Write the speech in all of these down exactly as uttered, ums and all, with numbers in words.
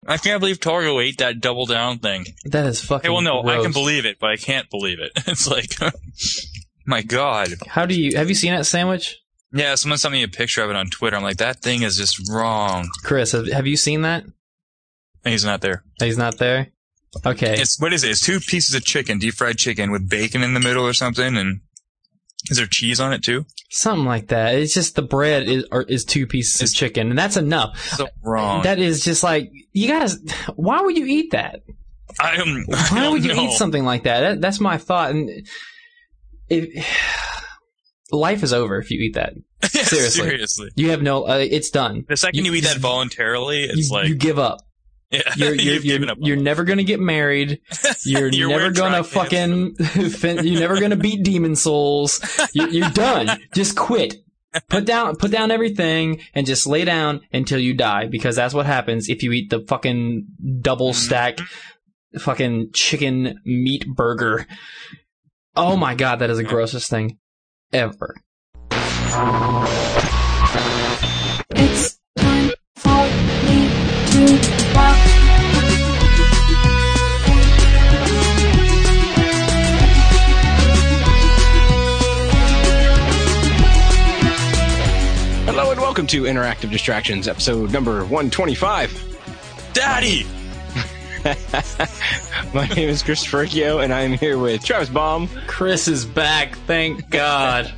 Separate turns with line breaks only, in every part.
I can't believe Toro ate that double down thing.
That is fucking.
Hey, well, no,
gross.
I can believe it, but I can't believe it. It's like, my God.
How do you have you seen that sandwich?
Yeah, someone sent me a picture of it on Twitter. I'm like, that thing is just wrong.
Chris, have, have you seen that?
He's not there.
He's not there. Okay.
It's what is it? It's two pieces of chicken, deep fried chicken with bacon in the middle or something, and is there cheese on it too?
Something like that. It's just the bread is or, is two pieces it's, of chicken, and that's enough.
So wrong.
That is just like you gotta. Why would you eat that?
I don't.
Why
I don't
would you
know.
eat something like that? that? That's my thought. And it, life is over if you eat that.
Yeah,
seriously.
seriously,
you have no. Uh, it's done.
The second you, you eat that voluntarily, it's
you,
like
you give up.
Yeah,
you're, you're, you're, up you're never gonna get married. You're, you're never gonna fucking. You're never gonna beat Demon Souls. You're, you're done. Just quit. Put down, put down everything, and just lay down until you die. Because that's what happens if you eat the fucking double stack, fucking chicken meat burger. Oh my god, that is the grossest thing ever.
It's time for me to rock.
Hello and welcome to Interactive Distractions, episode number one twenty-five.
Daddy!
My name is Chris Ferricchio, and I'm here with Travis Baum.
Chris is back, thank God.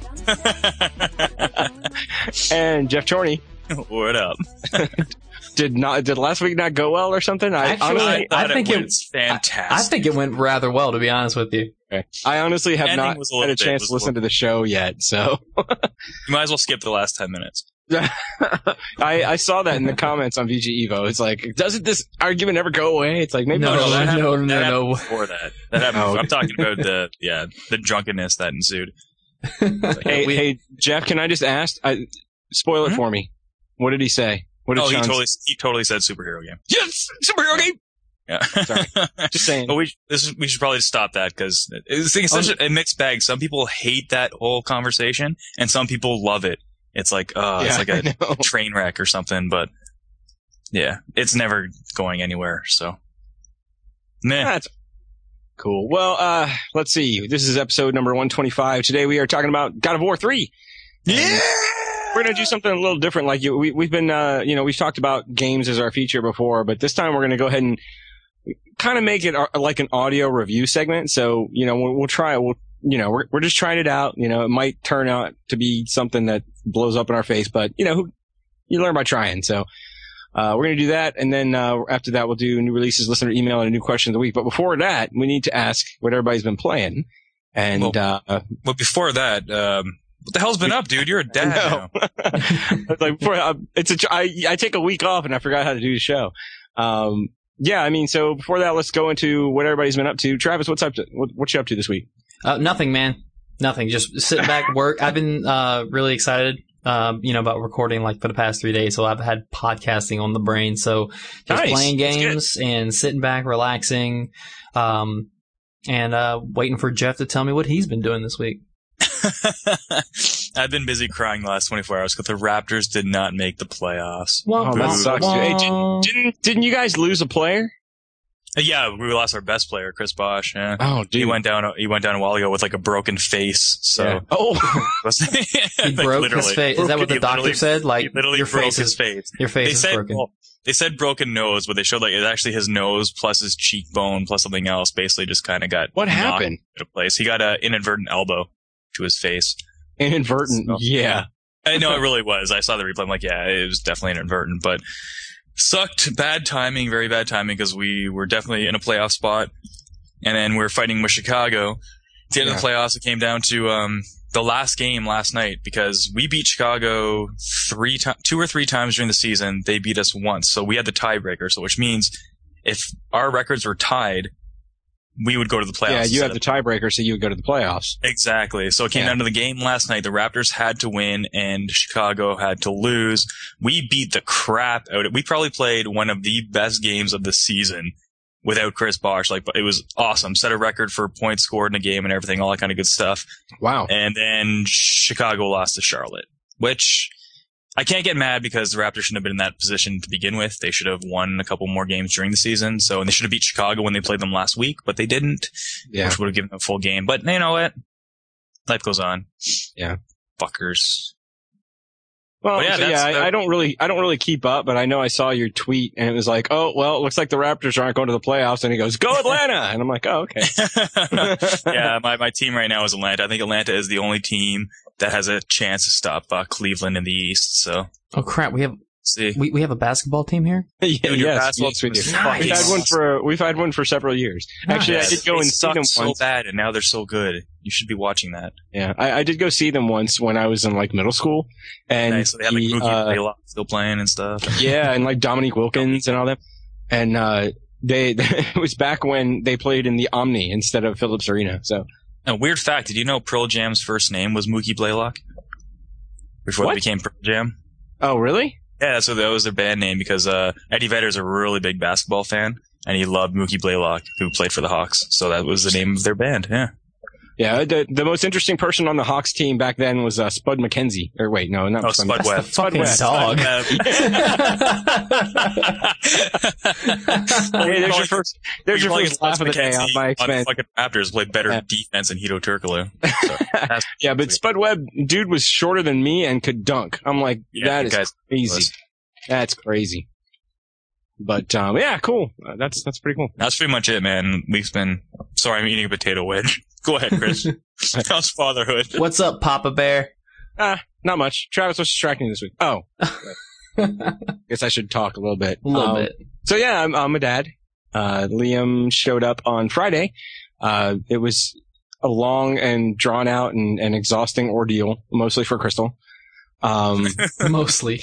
And Jeff Chorney.
What up?
Did not did last week not go well or something? I
Actually,
honestly,
I, I think
it
it
was fantastic.
I, I think it went rather well, to be honest with you.
Okay. I honestly have
Ending
not
was a
had a
bit,
chance to listen to the show yet, so
you might as well skip the last ten minutes.
I, I saw that in the comments on V G Evo. It's like, doesn't this argument ever go away? It's like maybe
no,
no, that
no,
happened,
no,
that
no.
Before that, that happened.
Oh, okay.
I'm talking about the yeah the drunkenness that ensued.
Hey,
we,
hey, Jeff, can I just ask? I, spoil it
hmm?
for me. What did he say? What did
oh,
Sean
he totally he totally said superhero game.
Yes, superhero game.
Yeah,
sorry, just saying.
But we this is, we should probably stop that because it's, it's such a, a mixed bag. Some people hate that whole conversation, and some people love it. It's like, oh,
Yeah,
it's like a train wreck or something, but yeah, it's never going anywhere, so. Meh.
That's cool. Well, uh, let's see. This is episode number one twenty-five. Today we are talking about God of War three.
Yeah!
We're going to do something a little different. Like you, we, we've been, uh, you know, we've talked about games as our feature before, but this time we're going to go ahead and kind of make it uh, like an audio review segment. So, you know, we'll, we'll try it. We'll, you know, we're, we're just trying it out. You know, it might turn out to be something that blows up in our face, but you know, who, you learn by trying. So, uh, we're going to do that. And then, uh, after that, we'll do new releases, listener email, and a new question of the week. But before that, we need to ask what everybody's been playing. And,
well,
uh,
but before that, um, what the hell's been up, dude? You're a dad now.
It's like, before, uh, it's a, I, I take a week off and I forgot how to do the show. Um, yeah, I mean, so before that, let's go into what everybody's been up to. Travis, what's up to, what, what you up to this week?
Uh, nothing, man. Nothing. Just sitting back, work. I've been uh, really excited, um, you know, about recording like for the past three days. So I've had podcasting on the brain. So just
Nice.
playing games and sitting back, relaxing, um, and uh, waiting for Jeff to tell me what he's been doing this week.
I've been busy crying the last twenty-four hours because the Raptors did not make the playoffs.
Wah,
Oh, that
wah,
sucks, dude. Hey,
wah.
didn't, didn't, didn't you guys lose a player?
Uh, Yeah, we lost our best player, Chris Bosh. Yeah.
Oh, dude.
He went down. He went down a while ago with like a broken face. So
Yeah. Oh,
He
Like,
broke
literally.
his face. Is that what the
He
doctor
literally-
said? Like
he literally
your
broke
face
his
is
face.
your face
They
is
said
broken.
well, they said broken nose, but they showed like it's actually his nose plus his cheekbone plus something else. Basically, just kind of got
what
knocked
happened?
into place. He got an inadvertent elbow to his face.
Inadvertent.
So-
Yeah.
I know it really was. I saw the replay. I'm like, yeah, it was definitely inadvertent, but sucked. Bad timing, very bad timing because we were definitely in a playoff spot, and then we're fighting with Chicago. At the end
Yeah.
of the playoffs, it came down to um, the last game last night because we beat Chicago three times, two or three times during the season. They beat us once, so we had the tiebreaker. So, which means if our records were tied, we would go to the playoffs.
Yeah, you have
instead
the tiebreaker, so you would go to the playoffs.
Exactly. So it came
Yeah.
down to the game last night. The Raptors had to win and Chicago had to lose. We beat the crap out of it. We probably played one of the best games of the season without Chris Bosh. Like, it was awesome. Set a record for points scored in a game and everything, all that kind of good stuff.
Wow.
And then Chicago lost to Charlotte, which I can't get mad because the Raptors shouldn't have been in that position to begin with. They should have won a couple more games during the season. So, and they should have beat Chicago when they played them last week, but they didn't.
Yeah.
Which would have given them a full game. But you know what? Life goes on.
Yeah.
Fuckers.
Well,
well yeah,
so, yeah I, I don't really, I don't really keep up, but I know I saw your tweet and it was like, oh, well, it looks like the Raptors aren't going to the playoffs. And he goes, go Atlanta. And I'm like, oh, okay.
yeah, my, my team right now is Atlanta. I think Atlanta is the only team that has a chance to stop uh, Cleveland in the East. So.
Oh crap! We have
see
we we have a basketball team here.
yeah,
Dude, your
yes,
basketball
yes, we do.
nice.
We've had one for we've had one for several years.
Nice.
Actually, I did go
they
and see them
so
once.
bad, and now they're so good. You should be watching that.
Yeah, I, I did go see them once when I was in like middle school, and
nice. So they had like
the,
Mookie
uh,
Blaylock still playing and stuff.
yeah, and like Dominique Wilkins and all that, and uh, they it was back when they played in the Omni instead of Phillips Arena. So,
a weird fact: did you know Pearl Jam's first name was Mookie Blaylock before
What?
they became Pearl Jam?
oh really?
Yeah, so that was their band name because uh, Eddie Vedder's a really big basketball fan, and he loved Mookie Blaylock, who played for the Hawks. So that was the name of their band. Yeah.
Yeah, the the most interesting person on the Hawks team back then was uh, Spud McKenzie. Or wait, no, not
Oh,
Spud.
Spud
That's
Webb.
the fucking
Webb.
dog.
Hey, there's your first, there's
You're
your
calling
first
Spud
laugh of the day
McKenzie
on my
on the
expense.
fucking Raptors played better
Yeah.
defense than Hito Turkoglu. So, that's-
Yeah, but Spud Webb, dude, was shorter than me and could dunk. I'm like,
Yeah,
that
you
is
guys-
crazy. That's crazy. But um, yeah, cool. Uh, that's that's pretty cool.
That's pretty much it, man. We've been. Sorry, I'm eating a potato wedge. Go ahead, Chris. How's fatherhood?
What's up, Papa Bear?
Ah, not much. Travis was distracting this week. Oh, guess I should talk a little bit.
A little
Um,
bit.
So yeah, I'm, I'm a dad. Uh, Liam showed up on Friday. Uh, it was a long and drawn out and, and exhausting ordeal, mostly for Crystal. Um,
Mostly.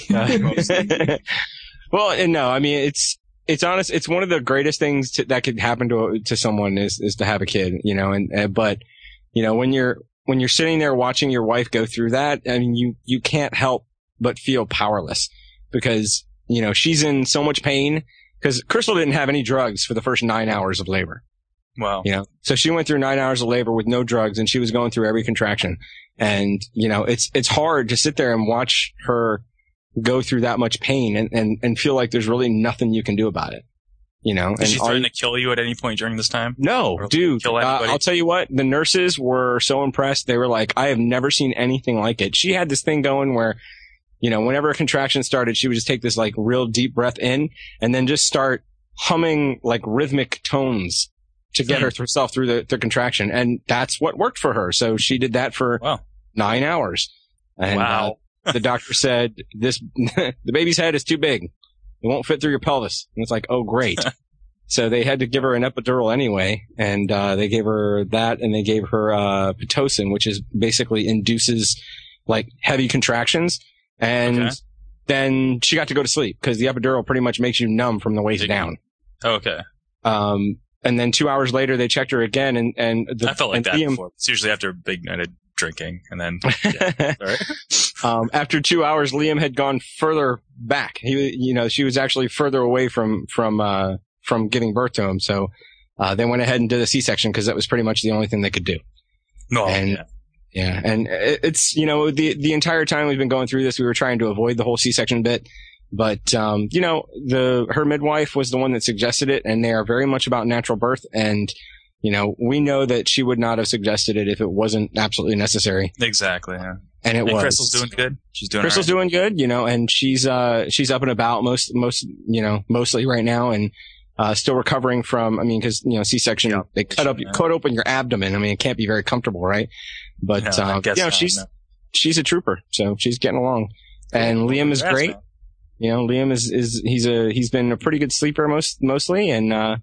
well, and no, I mean, it's, it's honest. It's one of the greatest things to, that could happen to, to someone is, is to have a kid, you know, and, uh, but, you know, when you're, when you're sitting there watching your wife go through that, I mean, you, you can't help but feel powerless because, you know, she's in so much pain because Crystal didn't have any drugs for the first nine hours of labor.
Wow.
You know, so she went through nine hours of labor with no drugs and she was going through every contraction. And, you know, it's, it's hard to sit there and watch her go through that much pain and, and, and feel like there's really nothing you can do about it. You know,
Did
and
she
all
threaten
you-
to kill you at any point during this time?
no,
Or
dude,
kill
uh,
anybody?
I'll tell you what, the nurses were so impressed. They were like, I have never seen anything like it. She had this thing going where, you know, whenever a contraction started, she would just take this like real deep breath in and then just start humming like rhythmic tones to get
Hmm.
herself through the, the contraction. And that's what worked for her. So she did that for
Wow.
nine hours. And,
Wow.
uh, the doctor said, this, the baby's head is too big. It won't fit through your pelvis. And it's like, oh, great. So they had to give her an epidural anyway. And, uh, they gave her that and they gave her, uh, Pitocin, which is basically induces like heavy contractions. And
Okay.
then she got to go to sleep because the epidural pretty much makes you numb from the waist
Did-
down.
Okay.
Um, and then two hours later, they checked her again and, and the,
I felt like
and
that
Liam-
before. It's usually after a big night of drinking, and then yeah, sorry.
um, after two hours, Liam had gone further back. He, you know, she was actually further away from, from, uh, from giving birth to him. So, uh, they went ahead and did a C-section because that was pretty much the only thing they could do.
No,
And-
yeah.
Yeah. And it- it's, you know, the, the entire time we've been going through this, we were trying to avoid the whole C-section bit. But, um, you know, the, her midwife was the one that suggested it and they are very much about natural birth. And, you know, we know that she would not have suggested it if it wasn't absolutely necessary.
Exactly. Yeah.
And it
And
was.
Crystal's doing good. She's doing.
Crystal's
all right.
doing good, you know, and she's, uh, she's up and about most, most, you know, mostly right now and, uh, still recovering from, I mean, cause, you know, C-section,
Yeah.
they cut up,
Yeah.
cut open your abdomen. I mean, it can't be very comfortable, right? But,
No, I
um,
guess
you know,
not,
she's,
no.
she's a trooper, so she's getting along. And Liam is
Congrats,
great.
man.
You know, Liam is, is, he's a, he's been a pretty good sleeper most, mostly. And, uh,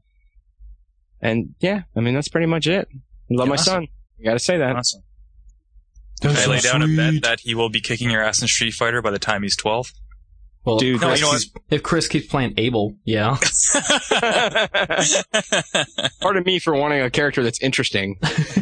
and yeah, I mean, that's pretty much it. Love
Yeah,
my
awesome.
son. You gotta say that.
Awesome. Can I lay down a bet that he will be kicking your ass in Street Fighter by the time he's twelve?
Well,
Dude,
if, Chris
no, you know
keeps, if Chris keeps playing Abel, yeah.
Pardon me for wanting a character that's interesting.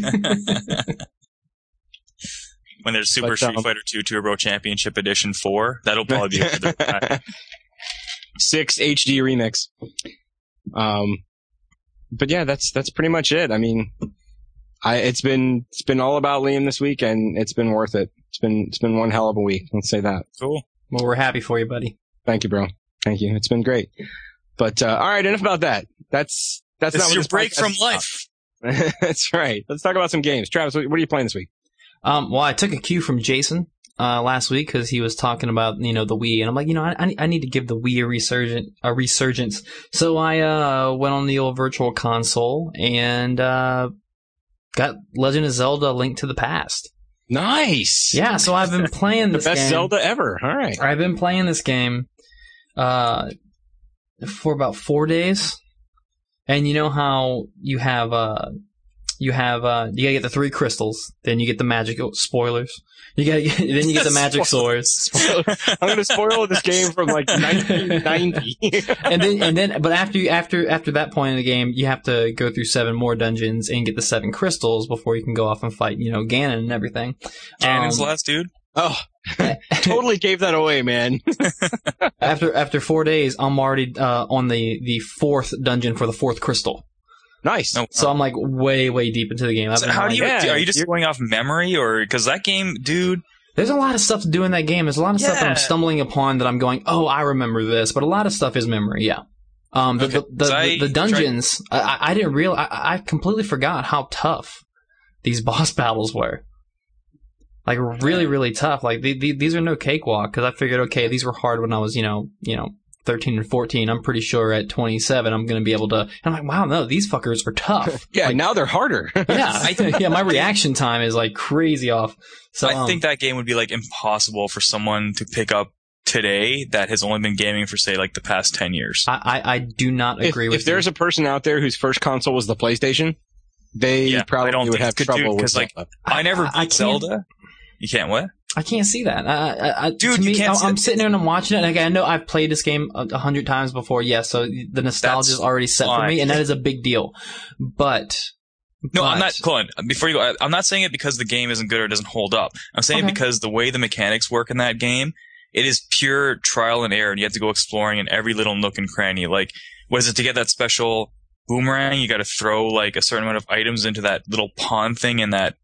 When there's Super
But,
Street
um,
Fighter two Turbo Championship Edition four, that'll probably be a
Six H D remix. Um, but yeah, that's that's pretty much it. I mean, I it's been it's been all about Liam this week, and it's been worth it. It's been it's been one hell of a week. Let's say that.
cool.
Well, we're happy for you, buddy.
Thank you, bro. Thank you. It's been great. But uh, all right, enough about that. That's that's
This
not
is
what
your
this
break
podcast
from
is
life.
about. That's right. Let's talk about some games. Travis, what are you playing this week?
Um, well, I took a cue from Jason uh, last week because he was talking about, you know, the Wii, and I'm like, you know, I, I need to give the Wii a resurgent a resurgence. So I uh, went on the old Virtual Console and uh, got Legend of Zelda: Link to the Past.
Nice.
Yeah, so I've been playing
The
this
best
game.
Zelda ever. All right.
I've been playing this game uh, for about four days, and you know how you have uh, you have uh, you gotta get the three crystals, then you get the magic oh, spoilers. You gotta get, then you get the magic swords.
I'm gonna spoil this game from like nineteen ninety.
and then and then but after you, after after that point in the game, you have to go through seven more dungeons and get the seven crystals before you can go off and fight, you know, Ganon and everything.
Ganon's
Um,
last dude.
Oh, totally gave that away, man.
after after four days, I'm already uh, on the the fourth dungeon for the fourth crystal.
Nice.
No,
So I'm like way, way deep into the game. I've
So
been
how do
like-
you?
yeah,
are you just
you're-
going off memory, or because that game, dude?
There's a lot of stuff to do in that game. There's a lot of stuff that
Yeah.
I'm stumbling upon that I'm going, oh, I remember this. But a lot of stuff is memory, yeah. Um, the,
Okay,
the, the,
'cause I
the, the dungeons, I, I, I didn't realize, I, I completely forgot how tough these boss battles were. Like, really, really tough. Like, the, the, these are no cakewalk, because I figured, okay, these were hard when I was, you know, you know, thirteen and fourteen. I'm pretty sure at twenty-seven I'm going to be able to, and I'm like, wow, no, these fuckers are tough.
Yeah,
Like,
now they're harder.
yeah, I, yeah, my reaction time is like crazy off. So
I
um,
think that game would be like impossible for someone to pick up today that has only been gaming for say like the past ten years.
I, I, I do not
if,
agree with
if there's
you.
a person out there whose first console was the PlayStation, they
Yeah, I
probably
don't
would
think
have
could do-
trouble with
'cause, like,
Zelda.
I never
I- I
beat
can't-
Zelda. You can't what?
I can't see that. I, I, I,
Dude,
to
you
me,
can't
I'm,
see
I'm
that.
sitting there and I'm watching it. And like, I know I've played this game a, a hundred times before. Yes, so the nostalgia is
That's
already set for
fine.
me, and that is a big deal. But
No, I'm
but-
not. Hold on. Before you go, I- I'm not saying it because the game isn't good or doesn't hold up. I'm saying
Okay.
it because the way the mechanics work in that game, it is pure trial and error, and you have to go exploring in every little nook and cranny. Like, was it to get that special boomerang? You got to throw like a certain amount of items into that little pond thing in that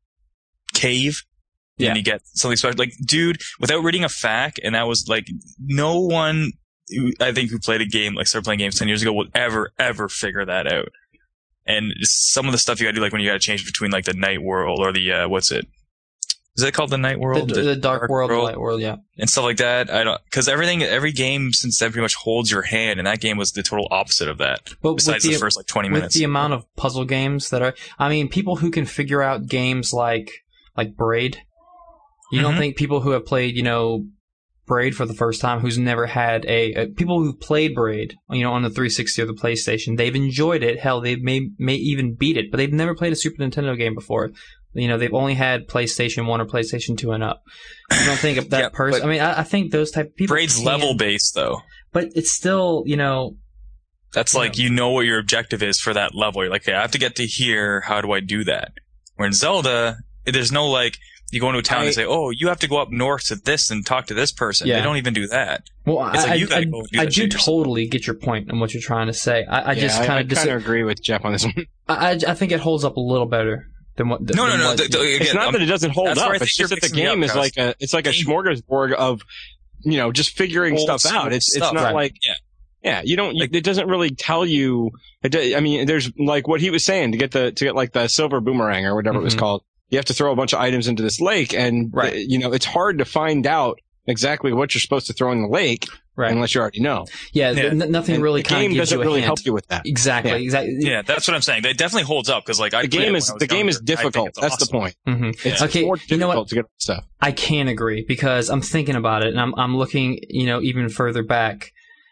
cave.
Yeah.
And you get something special. Like, dude, without reading a fact, and that was like, no one, who- I think, who played a game, like started playing games ten years ago would ever, ever figure that out. And just some of the stuff you gotta do, like when you gotta change between like the night world or the, uh, what's it? Is it called the night
the,
world?
the dark, world, the light world, yeah.
and stuff like that. I don't, cause everything, every game since then pretty much holds your hand, and that game was the total opposite of that.
But
Besides
with
the
the,
first like twenty
with
minutes.
the amount of puzzle games that are, I mean, people who can figure out games like like Braid. You don't
Mhm.
think people who have played, you know, Braid for the first time, who's never had a, a people who played Braid, you know, on the three sixty or the PlayStation, they've enjoyed it. Hell, they may may even beat it, but they've never played a Super Nintendo game before. You know, they've only had PlayStation One or PlayStation Two and up. You don't think of that
Yeah,
person?
but
I mean, I, I think those type of people.
Braid's
can,
level based though.
but it's still, you know,
That's
Yeah.
like, you know what your objective is for that level. You're like, okay, I have to get to here. How do I do that? Where in Zelda, there's no like, you go into a town
I-
and say, oh, you have to go up north to this and talk to this person.
Yeah.
They don't even do that.
well,
It's
I,
like you
I,
gotta
I,
go do
I
that
do
shit yourself.
totally get your point and what you're trying to say. I, I
Yeah,
just
I,
kind
I
of dis-
kind of agree with Jeff on this one.
I, I I think it holds up a little better than what.
No, no,
than
no.
what-
the- the-
It's
again,
not
I'm-
that it doesn't hold
that's where I
up.
think
It's
you're
just that the
mixing me up,
game is
Kyle.
like a it's like a
Game-
smorgasbord of you know just figuring
Old
stuff out. It's
stuff,
it's not
right.
like
Yeah.
yeah you don't
Like-
it doesn't really tell you. It, do- I mean, there's like what he was saying to get the to get like the silver boomerang or whatever it was
Mhm.
called. You have to throw a bunch of items into this lake, and
Right.
uh, you know it's hard to find out exactly what you're supposed to throw in the lake
right?
unless you already know.
yeah,
Yeah.
th- n- nothing
And
really
the
kind
game
of gives
doesn't
you a
really
hint.
help you with that.
Exactly,
Yeah.
exactly.
Yeah, that's what I'm saying. It definitely holds up because like I
The
played it
game
when
is
I was
the game is
younger. I think
difficult.
it's
That's the
awesome.
point.
hmm
It's
Okay,
more
you know what?
difficult to get stuff.
I can agree because I'm thinking about it and I'm I'm looking, you know, even further back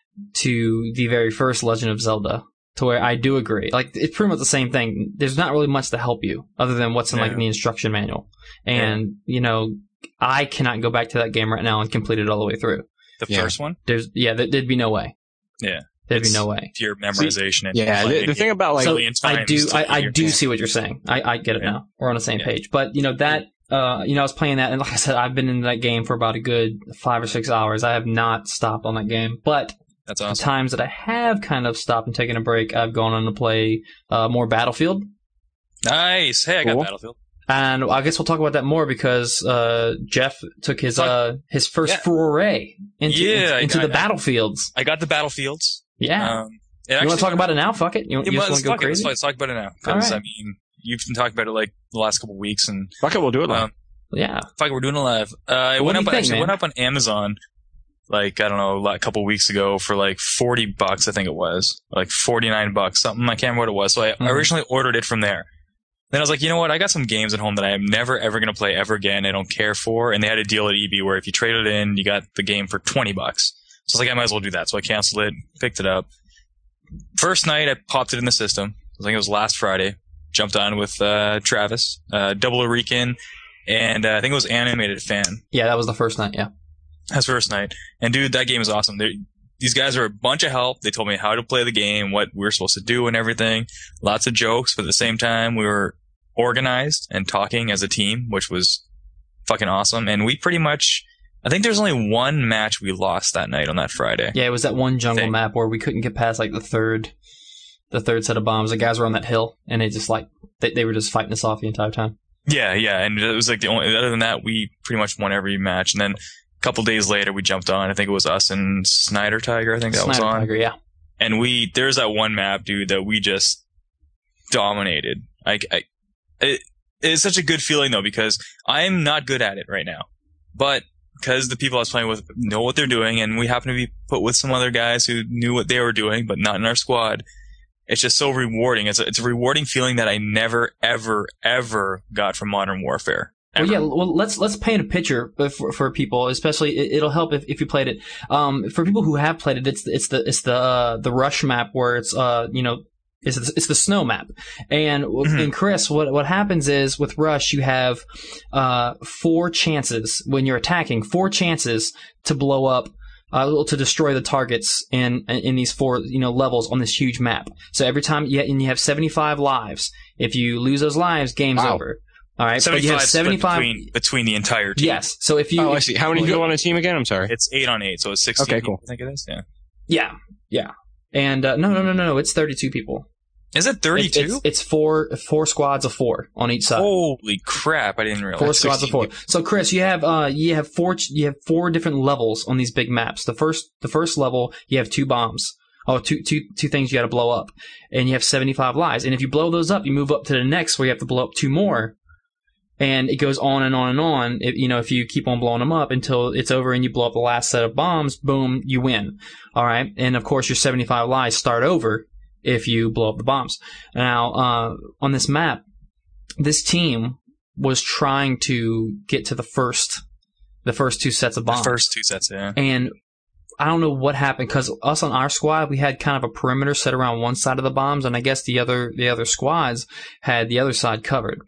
to the very first Legend of Zelda, to where I do agree. Like, it's pretty much the same thing. There's not really much to help you other than what's in like
Yeah.
the instruction manual. And, you know, I cannot go back to that game right now and complete it all the way through.
The
Yeah.
first one,
There's yeah, there, there'd be no way.
Yeah.
There'd
It's-
be no way.
pure memorization. and
Yeah,
playing
the, the
it
thing about like
So
million
I
times
do
to
I, I
your
do
hand.
see what you're saying. I, I get it
Yeah.
now. We're on the same
Yeah.
page. But you know that uh you know I was playing that and like I said I've been in that game for about a good five or six hours. I have not stopped on that game. But
That's
the
awesome.
times that I have kind of stopped and taken a break, I've gone on to play uh more Battlefield.
Nice. Hey, I got
Cool.
Battlefield.
And I guess we'll talk about that more because uh, Jeff took his uh, his first
yeah.
foray into,
yeah,
into, into
I,
the
I,
battlefields.
I got the battlefields.
Yeah.
Um,
you want to talk about it now? Fuck it. You,
yeah,
you just want to go
fuck it.
crazy?
Let's, let's talk about it now. Because,
right.
I mean, you've been talking about it like the last couple of weeks. And
fuck it, we'll do it live.
Um,
yeah.
Fuck it, we're doing it live. Uh, it
what
went up,
think,
actually,
man?
went up on Amazon, like, I don't know, like a couple of weeks ago for like forty bucks, I think it was. Like forty-nine bucks, something. I can't remember what it was. So I, mm-hmm. I originally ordered it from there. Then I was like, you know what? I got some games at home that I am never, ever going to play ever again. I don't care for. And they had a deal at E B where if you traded it in, you got the game for twenty bucks. So I was like, I might as well do that. So I canceled it, picked it up. First night, I popped it in the system. I think it was last Friday. Jumped on with uh, Travis, uh, Double Arican, and uh, I think it was Animated Fan.
Yeah, that was the first night, yeah.
That's first night. And dude, that game is awesome. They're, these guys are a bunch of help. They told me how to play the game, what we were supposed to do and everything. Lots of jokes, but at the same time, we were organized and talking as a team, which was fucking awesome. And we pretty much, I think there's only one match we lost that night on that Friday.
Yeah, it was that one jungle thing. map where we couldn't get past like the third, the third set of bombs. The guys were on that hill, and it just like they, they were just fighting us off the entire time.
Yeah, yeah, and it was like the only. Other than that, we pretty much won every match. And then a couple days later, we jumped on. I think it was us and Snyder Tiger. I think that
Snyder
was on.
Tiger, yeah.
And we there's that one map, dude, that we just dominated. Like I, it, it's such a good feeling though because I'm not good at it right now, but because the people I was playing with know what they're doing, and we happen to be put with some other guys who knew what they were doing, but not in our squad. It's just so rewarding. It's a, it's a rewarding feeling that I never, ever, ever got from Modern Warfare. Ever.
Well, yeah. Well, let's let's paint a picture for, for people. Especially, it, it'll help if, if you played it. Um, for people who have played it, it's it's the it's the uh, the rush map where it's uh you know. It's the, it's the snow map. And mm-hmm. in Chris, what what happens is with Rush, you have uh, four chances when you're attacking, four chances to blow up, uh, to destroy the targets in in these four you know levels on this huge map. So every time you and you have seventy-five lives. If you lose those lives, game's wow. over. All right,
seventy-five, but you have seventy-five between, between the entire team.
Yes. So if you,
oh, I see. How many people on a team again? I'm sorry.
It's eight on eight, so it's sixteen.
Okay, cool.
I think it is. Yeah.
Yeah. Yeah. And uh, no, no, no, no, no. It's thirty-two people.
Is it thirty-two?
It's, it's, it's four four squads of four on each side.
Holy crap! I didn't realize.
Four squads of four. People. So Chris, you have uh you have four you have four different levels on these big maps. The first the first level you have two bombs. Oh, two two two things you got to blow up, and you have seventy-five lives. And if you blow those up, you move up to the next where you have to blow up two more. And it goes on and on and on. If, you know, if you keep on blowing them up until it's over and you blow up the last set of bombs, boom, you win. All right. And of course, your seventy-five lives start over if you blow up the bombs. Now, uh, on this map, this team was trying to get to the first, the first two sets of bombs.
The first two sets, yeah.
And I don't know what happened because us on our squad, we had kind of a perimeter set around one side of the bombs, and I guess the other, the other squads had the other side covered.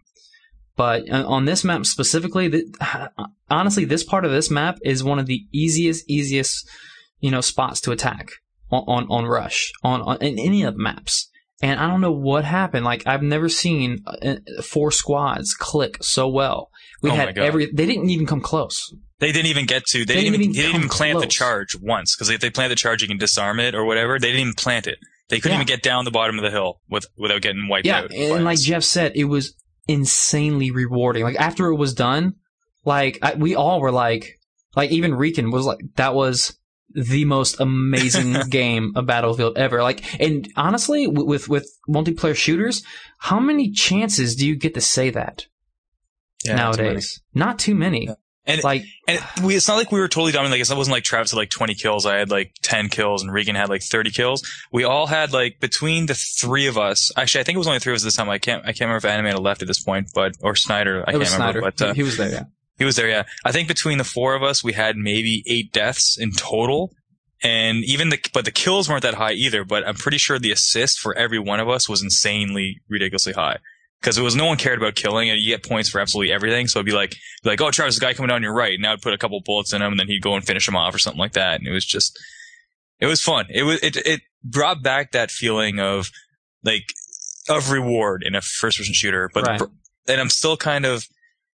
But on this map specifically, the, honestly, this part of this map is one of the easiest, easiest, you know, spots to attack on, on, on Rush, on, on in any of the maps. And I don't know what happened. Like, I've never seen four squads click so well. We
oh
had every, they didn't even come close.
They didn't even get to, they, they didn't, even, they didn't even plant close. the charge once. Cause if they plant the charge, you can disarm it or whatever. They didn't even plant it. They couldn't yeah. even get down the bottom of the hill with, without getting wiped
yeah,
out.
Yeah, and like Jeff said, it was insanely rewarding. Like after it was done, like I, we all were like, like even Rican was like, that was the most amazing game of Battlefield ever. Like, and honestly, with with multiplayer shooters, how many chances do you get to say that yeah, nowadays? Not too many.
Yeah. And
like,
and it, we, it's not like we were totally dominant. Like it wasn't like Travis had like twenty kills. I had like ten kills, and Regan had like thirty kills. We all had like between the three of us. Actually, I think it was only three of us this time. I can't. I can't remember if Animated left at this point, but or Snyder. I
it
can't remember.
Snyder.
But uh,
he was there. Yeah,
he was there. Yeah, I think between the four of us, we had maybe eight deaths in total. And even the but the kills weren't that high either. But I'm pretty sure the assist for every one of us was insanely ridiculously high. Because it was no one cared about killing, and you get points for absolutely everything. So it'd be like, like, oh, Travis, this guy coming down your right. And I would put a couple bullets in him, and then he'd go and finish him off or something like that. And it was just, it was fun. It was, it, it brought back that feeling of, like, of reward in a first-person shooter. But,
right.
and I'm still kind of,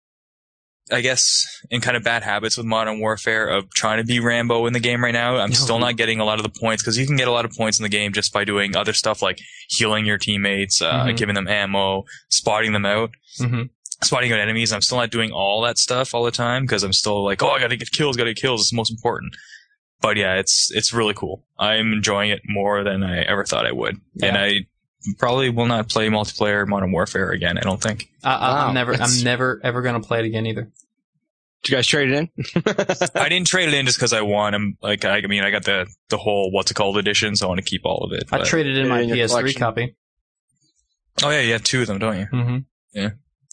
I guess, in kind of bad habits with Modern Warfare of trying to be Rambo in the game right now. I'm still not getting a lot of the points because you can get a lot of points in the game just by doing other stuff like healing your teammates, uh, mm-hmm. giving them ammo, spotting them out.
Mm-hmm.
spotting out enemies. I'm still not doing all that stuff all the time because I'm still like, oh, I gotta get kills, gotta get kills. It's the most important. But yeah, it's it's really cool. I'm enjoying it more than I ever thought I would, yeah. and I probably will not play multiplayer Modern Warfare again. I don't think.
I, I, wow. I'm never, I'm never ever gonna play it again either.
Did you guys trade it in?
I didn't trade it in just because I won. I'm like, I mean, I got the the whole what's it called edition, so I want to keep all of it.
I but. traded in my in P S three collection. Copy.
Oh yeah, you have two of them, don't you?
Mm-hmm.
Yeah.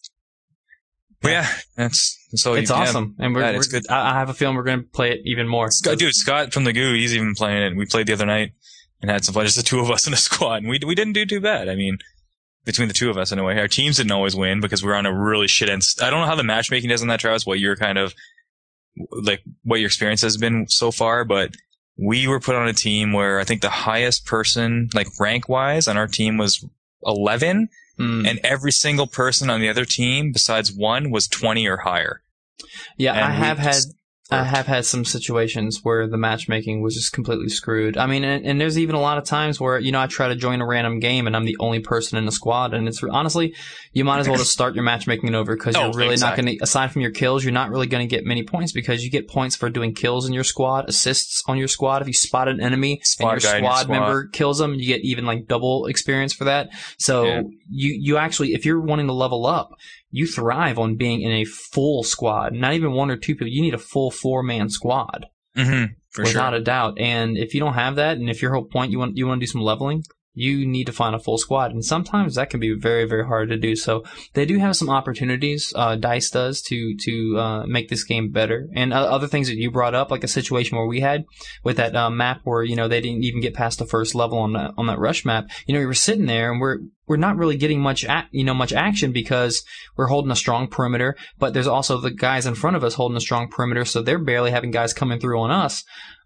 But yeah, that's, that's all
it's
you
awesome, and we're,
yeah,
we're
it's good.
I have a feeling we're going to play it even more.
Scott, dude, Scott from the Goo, he's even playing it. We played the other night and had some fun. Just the two of us in a squad, and we we didn't do too bad. I mean, between the two of us anyway, our teams didn't always win because we were on a really shit end. I don't know how the matchmaking is on that, Travis. What your kind of like what your experience has been so far, but we were put on a team where I think the highest person, like rank wise, on our team was eleven. Mm. And every single person on the other team, besides one, was twenty or higher.
Yeah, and I have had I have had some situations where the matchmaking was just completely screwed. I mean, and, and there's even a lot of times where, you know, I try to join a random game and I'm the only person in the squad, and it's honestly, you might as well just start your matchmaking over because
oh,
you're really
exactly.
not going to, aside from your kills, you're not really going to get many points because you get points for doing kills in your squad, assists on your squad. If you spot an enemy
spot
and your squad,
your squad
member kills them, you get even like double experience for that. So yeah. you, you actually, if you're wanting to level up, you thrive on being in a full squad, not even one or two people. You need a full four-man squad,
mm-hmm, for
without
sure.
a doubt. And if you don't have that, and if your whole point you want you want to do some leveling, you need to find a full squad. And sometimes that can be very, very hard to do. So they do have some opportunities, uh, DICE does, to to uh, make this game better. And uh, other things that you brought up, like a situation where we had with that uh, map where, you know, they didn't even get past the first level on that, on that rush map. You know, we were sitting there and we're we're not really getting much, ac- you know, much action because we're holding a strong perimeter, but there's also the guys in front of us holding a strong perimeter, so they're barely having guys coming through on us.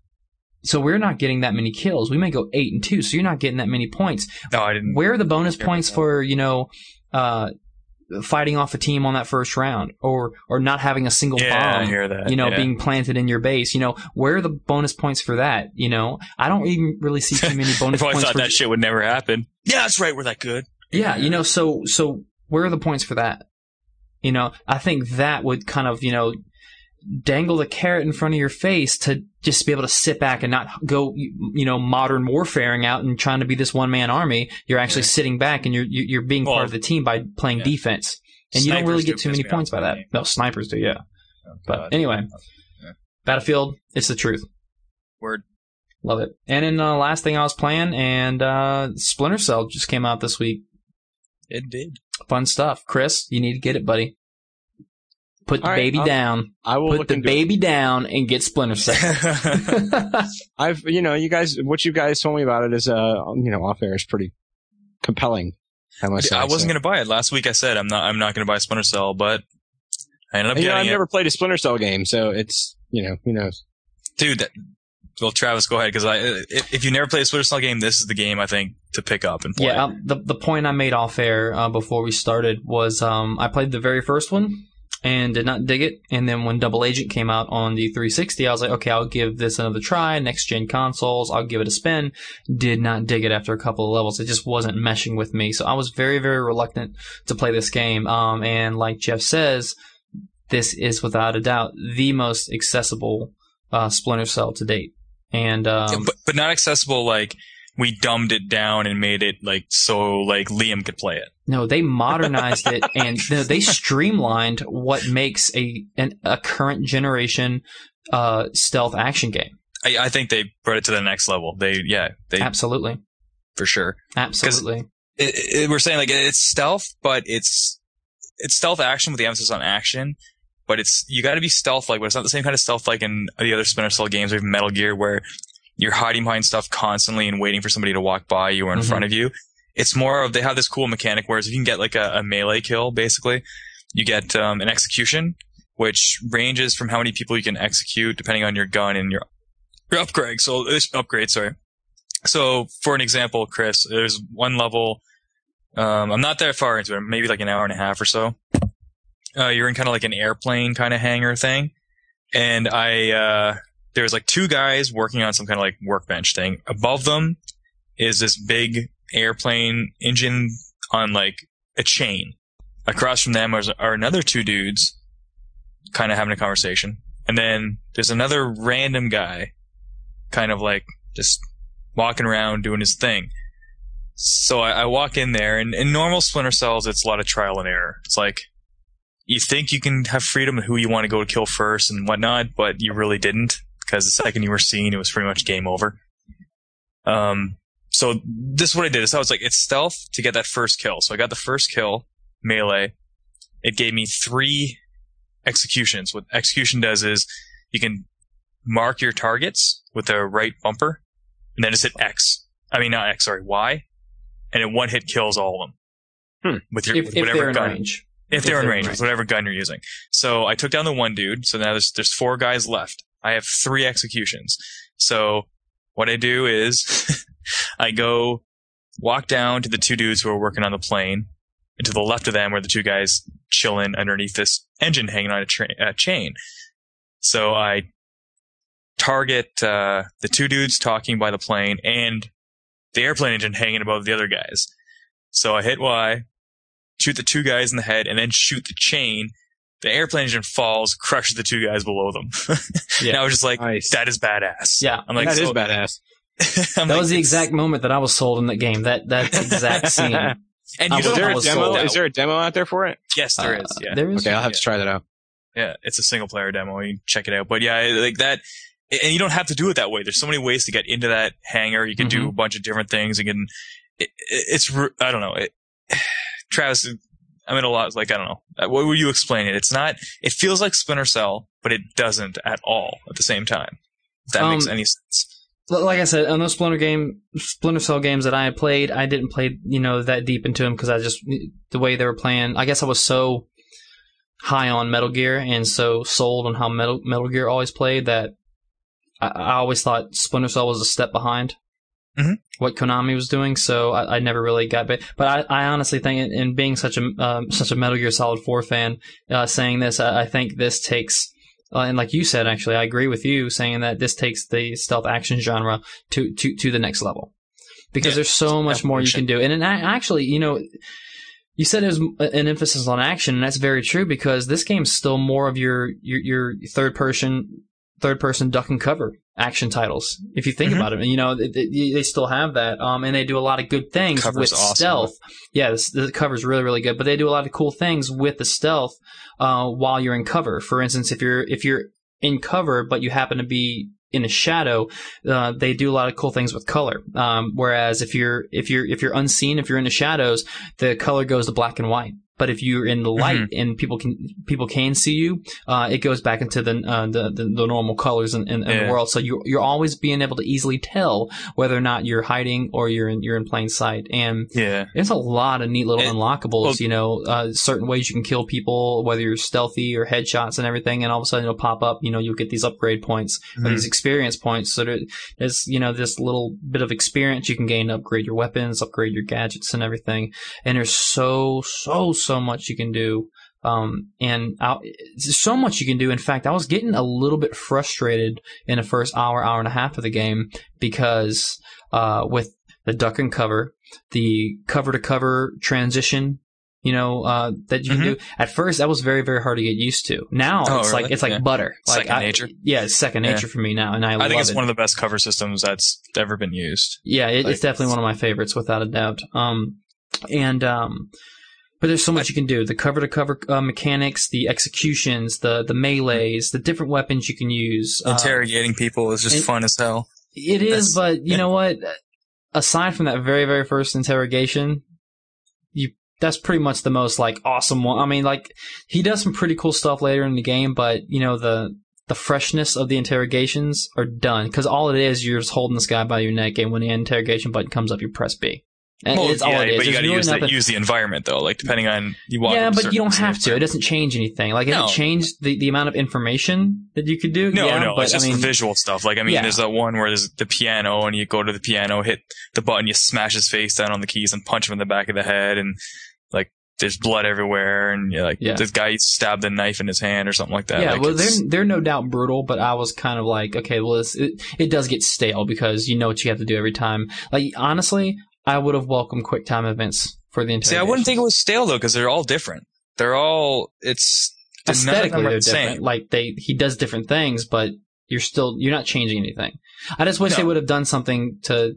So we're not getting that many kills. We may go eight and two, so you're not getting that many points.
No, I didn't.
Where are the bonus points for, you know, uh, fighting off a team on that first round, or or not having a single
yeah,
bomb,
I hear that.
you know,
yeah.
being planted in your base? You know, where are the bonus points for that? You know, I don't even really see too many bonus
I
points.
thought
for
that shit would never happen. Yeah, that's right. We're that good.
Yeah, you know, so so where are the points for that? You know, I think that would kind of, you know, dangle the carrot in front of your face to just be able to sit back and not go, you know, modern warfaring out and trying to be this one man army. You're actually yeah. sitting back and you're you're being well, part of the team by playing yeah. defense, and snipers you don't really get too many points by that. Game. No, snipers do, yeah. Oh, but anyway, yeah. Battlefield, it's the truth.
Word.
Love it. And then the uh, last thing I was playing, and uh, Splinter Cell just came out this week.
It did. Fun
stuff. Chris, you need to get it, buddy. Put the right, baby
I'll,
down.
I will
Put the baby it. down and get Splinter Cell.
I've, you know, you guys, what you guys told me about it is, uh, you know, off air is pretty compelling. I must say.
I wasn't
so.
going to buy it last week. I said I'm not. I'm not going to buy Splinter Cell, but I ended up
you
getting
know, I've
it.
never played a Splinter Cell game, so it's, you know, who knows,
dude. That, well, Travis, go ahead, because I, if, if you never played a Splinter Cell game, this is the game I think to pick up and play.
Yeah, um, the the point I made off air uh, before we started was um, I played the very first one and did not dig it. And then when Double Agent came out on the three sixty, I was like, okay, I'll give this another try. Next gen consoles, I'll give it a spin. Did not dig it after a couple of levels. It just wasn't meshing with me. So I was very, very reluctant to play this game. Um, and like Jeff says, this is without a doubt the most accessible uh, Splinter Cell to date. And um,
yeah, but, but not accessible like we dumbed it down and made it like so like Liam could play it.
No, they modernized it and they streamlined what makes a an, a current generation uh, stealth action game.
I, I think they brought it to the next level. They yeah, they
absolutely
for sure.
Absolutely.
It, it, we're saying like it's stealth, but it's it's stealth action with the emphasis on action. But it's you got to be stealth like, but it's not the same kind of stealth like in the other Splinter Cell games, like Metal Gear, where you're hiding behind stuff constantly and waiting for somebody to walk by you or in mm-hmm. front of you. It's more of they have this cool mechanic where if you can get like a, a melee kill, basically, you get um, an execution, which ranges from how many people you can execute depending on your gun and your your upgrade. So upgrade, sorry. So for an example, Chris, there's one level. Um, I'm not that far into it, maybe like an hour and a half or so. Uh, you're in kind of like an airplane kind of hangar thing. And I, uh, there was like two guys working on some kind of like workbench thing. Above them is this big airplane engine on like a chain. across from them are, are another two dudes kind of having a conversation. And then there's another random guy kind of like just walking around doing his thing. So I, I walk in there, and in normal Splinter Cells, it's a lot of trial and error. It's like, you think you can have freedom of who you want to go to kill first and whatnot, but you really didn't, because the second you were seen, it was pretty much game over. Um, so this is what I did. So I was like, it's stealth to get that first kill. So I got the first kill, melee. It gave me three executions. What execution does is you can mark your targets with the right bumper, and then just hit X. I mean, not X, sorry, Y. And it one hit kills all of them.
Hmm.
With your
if,
with
if
whatever
they're in
gun.
range.
If,
If
they're in
they're
range,
in
with whatever gun you're using. So I took down the one dude, so now there's there's four guys left. I have three executions. So what I do is I go walk down to the two dudes who are working on the plane, and to the left of them are the two guys chilling underneath this engine hanging on a, tra- a chain. So I target uh, the two dudes talking by the plane and the airplane engine hanging above the other guys. So I hit Y, shoot the two guys in the head, and then shoot the chain. The airplane engine falls, crushes the two guys below them.
Yeah.
And I was just like,
Nice.
that is badass.
Yeah.
I'm like,
that
so,
is badass.
I'm
That
like,
was the
it's-
exact moment that I was sold in that game. That that exact scene.
And
I
you
was-
don't
Is there
I
a
was
demo?
sold
Is there a demo out there for it?
Yes, there
Uh,
is. Yeah.
There is.
Okay, I'll have to try that out.
Yeah, it's a single player demo. You can check it out. But yeah, like that, and you don't have to do it that way. There's so many ways to get into that hangar. You can do a bunch of different things. You can, it, it, it's, I don't know. It, Travis, I'm in a lot, like, I don't know. What would you explain it? It's not, it feels like Splinter Cell, but it doesn't at all at the same time. If that
Um,
makes any sense.
Like I said, on those Splinter game, Splinter Cell games that I had played, I didn't play, you know, that deep into them because I just the way they were playing. I guess I was so high on Metal Gear and so sold on how Metal Metal Gear always played that I, I always thought Splinter Cell was a step behind
Mhm.
what Konami was doing. So I, I never really got bit. But I, I honestly think, in, in being such a um, such a Metal Gear Solid four fan, uh, saying this, I, I think this takes. Uh, and like you said, actually, I agree with you saying that this takes the stealth action genre to, to, to the next level. Because
Yeah,
there's so much more you can do. And, and actually, you know, you said it was an emphasis on action, and that's very true because this game's still more of your, your, your third person, third person duck and cover action titles. If you think
Mhm.
about it, you know, it, it, they still have that. Um, and they do a lot of good things
Cover's
with
awesome.
stealth. Yeah, this, the cover's really, really good, but they do a lot of cool things with the stealth, uh, while you're in cover. For instance, if you're, if you're in cover, but you happen to be in a shadow, uh, they do a lot of cool things with color. Um, whereas if you're, if you're, if you're unseen, if you're in the shadows, the color goes to black and white. But if you're in the light
Mm-hmm.
and people can people can see you, uh, it goes back into the uh, the, the the normal colors in, in, in
Yeah.
the world. So you you're always being able to easily tell whether or not you're hiding or you're in you're in plain sight. And
Yeah.
there's a lot of neat little
It-
unlockables.
well-
you know, uh, certain ways you can kill people, whether you're stealthy or headshots and everything. And all of a sudden it'll pop up. You know, you'll get these upgrade points or
Mhm.
these experience points. So there- there's you know this little bit of experience you can gain to upgrade your weapons, upgrade your gadgets, and everything. And there's so so so much you can do. Um, and I, there's so much you can do. In fact, I was getting a little bit frustrated in the first hour, hour and a half of the game because, uh, with the duck and cover, the cover to cover transition, you know, uh, that you can
Mhm.
do. At first, that was very, very hard to get used to. Now
Oh,
it's
really?
like, it's like
Yeah.
butter. Like
Second
I-
nature.
Yeah, it's second
Yeah.
nature for me now. And I,
I
love
think it's
it.
one of the best cover systems that's ever been used.
Yeah, it,
Like,
it's definitely one of my favorites, without a doubt. Um, and um, but there's so much you can do: the cover-to-cover uh, mechanics, the executions, the the melees, the different weapons you can use. Uh,
Interrogating people is just
and-
fun as hell.
it is,
That's-
but you
yeah.
know what? Aside from that very, very first interrogation, you that's pretty much the most like awesome one. I mean, like he does some pretty cool stuff later in the game, but you know the. The freshness of the interrogations are done because all it is, you're just holding this guy by your neck, and when the interrogation button comes up, you press B. And
Well,
it's
yeah,
all it is.
but you
There's
got to
really
use, the,
nothing-
use the environment though. Like depending on you want.
yeah,
a
but
certain
you don't have to. It
environment.
doesn't change anything. Like, if
No.
it changed the, the amount of information that you could do,
No,
yeah,
no,
but
it's just
I mean,
the visual stuff. Like, I mean,
yeah.
there's that one where there's the piano, and you go to the piano, hit the button, you smash his face down on the keys, and punch him in the back of the head, and like there's blood everywhere, and you're like
Yeah.
this guy stabbed a knife in his hand or something like that.
yeah,
like,
well, they're
it's-
they're no doubt brutal, but I was kind of like, okay, well, this, it it does get stale because you know what you have to do every time. Like, honestly, I would have welcomed quick time events for the interrogation.
see, I wouldn't think it was stale though, because they're all different. they're all, it's,
aesthetically they're
the
different.
same.
Like they, he does different things, but you're still, you're not changing anything. I just wish
No.
they would have done something to,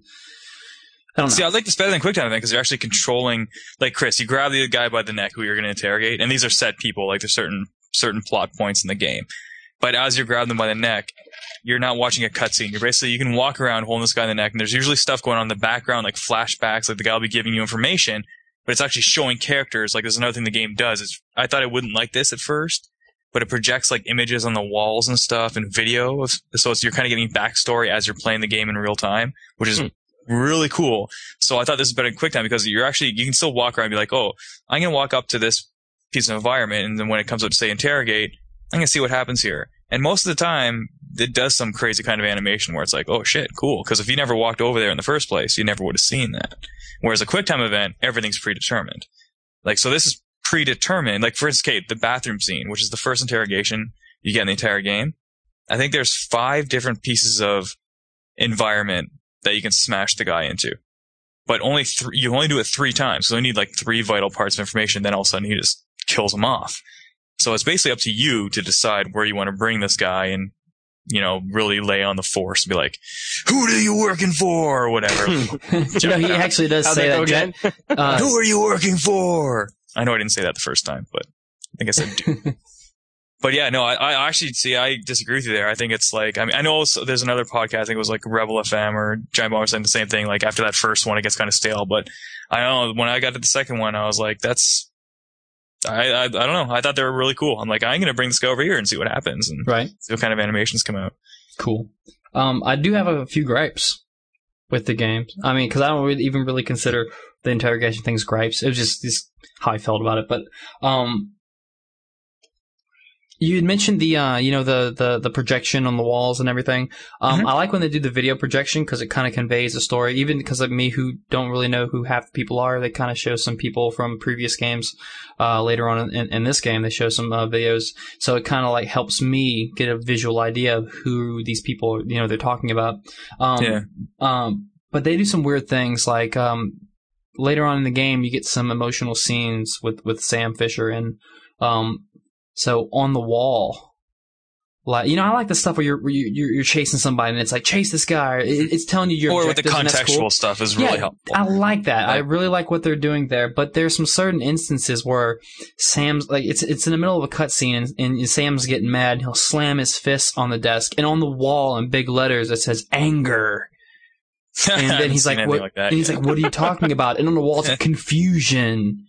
I don't know.
See, I like this better than QuickTime Event because you're actually controlling, like Chris, you grab the guy by the neck who you're going to interrogate, and these are set people, like there's certain, certain plot points in the game. But as you grab them by the neck, you're not watching a cutscene. You're basically, you can walk around holding this guy in the neck, and there's usually stuff going on in the background, like flashbacks, like the guy will be giving you information, but it's actually showing characters. Like there's another thing the game does. Is I thought I wouldn't like this at first, but it projects like images on the walls and stuff and video. So it's, you're kind of getting backstory as you're playing the game in real time, which is hmm. really cool. So I thought this was better than QuickTime because you're actually, you can still walk around and be like, oh, I'm going to walk up to this piece of environment, and then when it comes up to say interrogate, I'm going to see what happens here. And most of the time, it does some crazy kind of animation where it's like, oh shit, cool. Because if you never walked over there in the first place, you never would have seen that. Whereas a QuickTime event, everything's predetermined. Like, so this is predetermined. Like, for instance, Kate, the bathroom scene, which is the first interrogation you get in the entire game. I think there's five different pieces of environment that you can smash the guy into. But only three, you only do it three times. So you need like three vital parts of information. Then all of a sudden he just kills him off. So it's basically up to you to decide where you want to bring this guy and, you know, really lay on the force and be like, who are you working for? Or whatever.
You know, he actually does
How'd
say
that
that.
go again?
Uh,
who are you working for? I know I didn't say that the first time, but I think I said dude. But yeah, no, I, I actually see, I disagree with you there. I think it's like, I mean, I know also there's another podcast, I think it was like Rebel F M or Giant Bomb saying the same thing. Like after that first one, it gets kind of stale, but I don't know, when I got to the second one, I was like, that's, I, I, I don't know. I thought they were really cool. I'm like, I'm going to bring this guy over here and see what happens and
right.
see what kind of animations come out.
Cool. Um, I do have a few gripes with the game. I mean, cause I don't really, even really consider the interrogation things gripes. It was just, just how I felt about it. But, um, you had mentioned the, uh, you know, the, the, the projection on the walls and everything. Um, mm-hmm. I like when they do the video projection because it kind of conveys the story. Even because of me who don't really know who half the people are, they kind of show some people from previous games. Uh, later on in, in this game, they show some uh, videos. So it kind of like helps me get a visual idea of who these people, you know, they're talking about. Um,
yeah.
Um, but they do some weird things like, um, later on in the game, you get some emotional scenes with, with Sam Fisher and, um, so on the wall, like, you know, I like the stuff where you're, where you're, you're chasing somebody and it's like, chase this guy. It, it's telling you your
Or with the contextual
cool.
stuff is really
yeah,
helpful.
I like that.
Like,
I really like what they're doing there, but there's some certain instances where Sam's, like, it's, it's in the middle of a cutscene and, and Sam's getting mad and he'll slam his fist on the desk and on the wall in big letters it says anger. And then he's like, what,
like that,
and he's
yeah.
like, what are you talking about? And on the wall it's like, confusion.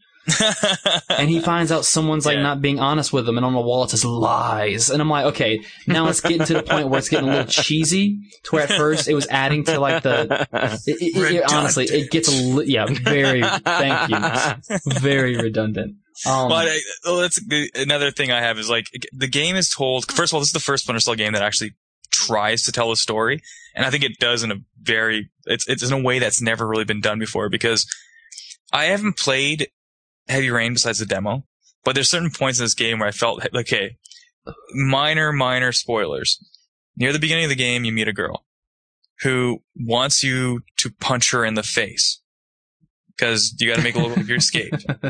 And he finds out someone's like yeah. not being honest with him, and on the wall it says lies. And I'm like, okay, now it's getting to the point where it's getting a little cheesy. To where at first it was adding to like the, it, it, it, honestly, it gets a li- yeah, very thank you, very redundant. Um,
but uh, well, that's another thing I have is like the game is told. First of all, this is the first Splinter Cell game that actually tries to tell a story, and I think it does in a very it's it's in a way that's never really been done before because I haven't played Heavy Rain besides the demo, but there's certain points in this game where I felt like, okay, minor, minor spoilers. Near the beginning of the game, you meet a girl who wants you to punch her in the face because you got to make a little of your escape.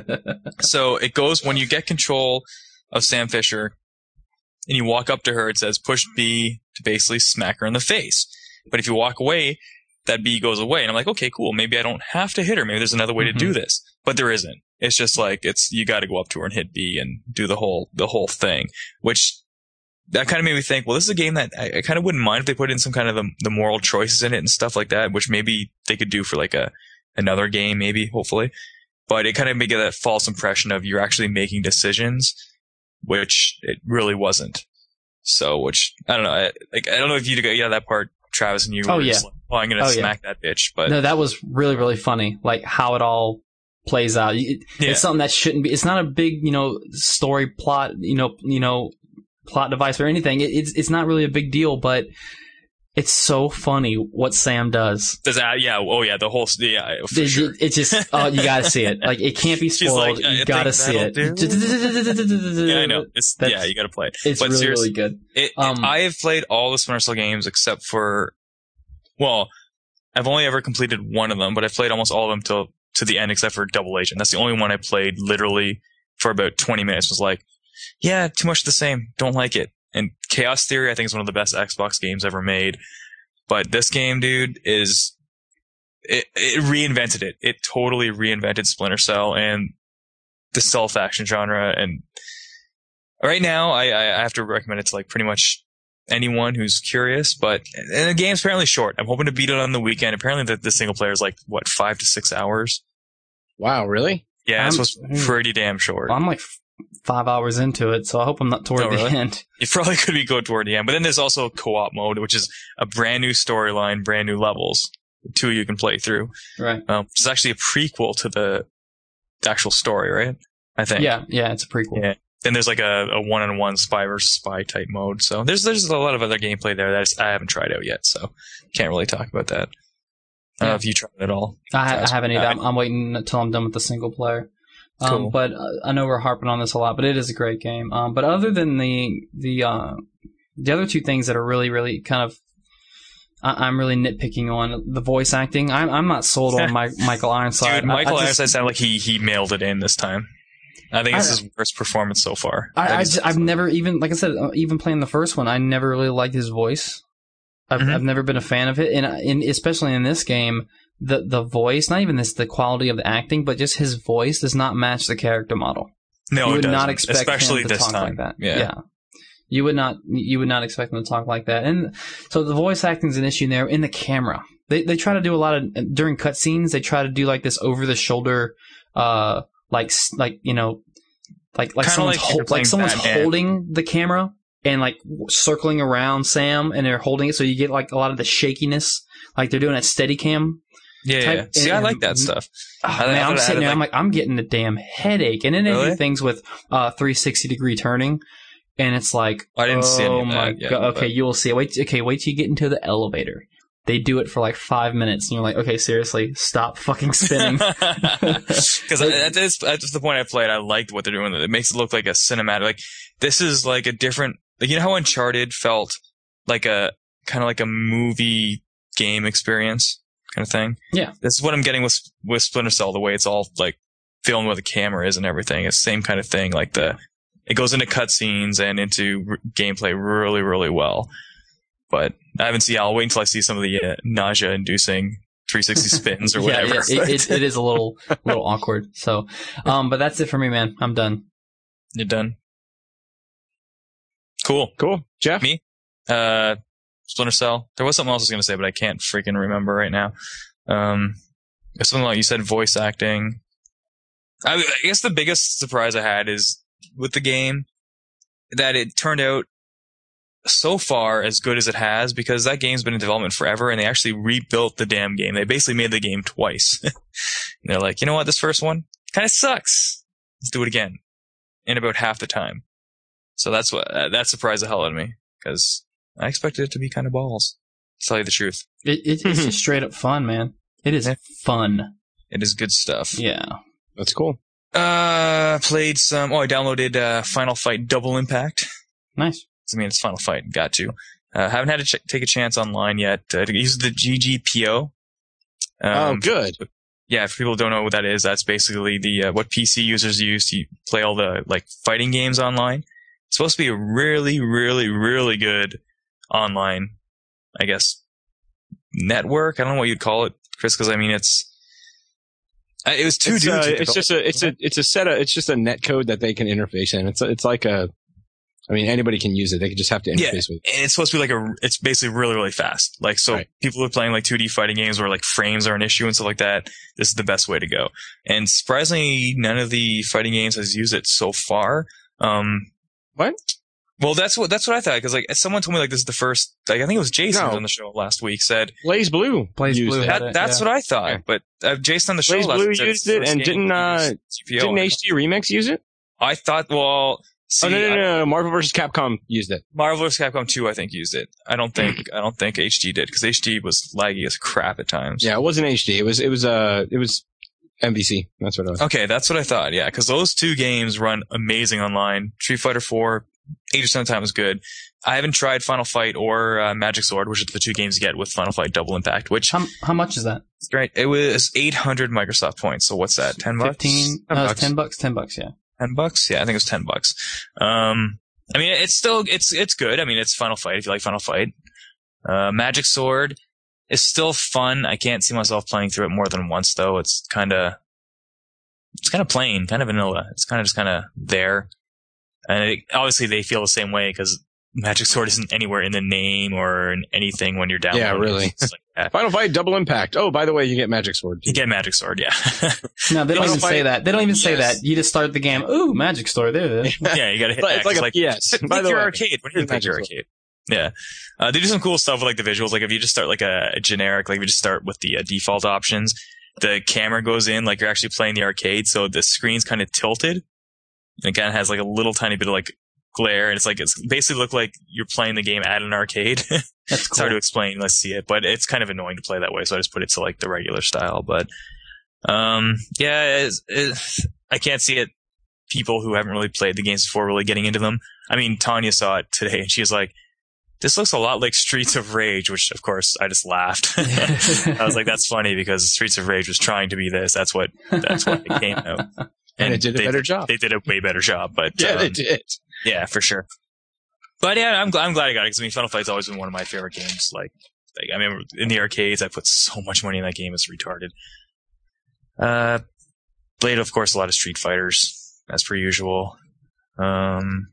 So it goes when you get control of Sam Fisher and you walk up to her, it says push B to basically smack her in the face. But if you walk away, that B goes away. And I'm like, okay, cool. Maybe I don't have to hit her. Maybe there's another way mm-hmm. to do this. But there isn't. It's just like, it's, you gotta go up to her and hit B and do the whole, the whole thing. Which, that kind of made me think, well, this is a game that I, I kind of wouldn't mind if they put in some kind of the, the moral choices in it and stuff like that, which maybe they could do for like a, another game, maybe, hopefully. But it kind of made that false impression of you're actually making decisions, which it really wasn't. So, which, I don't know, I, like, I don't know if you got, yeah, that part, Travis, and you
oh,
were
yeah.
just like, oh, I'm gonna
oh,
smack
yeah.
that bitch, but.
No, that was really, really funny. Like, how it all plays out. It,
yeah.
It's something that shouldn't be, it's not a big, you know, story plot, you know, you know, plot device or anything. It, it's, it's not really a big deal, but it's so funny what Sam does.
Does that, yeah, oh yeah, the whole, yeah, for
it,
sure.
It, it's just, oh, you gotta see it. Like, it can't be spoiled.
Like,
you gotta see it.
Yeah, I know. It's,
That's,
yeah, you gotta play it.
It's
but
really, really good.
It,
um,
it, I have played all the Splinter Cell games except for, well, I've only ever completed one of them, but I've played almost all of them till, to the end except for Double Agent. That's the only one I played literally for about twenty minutes was like, yeah, too much the same. Don't like it. And Chaos Theory, I think, is one of the best Xbox games ever made. But this game, dude, is it, it reinvented it. It totally reinvented Splinter Cell and the stealth action genre. And right now, I, I have to recommend it to like pretty much anyone who's curious. But and the game's apparently short. I'm hoping to beat it on the weekend. Apparently, the, the single player is like what five to six hours.
Wow, really?
Yeah, it's supposed to be pretty damn short.
I'm like five hours into it, so I hope I'm not toward
Oh,
the
really?
end.
You probably could be going toward the end. But then there's also co-op mode, which is a brand new storyline, brand new levels. Two you can play through.
Right.
Um, it's actually a prequel to the actual story, right? I think.
Yeah, yeah, it's a prequel.
Yeah. Then there's like a, a one-on-one spy versus spy type mode. So there's there's a lot of other gameplay there that I, just, I haven't tried out yet, so can't really talk about that. I don't know if you tried it at all.
I, I haven't either.
Uh,
I'm, I'm waiting until I'm done with the single player. Um,
Cool.
But uh, I know we're harping on this a lot, but it is a great game. Um, but other than the the uh, the other two things that are really, really kind of, I, I'm really nitpicking on the voice acting. I'm I'm not sold on my, Michael Ironside.
Dude, Michael
I, I
Ironside
just,
sounded like he, he mailed it in this time. I think it's
I-
his worst performance so far.
I,
That
I
is-
just, I've never even, like I said, uh, even playing the first one, I never really liked his voice. I've,
Mhm.
I've never been a fan of it, and, and especially in this game, the the voice, not even this, the quality of the acting, but just his voice does not match the character model.
no,
you
it
would not
doesn't,
expect
especially
him to
this
talk
time.
like that.
Yeah.
You would not you would not expect him to talk like that. And so the voice acting is an issue there. In the camera, they they try to do a lot of, during cutscenes, they try to do like this over the shoulder, uh, like s- like you know, like like
Kinda
someone's
like you're
hol-
playing
like someone's
Batman.
holding the camera and like w- circling around Sam, and they're holding it, so you get like a lot of the shakiness, like they're doing a steady cam.
Yeah, yeah,
type-
yeah. See, I
and-
like that stuff.
Oh,
I- I
man,
thought
I'm
it
sitting
had,
there. I'm
like-
like, I'm getting a damn headache, and then they
Really?
do things with uh, three sixty degree turning, and it's like,
I didn't
oh
see any of
my
that yet,
god. Okay,
but-
you will see. Wait, okay, wait till you get into the elevator. They do it for like five minutes, and you're like, okay, seriously, stop fucking spinning.
Because at this, at the point I played, I liked what they're doing. It makes it look like a cinematic. Like this is like a different. Like you know how Uncharted felt like a kind of like a movie game experience kind of thing.
Yeah.
This is what I'm getting with with Splinter Cell. The way it's all like filmed where the camera is and everything. It's the same kind of thing. Like the it goes into cutscenes and into r- gameplay really, really well. But I haven't seen. I'll wait until I see some of the uh, nausea-inducing three sixty spins or
yeah,
whatever.
yeah, it, it, it is a little little awkward. So, um, but that's it for me, man. I'm done.
You're done. Cool.
Cool. Jeff?
Me? Uh, Splinter Cell. There was something else I was going to say, but I can't freaking remember right now. Um, something like you said, voice acting. I, I guess the biggest surprise I had is with the game that it turned out so far as good as it has, because that game's been in development forever and they actually rebuilt the damn game. They basically made the game twice. And they're like, you know what? This first one kind of sucks. Let's do it again in about half the time. So that's what, uh, that surprised the hell out of me, because I expected it to be kind of balls, to tell you the truth.
It, it it's just straight up fun, man. It is
Yeah.
fun.
It is good stuff.
Yeah.
That's cool.
Uh, played some, oh, I downloaded, uh, Final Fight Double Impact.
Nice.
I mean, it's Final Fight. Got to. Uh, haven't had to ch- take a chance online yet. Uh, to use the G G P O. Um,
oh, good.
Yeah, if people who don't know what that is, that's basically the uh, what P C users use to play all the like fighting games online. It's supposed to be a really, really, really good online, I guess, network. I don't know what you'd call it, Chris, because I mean it's uh, it was two
It's,
dudes.
uh,
who
it's
developed-
just a it's a it's a set of it's just a net code that they can interface in. It's it's like a, I mean, anybody can use it. They can just have to interface
Yeah.
with it.
And it's supposed to be like a, it's basically really, really fast. Like, so
Right.
people who are playing like two D fighting games where like frames are an issue and stuff like that, this is the best way to go. And surprisingly, none of the fighting games has used it so far. Um,
What?
Well, that's what, that's what I thought. Cause like someone told me like this is the first, like I think it was Jason
No.
on the show last week said,
Blaze Blue
Blaze
used
Blue
it.
had
that,
it,
that's
yeah.
what I thought.
Yeah.
But uh, Jason on the show
Blaze
last
Blue
week said
used
it's the
it,
first
and
game
didn't,
to
uh,
use G P O.
Didn't H D Remix use it?
I thought, well, see,
oh no no,
I-
no no no! Marvel versus. Capcom used it.
Marvel versus. Capcom two, I think, used it. I don't think, I don't think H D did, because H D was laggy as crap at times.
Yeah, it wasn't H D. It was it was uh it was M V C. That's what it was.
Okay, that's what I thought. Yeah, because those two games run amazing online. Street Fighter four, eighty percent of the time is good. I haven't tried Final Fight or uh, Magic Sword, which are the two games you get with Final Fight Double Impact, which
How how much is that?
is great. It was eight hundred Microsoft points. So what's that? ten bucks?
Fifteen.
ten
No,
bucks.
it's ten bucks. Ten bucks. Yeah.
ten bucks. Yeah, I think it was ten bucks. Um, I mean, it's still it's it's good. I mean, it's Final Fight if you like Final Fight. Uh, Magic Sword is still fun. I can't see myself playing through it more than once though. It's kind of it's kind of plain, kind of vanilla. It's kind of just kind of there. And it, obviously they feel the same way because Magic Sword isn't anywhere in the name or in anything when you're downloading.
Yeah, really.
It's like that.
Final Fight, Double Impact. Oh, by the way, you get Magic Sword.
You get Magic Sword, yeah.
No, they don't
Final
even
Fight,
say that. They don't even say
yes.
that. You just start the game. Ooh, Magic Sword. There it is.
Yeah, you gotta hit
It's
X.
like a
like,
yes.
Pick
By the
your
way,
arcade. When you pick
Magic
your
Sword.
arcade. Yeah. Uh, they do some cool stuff with like the visuals. Like if you just start like a, a generic, like if you just start with the uh, default options, the camera goes in like you're actually playing the arcade. So the screen's kind of tilted. And it kind of has like a little tiny bit of like glare. And it's like, it's basically look like you're playing the game at an arcade.
That's
It's
cool.
hard to explain unless you see it, but it's kind of annoying to play that way. So I just put it to like the regular style. But, um, yeah, it's, it's, I can't see it. People who haven't really played the games before really getting into them. I mean, Tanya saw it today and she was like, this looks a lot like Streets of Rage, which of course I just laughed. I was like, that's funny because Streets of Rage was trying to be this. That's what, that's what it came out. And,
And it did a
they,
better job.
They did a way better job, but
Yeah,
um,
they did.
yeah, for sure. But yeah, I'm, I'm glad I got it because I mean, Final Fight's always been one of my favorite games. Like, like I remember in the arcades, I put so much money in that game; it's retarded. Uh, played, of course, a lot of Street Fighters, as per usual. Um,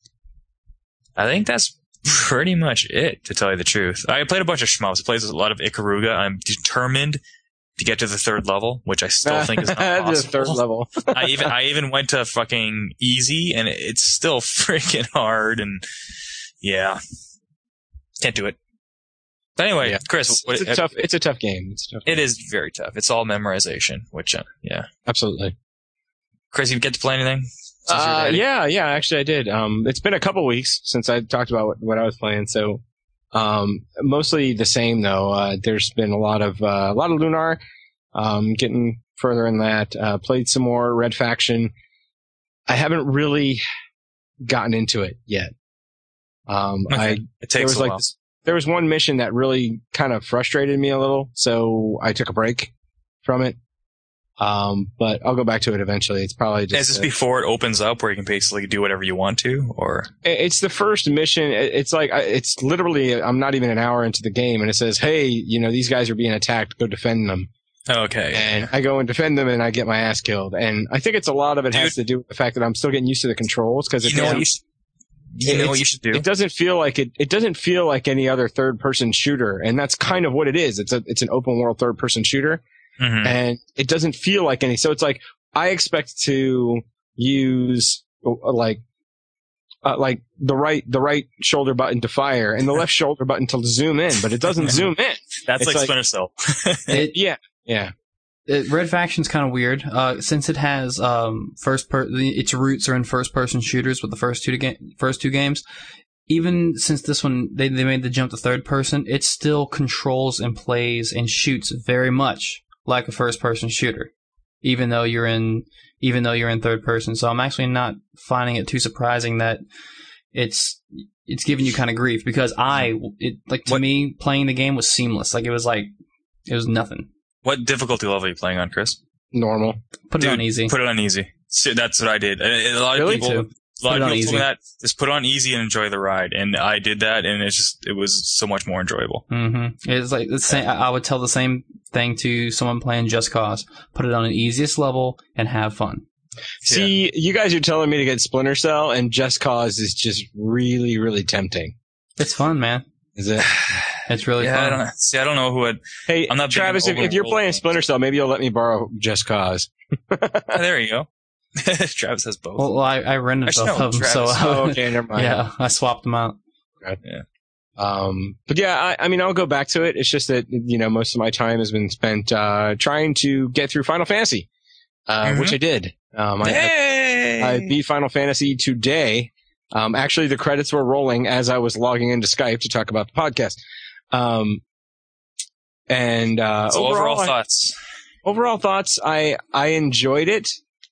I think that's pretty much it, to tell you the truth. I played a bunch of shmups. I played a lot of Ikaruga. I'm determined to get to the third level, which I still think is not possible.
The third level.
I even I even went to fucking easy, and it's still freaking hard. And yeah, can't do it. But anyway,
Yeah.
Chris,
It's,
what,
a tough. It's a tough game. It's a tough.
it is very tough. It's all memorization. Which uh, yeah,
Absolutely.
Chris, you get to play anything? Since you're
Uh,
ready?
yeah, yeah. Actually, I did. Um, it's been a couple weeks since I talked about what, what I was playing. So, um, mostly the same though. Uh, there's been a lot of uh, a lot of Lunar. Um, getting further in that. Uh, played some more Red Faction. I haven't really gotten into it yet. Um,
Okay.
I
It
there
takes
was
a
like
while.
this, there was one mission that really kind of frustrated me a little, so I took a break from it. Um, but I'll go back to it eventually. It's probably just
Is this
uh,
before it opens up where you can basically do whatever you want to, or
it's the first mission. It's like it's literally I'm not even an hour into the game, and it says, "Hey, you know these guys are being attacked. Go defend them."
oh, okay?
And I go and defend them, and I get my ass killed. And I think it's a lot of it has to do with the fact that I'm still getting used to the controls because
You know what you should, you know what you should do?
It doesn't feel like it. It doesn't feel like any other third-person shooter, and that's kind of what it is. It's a it's an open-world third-person shooter,
Mhm.
and it doesn't feel like any. So it's like I expect to use uh, like uh, like the right the right shoulder button to fire and the left shoulder button to zoom in, but it doesn't zoom in.
That's
It's
like,
like-
Splinter Cell.
It,
Yeah, yeah.
it, Red Faction's kind of weird, uh, since it has um, first per the, its roots are in first person shooters with the first two ga- first two games. Even since this one they they made the jump to third person, it still controls and plays and shoots very much like a first person shooter, even though you're in even though you're in third person. So I'm actually not finding it too surprising that it's it's giving you kind of grief because I it like to
What-
me playing the game was seamless. Like it was like it was nothing.
What difficulty level are you playing on, Chris?
Normal.
Put it
Dude,
on easy.
Put it on easy. So that's what I did. And a lot of
Really?
people,
Too.
a lot
Put it
of
on
people told me
easy.
that just put it on easy and enjoy the ride. And I did that, and it's just it was so much more enjoyable.
Mm-hmm. It's like the same. I would tell the same thing to someone playing Just Cause. Put it on an easiest level and have fun.
See, you guys are telling me to get Splinter Cell, and Just Cause is just really, really tempting.
It's fun, man.
Is it?
It's really
Yeah, I
fun.
don't see. I don't know who would.
Hey,
I'm not big
Travis,
in
if, if you're
open
playing
world
Splinter Cell, maybe you'll let me borrow Just Cause.
Oh, there you go. Travis has both.
Well, I, I rented
Actually,
both
no,
of them,
Travis.
so
Oh, okay, never mind.
yeah, I swapped them out.
Um, but yeah, I, I mean, I'll go back to it. It's just that, you know, most of my time has been spent, uh, trying to get through Final Fantasy, uh,
Mhm.
which I did. Um, I,
Hey!
I beat Final Fantasy today. Um, actually the credits were rolling as I was logging into Skype to talk about the podcast. Um, and, uh,
so overall,
overall, I-
thoughts.
overall thoughts, I, I enjoyed it,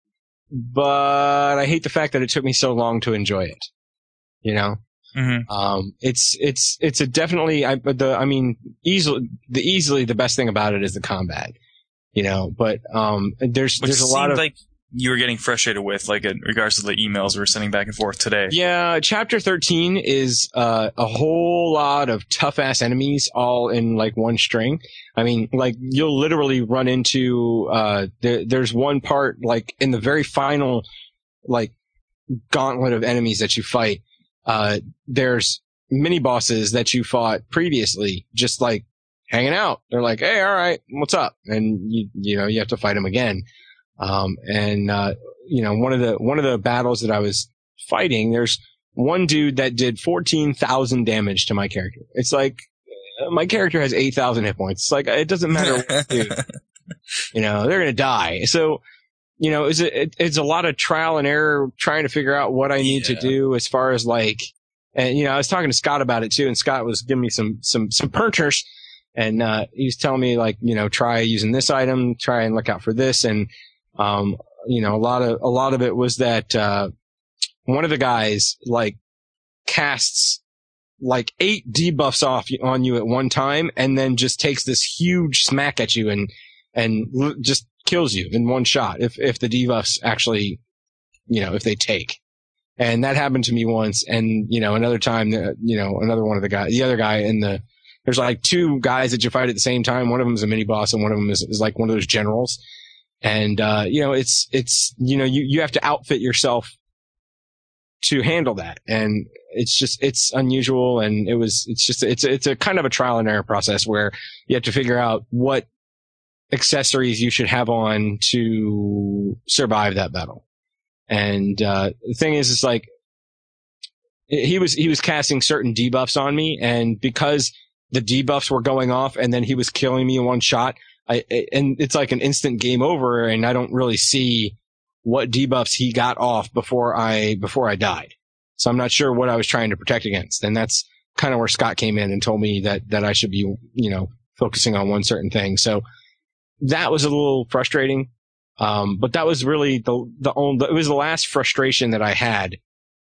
but I hate the fact that it took me so long to enjoy it. You know?
Mm-hmm.
Um, it's, it's, it's a definitely, I, but the, I mean, easily, the easily the best thing about it is the combat, you know, but, um, there's,
Which
there's a lot
seemed
of,
like you were getting frustrated with, like in regards to the emails we were sending back and forth today.
Yeah, chapter thirteen is uh, a whole lot of tough ass enemies all in like one string. I mean, like you'll literally run into uh, there, there's one part like in the very final like gauntlet of enemies that you fight. Uh, there's mini bosses that you fought previously, just like hanging out. They're like, "Hey, all right, what's up?" And you you know you have to fight them again. Um, and, uh, you know, one of the, one of the battles that I was fighting, there's one dude that did fourteen thousand damage to my character. It's like, my character has eight thousand hit points. It's like, it doesn't matter what you do. You know, they're going to die. So, you know, it's a, it, it's a lot of trial and error trying to figure out what I need yeah. to do as far as like, and, you know, I was talking to Scott about it too, and Scott was giving me some, some, some pointers, and, uh, he was telling me like, you know, try using this item, try and look out for this, and, Um, you know, a lot of, a lot of it was that, uh, one of the guys, like, casts, like, eight debuffs off on you at one time, and then just takes this huge smack at you and, and l- just kills you in one shot if, if the debuffs actually, you know, if they take. And that happened to me once, and, you know, another time, uh, you know, another one of the guys, the other guy in the, there's like two guys that you fight at the same time. One of them is a mini boss, and one of them is, is like one of those generals. And, uh, you know, it's, it's, you know, you, you have to outfit yourself to handle that. And it's just, it's unusual. And it was, it's just, it's, it's a kind of a trial and error process where you have to figure out what accessories you should have on to survive that battle. And, uh, the thing is, it's like, he was, he was casting certain debuffs on me. And because the debuffs were going off and then he was killing me in one shot, I, and it's like an instant game over, and I don't really see what debuffs he got off before I, before I died. So I'm not sure what I was trying to protect against. And that's kind of where Scott came in and told me that, that I should be, you know, focusing on one certain thing. So that was a little frustrating. Um, but that was really the, the only, it was the last frustration that I had,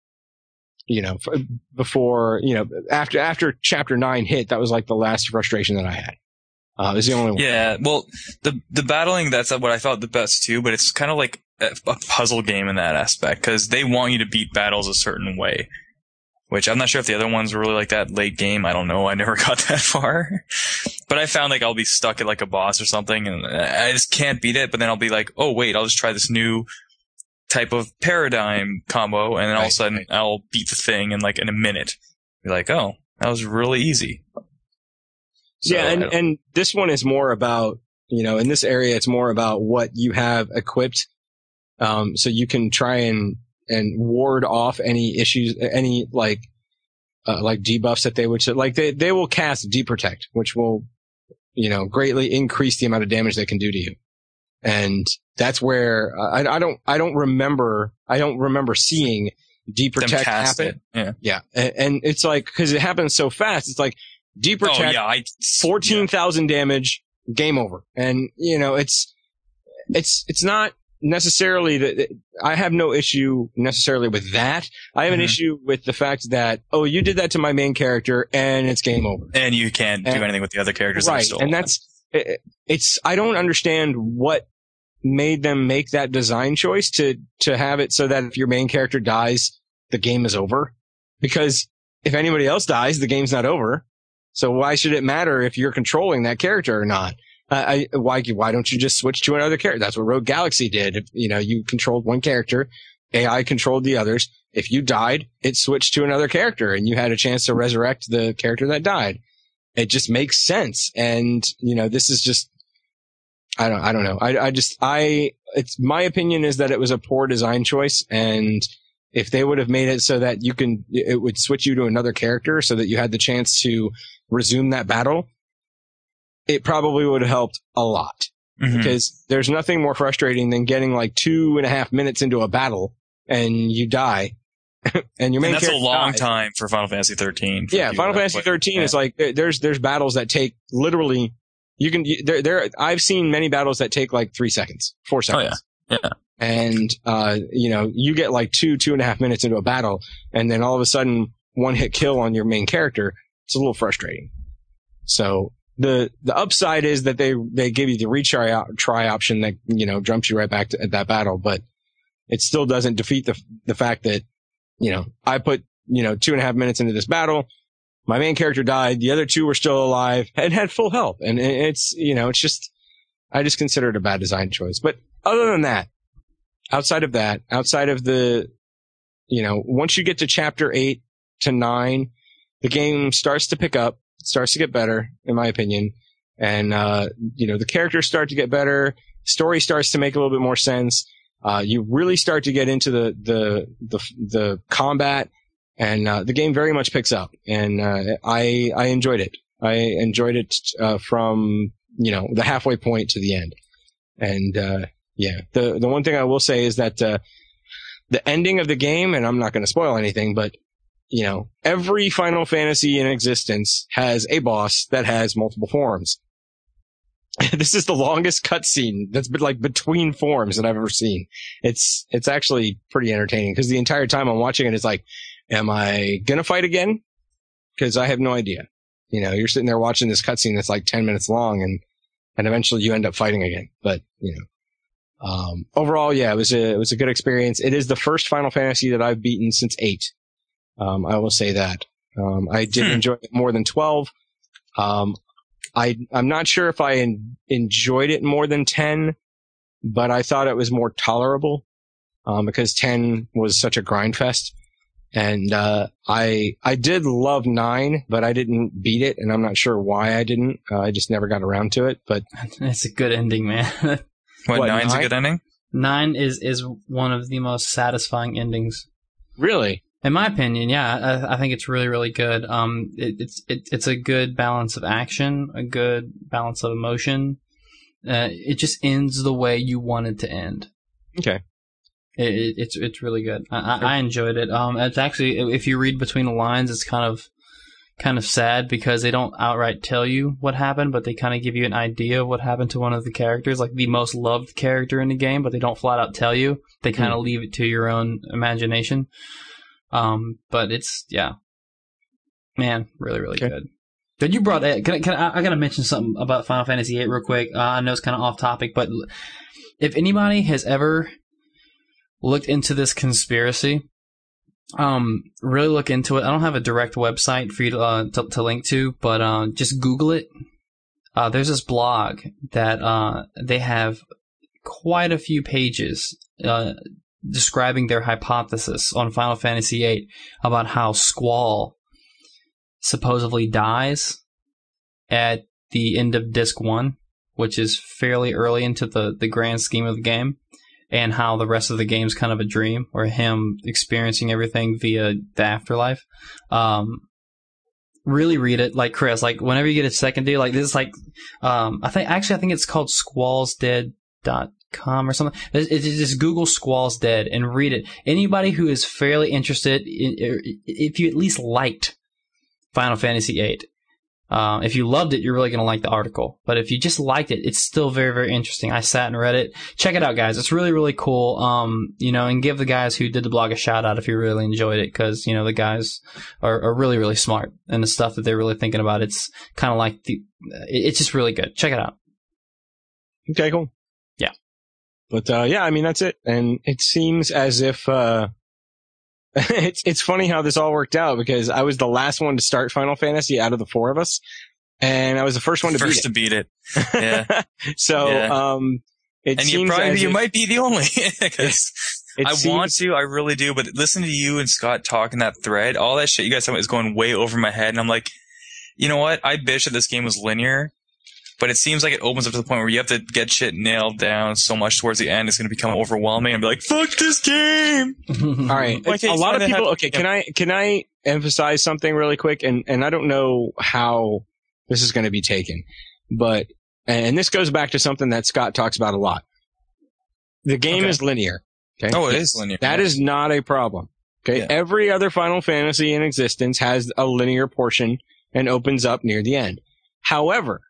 you know, before, you know, after, after chapter nine hit, that was like the last frustration that I had. Uh, is the only one.
Yeah, well, the the battling, that's what I thought the best too, but it's kind of like a, a puzzle game in that aspect, because they want you to beat battles a certain way, which I'm not sure if the other ones were really like that late game. I don't know. I never got that far. But I found like I'll be stuck at like a boss or something, and I just can't beat it, but then I'll be like, oh, wait, I'll just try this new type of paradigm combo, and then all right, of a sudden right. I'll beat the thing in like in a minute. Be like, oh, that was really easy.
So, yeah, and, and this one is more about, you know, in this area, it's more about what you have equipped. Um, so you can try and, and ward off any issues, any like, uh, like debuffs that they would, like they, they will cast Deep Protect, which will, you know, greatly increase the amount of damage they can do to you. And that's where uh, I, I don't, I don't remember, I don't remember seeing Deep Protect happen.
It. Yeah.
Yeah. And, and it's like, cause it happens so fast. It's like, Deep Protect, oh, yeah, I, fourteen thousand yeah. damage, game over. And, you know, it's, it's, it's not necessarily that I have no issue necessarily with that. I have mm-hmm. an issue with the fact that, oh, you did that to my main character and it's game over.
And you can't and, do anything with the other characters.
Right.
That
and that's, it, it's, I don't understand what made them make that design choice to, to have it so that if your main character dies, the game is over. Because if anybody else dies, the game's not over. So why should it matter if you're controlling that character or not? Uh, I, why, why don't you just switch to another character? That's what Rogue Galaxy did. If, you know, you controlled one character, A I controlled the others. If you died, it switched to another character and you had a chance to resurrect the character that died. It just makes sense. And, you know, this is just, I don't, I don't know. I, I just, I, it's, my opinion is that it was a poor design choice, and if they would have made it so that you can, it would switch you to another character so that you had the chance to resume that battle, it probably would have helped a lot. Mm-hmm. Because there's nothing more frustrating than getting like two and a half minutes into a battle and you die. and your main
and that's
character
a long
dies.
time for Final Fantasy thirteen.
Yeah, Final Fantasy thirteen yeah. is like, there's, there's battles that take literally, you can, there, there, I've seen many battles that take like three seconds, four seconds.
Oh, yeah. Yeah.
And, uh, you know, you get like two, two and a half minutes into a battle, and then all of a sudden, one hit kill on your main character. It's a little frustrating. So the, the upside is that they, they give you the retry try option that, you know, jumps you right back to at that battle. But it still doesn't defeat the the fact that, you know, I put, you know, two and a half minutes into this battle. My main character died. The other two were still alive and had full health. And it's, you know, it's just, I just consider it a bad design choice. But other than that, outside of that, outside of the, you know, once you get to chapter eight to nine, the game starts to pick up, starts to get better, in my opinion. And, uh, you know, the characters start to get better. Story starts to make a little bit more sense. Uh, you really start to get into the, the, the, the combat, and, uh, the game very much picks up. And, uh, I, I enjoyed it. I enjoyed it, uh, from, you know, the halfway point to the end. And, uh, yeah, the, the one thing I will say is that, uh, the ending of the game, and I'm not going to spoil anything, but, you know, every Final Fantasy in existence has a boss that has multiple forms. This is the longest cutscene that's been like between forms that I've ever seen. It's, it's actually pretty entertaining because the entire time I'm watching it, it's like, am I gonna fight again? Because I have no idea. You know, you're sitting there watching this cutscene that's like ten minutes long, and, and eventually you end up fighting again. But, you know, um, overall, yeah, it was a, it was a good experience. It is the first Final Fantasy that I've beaten since eight. Um, I will say that. Um, I did hmm. enjoy it more than twelve. Um, I, I'm not sure if I en- enjoyed it more than ten, but I thought it was more tolerable, um, because ten was such a grind fest. And, uh, I, I did love nine, but I didn't beat it, and I'm not sure why I didn't. Uh, I just never got around to it, but.
It's a good ending, man.
what, what, nine's nine? A good ending?
Nine is, is one of the most satisfying endings.
Really?
In my opinion, yeah, I, I think it's really, really good. Um, it, it's it, it's a good balance of action, a good balance of emotion. Uh, it just ends the way you want it to end.
Okay,
it, it, it's it's really good. I, I, I enjoyed it. Um, it's actually, if you read between the lines, it's kind of kind of sad because they don't outright tell you what happened, but they kind of give you an idea of what happened to one of the characters, like the most loved character in the game, but they don't flat out tell you. They kind of mm. leave it to your own imagination. Um, but it's, yeah, man, really, really okay. good. But you brought it. Can I, can I, I gotta mention something about Final Fantasy eight real quick. Uh, I know it's kind of off topic, but if anybody has ever looked into this conspiracy, um, really look into it. I don't have a direct website for you to, uh, to, to link to, but, uh, just Google it. Uh, there's this blog that, uh, they have quite a few pages, uh, describing their hypothesis on Final Fantasy eight about how Squall supposedly dies at the end of Disc one, which is fairly early into the, the grand scheme of the game, and how the rest of the game's kind of a dream, or him experiencing everything via the afterlife. Um, really read it, like Chris, like whenever you get a second, dude, like this is like, um, I think, actually I think it's called squalls dead dot com or something. It's, it's just Google Squall's Dead and read it. Anybody who is fairly interested in, if you at least liked Final Fantasy eight, um, if you loved it, you're really going to like the article. But if you just liked it, it's still very, very interesting. I sat and read it. Check it out, guys. It's really, really cool. Um, you know, and give the guys who did the blog a shout out if you really enjoyed it, because, you know, the guys are, are really, really smart, and the stuff that they're really thinking about, it's kind of like the, it's just really good. Check it out.
Okay, cool.
Yeah.
But, uh, yeah, I mean, that's it. And it seems as if, uh, it's, it's funny how this all worked out, because I was the last one to start Final Fantasy out of the four of us. And I was the first one to
first
beat it.
First to beat it. Yeah.
so,
yeah.
um, it
and
seems
you probably, you
if,
might be the only, because I
seems,
want to, I really do, but listen to you and Scott talking that thread, all that shit you guys talking about is going way over my head. And I'm like, you know what? I bitched that this game was linear. But it seems like it opens up to the point where you have to get shit nailed down so much towards the end, it's going to become overwhelming and be like, fuck this game!
All right. Like, a lot of people, have, okay, can I, can I emphasize something really quick? And, and I don't know how this is going to be taken, but, and this goes back to something that Scott talks about a lot. The game okay. is linear. Okay.
Oh, it is linear.
That is not a problem. Okay. Yeah. Every other Final Fantasy in existence has a linear portion and opens up near the end. However,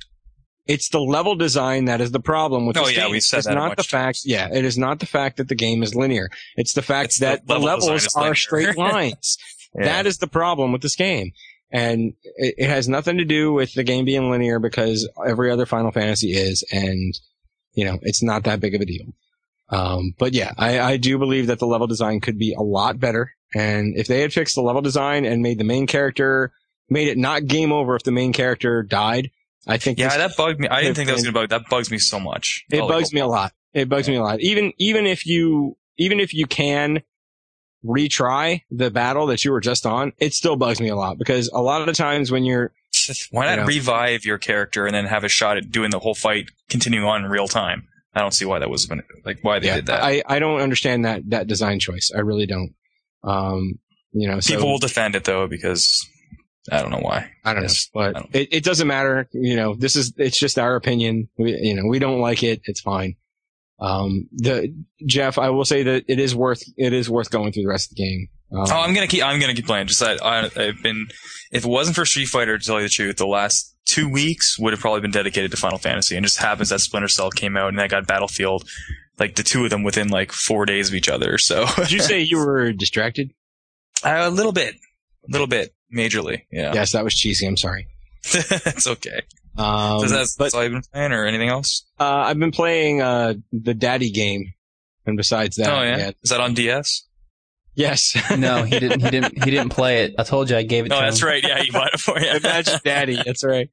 it's the level design that is the problem with
oh,
this
yeah,
game.
we said
it's
that
not the fact, yeah, it is not the fact that the game is linear. It's the fact it's that the, level the levels are straight lines. yeah. That is the problem with this game. And it, it has nothing to do with the game being linear, because every other Final Fantasy is, and, you know, it's not that big of a deal. Um, but yeah, I, I do believe that the level design could be a lot better. And if they had fixed the level design and made the main character, made it not game over if the main character died, I think.
Yeah, that bugged me. I didn't think that was going to bug. That bugs me so much.
It bugs me a lot. It bugs me a lot. Even, even if you, even if you can retry the battle that you were just on, it still bugs me a lot because a lot of the times when you're,
why not
you know,
revive your character and then have a shot at doing the whole fight continuing on in real time? I don't see why that was gonna, like why they
yeah,
did that.
I, I don't understand that, that design choice. I really don't. Um, you know,
people
so,
will defend it though because I don't know why.
I don't know, but
don't.
It, it doesn't matter. You know, this is, it's just our opinion. We, you know, we don't like it. It's fine. Um, the, Jeff, I will say that it is worth, it is worth going through the rest of the game. Um,
oh, I'm gonna keep, I'm gonna keep playing. Just that I, I've been, if it wasn't for Street Fighter, to tell you the truth, the last two weeks would have probably been dedicated to Final Fantasy. And it just happens that Splinter Cell came out and I got Battlefield, like the two of them within like four days of each other. So.
Did you say you were distracted?
Uh, a little bit, a little bit, majorly. Yeah.
Yes, that was cheesy. I'm sorry.
It's okay.
Um,
so that's,
but,
that's all you've been playing or anything else?
Uh, I've been playing, uh, the Daddy game. And besides that,
oh, yeah?
yeah.
Is that on D S?
Yes.
No, he didn't, he didn't, he didn't play it. I told you I gave it
oh,
to him.
Oh, that's right. Yeah, you bought it for you.
Imagine Daddy. That's right.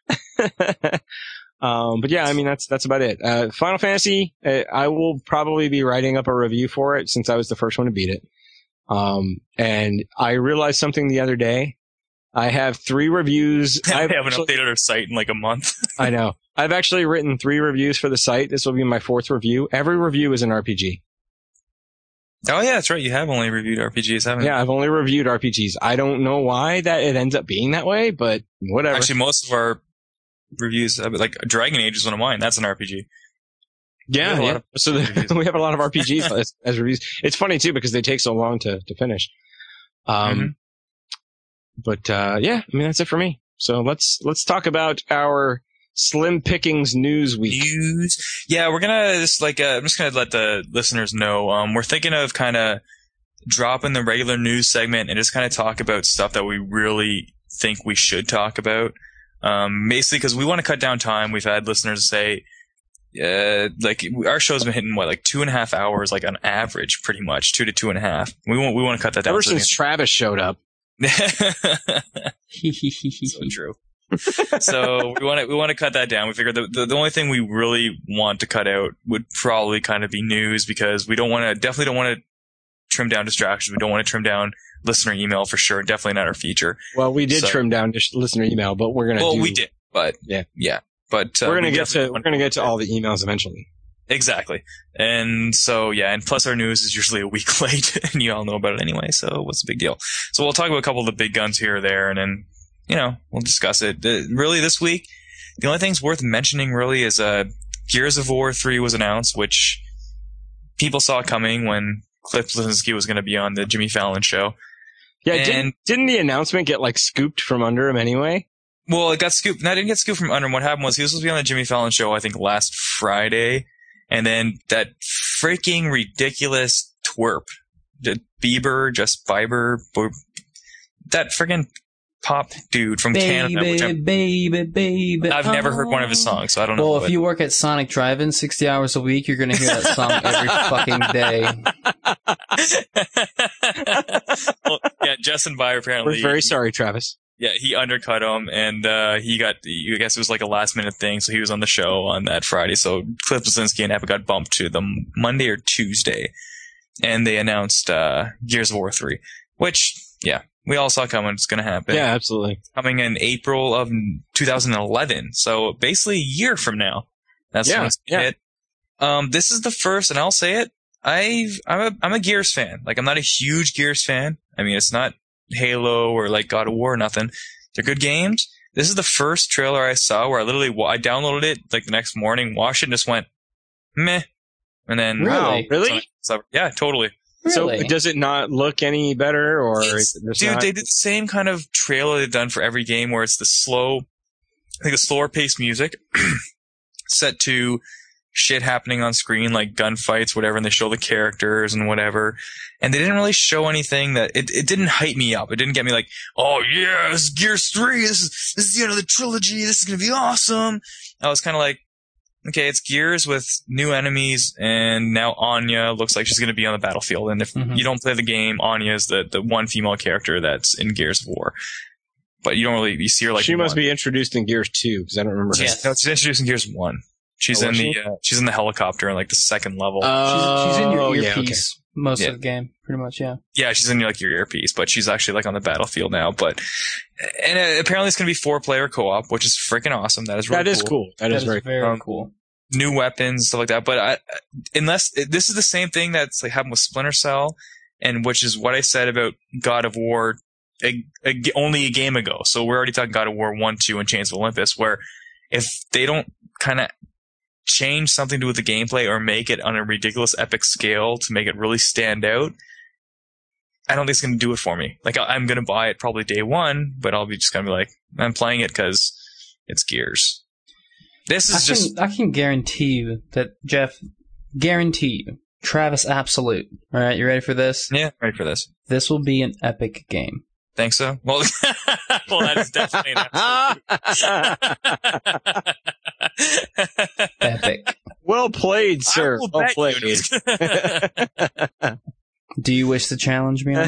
um, but yeah, I mean, that's, that's about it. Uh, Final Fantasy, uh, I will probably be writing up a review for it since I was the first one to beat it. Um, and I realized something the other day. I have three reviews.
I
I've
haven't
actually,
updated our site in like a month.
I know. I've actually written three reviews for the site. This will be my fourth review. Every review is an R P G.
Oh yeah, that's right. You have only reviewed R P Gs, haven't you?
Yeah, I've only reviewed R P Gs. I don't know why that it ends up being that way, but whatever.
Actually, most of our reviews, like Dragon Age is one of mine. That's an R P G.
Yeah, yeah. So the, we have a lot of R P Gs as, as reviews. It's funny too because they take so long to, to finish. Um, mm-hmm. But uh, yeah, I mean that's it for me. So let's let's talk about our Slim Pickings News Week.
News, yeah, we're gonna just like uh, I'm just gonna let the listeners know. Um, we're thinking of kind of dropping the regular news segment and just kind of talk about stuff that we really think we should talk about. Um, basically because we want to cut down time. We've had listeners say. Uh, like our show's been hitting what, like two and a half hours, like on average, pretty much two to two and a half. We want we want to cut that down.
Ever since Travis showed up.
So true. So we want to we want to cut that down. We figured the, the the only thing we really want to cut out would probably kind of be news because we don't want to definitely don't want to trim down distractions. We don't want to trim down listener email for sure. Definitely not our feature.
Well, we did
so,
trim down just listener email, but we're gonna.
Well,
do,
we did, but
yeah,
yeah. But uh,
we're gonna
we
get to we're gonna get to all the emails eventually.
Exactly. And so, yeah, and plus our news is usually a week late, and you all know about it anyway, so what's the big deal? So we'll talk about a couple of the big guns here or there, and then, you know, we'll discuss it. Uh, really, this week, the only thing's worth mentioning, really, is uh, Gears of War three was announced, which people saw coming when Cliff Bleszinski was going to be on the Jimmy Fallon show.
Yeah,
and,
didn't, didn't the announcement get, like, scooped from under him anyway?
Well, it got scooped. No, it didn't get scooped from under him. What happened was he was supposed to be on the Jimmy Fallon show, I think, last Friday. And then that freaking ridiculous twerp, Bieber, just Bieber, that freaking pop dude from
baby,
Canada. Which I'm,
baby, baby.
I've never heard one of his songs, so I don't know.
Well, if you work at Sonic Drive-In sixty hours a week, you're going to hear that song every fucking day.
Well, yeah, Justin Bieber apparently.
We're very sorry, Travis.
Yeah, he undercut him, and uh he got, I guess it was like a last minute thing, so he was on the show on that Friday. So Cliff Bleszinski and Epic got bumped to the Monday or Tuesday, and they announced uh Gears of War three, which, yeah, we all saw coming. It's going to happen.
Yeah, absolutely.
Coming in April of two thousand eleven, so basically a year from now. That's
yeah,
when it's
yeah.
hit. Um, this is the first, and I'll say it, I've, I'm a, I'm a Gears fan. Like, I'm not a huge Gears fan. I mean, it's not Halo or like God of War or nothing. They're good games. This is the first trailer I saw where I literally, I downloaded it like the next morning, watched it, and just went, meh. And then,
really?
Really?
So, yeah, totally.
Really?
So does it not look any better or?
It's,
is
dude,
not...
they did the same kind of trailer they've done for every game where it's the slow, I think the slower paced music set to shit happening on screen, like gunfights, whatever, and they show the characters and whatever. And they didn't really show anything that, it, it didn't hype me up. It didn't get me like, oh yeah, this is Gears three, this is, this is the end of the trilogy, this is gonna be awesome. I was kinda like, okay, it's Gears with new enemies, and now Anya looks like she's going to be on the battlefield. And if mm-hmm. you don't play the game, Anya is the, the one female character that's in Gears of War. But you don't really, you see her like
She must
one.
be introduced in Gears two, because I don't remember her.
Yes. No, she's introduced in Gears one. She's
oh,
in
she?
the, uh, she's in the helicopter in like the second level.
Uh, she's, she's in your
oh,
earpiece
yeah, okay.
most
yeah.
of the game, pretty much, yeah.
Yeah, she's in like your earpiece, but she's actually like on the battlefield now. But, and uh, apparently it's going to be four player co-op, which is freaking awesome. That is really
That is
cool.
cool. That,
that
is,
is
very,
very
um,
cool.
New weapons, stuff like that. But I, unless, this is the same thing that's like happened with Splinter Cell, and which is what I said about God of War a, a, only a game ago. So we're already talking God of War one, two, and Chains of Olympus, where if they don't kind of change something to do with the gameplay or make it on a ridiculous epic scale to make it really stand out, I don't think it's going to do it for me. Like, I'm going to buy it probably day one, but I'll be just going to be like, I'm playing it because it's Gears. This is
I can,
just...
I can guarantee you that, Jeff, guarantee you, Travis Absolute, alright, you ready for this?
Yeah, ready for this.
This will be an epic game.
Think so? Well, well, that is definitely an absolute.
Epic.
Well played, sir. Well played.
You.
Do you wish to challenge me on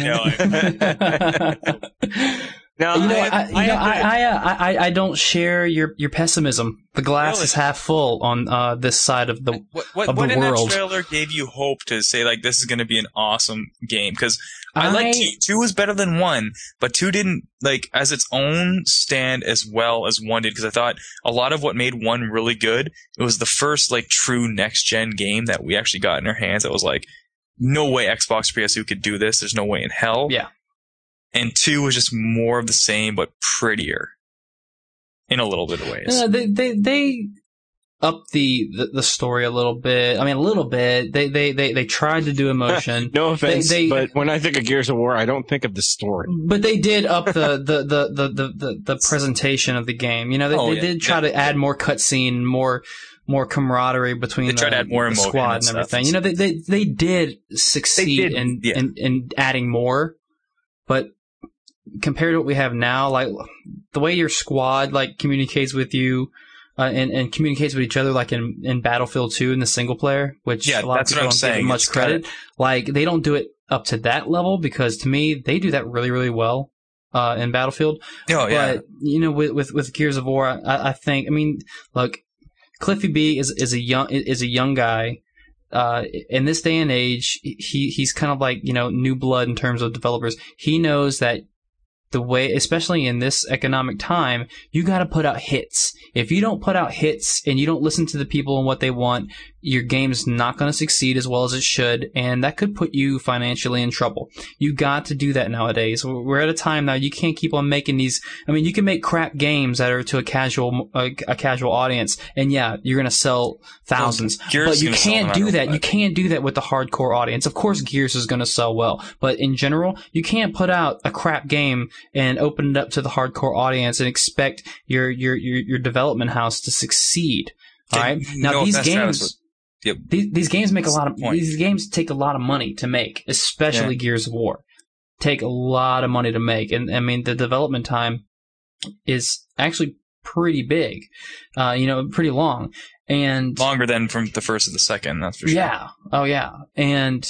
that?
No, I,
no,
you know,
I,
I, you
I,
know,
I,
I, I, I, I don't share your, your pessimism. The glass
Really?
is half full on uh, this side of the
what, what,
of
what
the
in
world.
that trailer gave you hope to say, like, this is going to be an awesome game? Because I,
I
like two. Two was better than one, but two didn't, like, as its own stand as well as one did. Because I thought a lot of what made one really good, it was the first, like, true next-gen game that we actually got in our hands that was like, no way Xbox or P S two could do this. There's no way in hell.
Yeah.
And two was just more of the same, but prettier. In a little bit of ways.
Uh, they, they, they upped the, the, the story a little bit. I mean, a little bit. They, they, they, they tried to do emotion.
no offense,
they, they,
but when I think of Gears of War, I don't think of the story.
But they did up the, the, the, the, the, the, the presentation of the game. You know, they,
Oh,
they
yeah.
did try
Yeah.
to add more cutscene, more, more camaraderie between
They
the,
tried to add more
the
emotion
squad
and
and
stuff
everything.
and
You know, they, they, they did succeed
They did,
in,
yeah.
in, in adding more, but compared to what we have now, like the way your squad like communicates with you, uh, and, and communicates with each other, like in, in Battlefield two in the single player, which
Yeah,
a lot
that's
of
what
people
I'm
don't give
saying.
it much
It's kinda-
credit. Like they don't do it up to that level because to me they do that really, really well. Uh, in Battlefield.
Oh, yeah.
But, you know, with, with, with Gears of War, I, I think, I mean, look, Cliffy B is, is a young, is a young guy. Uh, in this day and age, he, he's kind of like, you know, new blood in terms of developers. He knows that the way, especially in this economic time, you gotta put out hits. If you don't put out hits and you don't listen to the people and what they want, your game's not gonna succeed as well as it should, and that could put you financially in trouble. You got to do that nowadays. We're at a time now you can't keep on making these, I mean, you can make crap games that are to a casual, a, a casual audience, and yeah, you're gonna sell thousands.
Gears
But
is
you
gonna sell no
can't
matter
do that.
what.
You can't do that with the hardcore audience. Of course Gears is gonna sell well, but in general, you can't put out a crap game and open it up to the hardcore audience and expect your your your, your development house to succeed. All
Okay,
right. Now
no
these
offense, Travis,
games,
but- yep.
these these games make a
That's
lot of
the point.
these games take a lot of money to make, especially
Yeah.
Gears of War. Take a lot of money to make, and I mean the development time is actually pretty big. Uh, you know, pretty long, and
Longer than from the first to the second, that's for sure.
yeah, oh yeah, and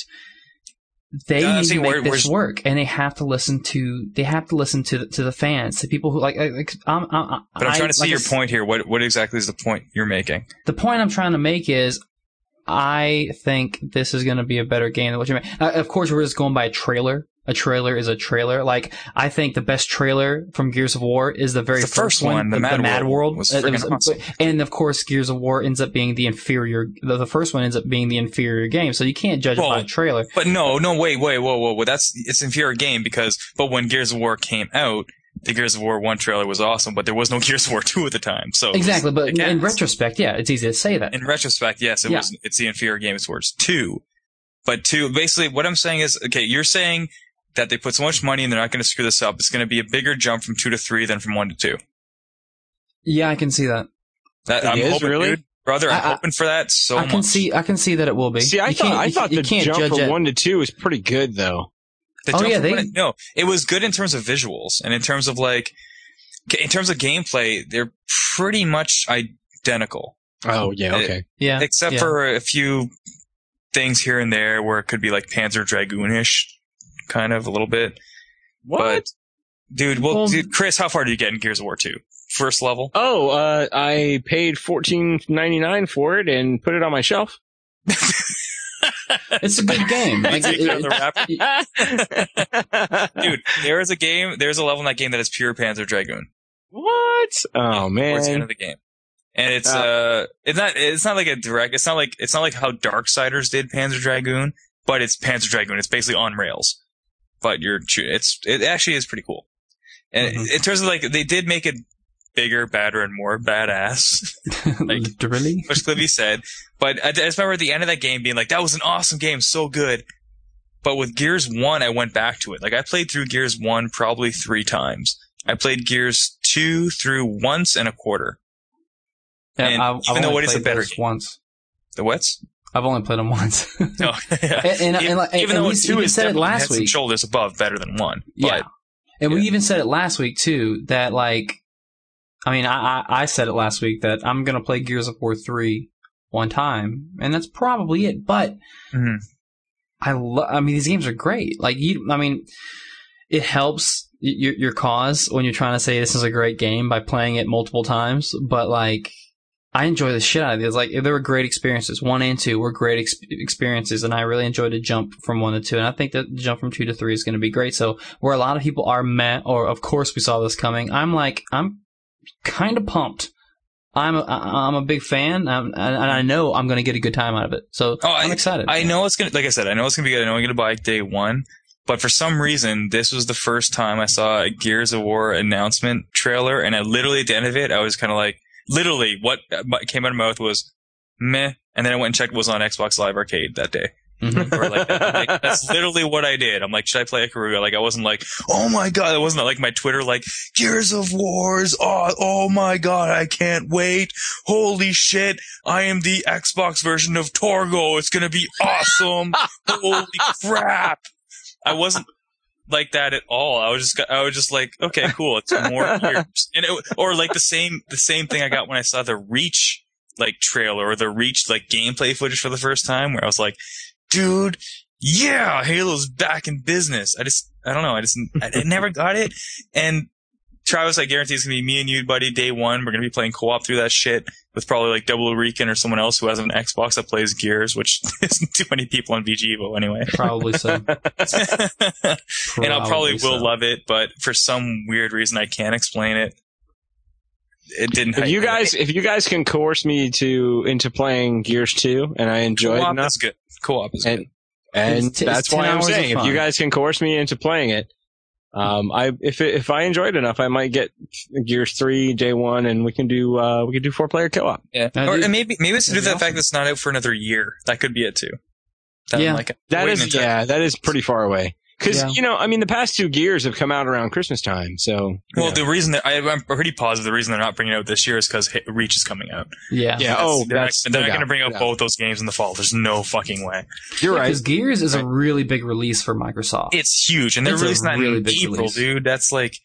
they
Yeah, I'm
need to
saying
make
where-
this
where's-
work, and they have to listen to they have to listen to the, to the fans, to people who like. like I'm, I'm,
But I'm
I-
trying to see
like
your
I s-
point here. What what exactly is the point you're making?
The point I'm trying to make is, I think this is going to be a better game than what you made. Uh, of course, we're just going by a trailer. A trailer is a trailer. Like, I think the best trailer from Gears of War is the very
The first
one,
one, the Mad World, was
Uh, it
freaking awesome.
And of course, Gears of War ends up being the inferior. The, the first one ends up being the inferior game. So you can't judge
Well,
it by a trailer.
But no, no, wait, wait, whoa, whoa, whoa. That's it's an inferior game because. But when Gears of War came out, the Gears of War one trailer was awesome, but there was no Gears of War two at the time. So it was
Exactly, but in, in
against.
retrospect, yeah, it's easy to say that.
In retrospect, yes, it
Yeah.
was. It's the inferior game towards two. But two, basically, what I'm saying is, okay, you're saying that they put so much money and they're not going to screw this up. It's going to be a bigger jump from two to three than from one to two.
Yeah, I can see that.
That,
It
I'm
is,
hoping,
really?
dude, brother. I'm
I- I-
hoping for that so
I
much.
can see, I can see that it will be.
See, I
You
thought
can't-
I
you-
thought
you
the
can't
jump
judge
from
it.
one to two was pretty good, though.
The
Oh,
jump
yeah,
from
they-
one- no, it was good in terms of visuals and in terms of like, in terms of gameplay, they're pretty much identical.
Oh, yeah, okay.
It,
yeah.
Except
yeah.
for a few things here and there where it could be like Panzer Dragoonish, kind of a little bit.
What?
But, dude, well,
Well-
dude, Chris, how far did you get in Gears of War two? First level?
Oh, uh, I paid fourteen ninety-nine for it and put it on my shelf.
It's a good game. Like,
Take
it-
down the
it-
rapper. Dude, there is a game, there's a level in that game that is pure Panzer Dragoon.
What? Oh,
Towards the end
man.
of the game. And it's, uh, it's not, it's not like a direct, it's not like, it's not like how Darksiders did Panzer Dragoon, but it's Panzer Dragoon. It's basically on rails. But you're, it's, it actually is pretty cool. And
Mhm.
in terms of like, they did make it bigger, badder, and more badass, like-
literally.
which Clivy said. But I, I just remember at the end of that game being like, that was an awesome game, so good. But with Gears one, I went back to it. Like, I played through Gears one probably three times. I played Gears two through once and a quarter.
Yeah,
And
I've,
even
I've
though
only
it is a
played
better
those
game.
once.
The what's?
I've only played them once.
No, yeah.
And- and- and like-
even
and
though
we-
two
we
is
said it
definitely
last
heads and
week.
shoulders above better than one.
Yeah.
But
And we
yeah.
even said it last week too, that like, I mean, I, I, I said it last week that I'm going to play Gears of War three one time, and that's probably it. But
Mhm.
I love, I mean, these games are great. Like, you, I mean, it helps your, your cause when you're trying to say this is a great game by playing it multiple times. But like, I enjoy the shit out of these. Like, there were great experiences. One and two were great ex- experiences, and I really enjoyed the jump from one to two. And I think that the jump from two to three is going to be great. So, where a lot of people are meh, or of course we saw this coming, I'm like, I'm kind of pumped. I'm a, I'm a big fan, um, and I know I'm going to get a good time out of it. So,
Oh,
I'm
I-
excited.
I know it's gonna, like I said, I know it's gonna be good. I know I'm gonna buy it day one. But for some reason, this was the first time I saw a Gears of War announcement trailer, and I literally at the end of it, I was kind of like, literally, what came out of my mouth was meh, and then I went and checked what was on Xbox Live Arcade that day.
Mhm.
Or like, like, that's literally what I did. I'm like, should I play Ikaruga? Like, I wasn't like, oh my god, it wasn't like my Twitter like, Gears of Wars, oh, oh my god, I can't wait. Holy shit, I am the Xbox version of Torgo. It's gonna be awesome. Holy crap. I wasn't like that at all. I was just, I was just like, okay, cool. It's more Gears. And it, or like the same, the same thing I got when I saw the Reach like trailer or the Reach like gameplay footage for the first time, where I was like, dude, yeah, Halo's back in business. I just, I don't know. I just, I, I never got it. And Travis, I guarantee it's going to be me and you, buddy, day one. We're going to be playing co-op through that shit with probably like Double Rican or someone else who has an Xbox that plays Gears, which isn't too many people on V G Evo anyway.
Probably so.
And I'll probably will
so.
love it, but for some weird reason I can't explain it. It didn't.
If you
hype me.
guys, if you guys can coerce me to into playing Gears two, and I enjoy it
co-op
enough,
is good. Co-op is good.
and and
It's t- it's
that's
ten
why I'm
hours of
saying, if
fun.
you guys can coerce me into playing it, um, I if it, if I enjoyed it enough, I might get Gears three day one, and we can do uh we can do four player co-op.
Yeah,
Now,
or
dude,
and maybe maybe it's to do
that'd
with
be
the fact that it's not out for another year. That could be it too. That I'm
Yeah.
like,
That
waiting
is
until-
yeah, that is pretty far away. Because
Yeah.
you know, I mean, the past two Gears have come out around Christmas time, so
Well,
yeah.
the reason that I, I'm pretty positive the reason they're not bringing it out this year is because Reach is coming out.
Yeah.
yeah. Oh,
they're
that's
not, they're
no
not going to
doubt,
bring
no
out
doubt.
both those games in the fall. There's no fucking way.
You're right.
Because Gears is
Right.
a really big release for Microsoft.
It's huge, and they're
It's a
releasing that
really
in
big
April,
release.
dude. That's like,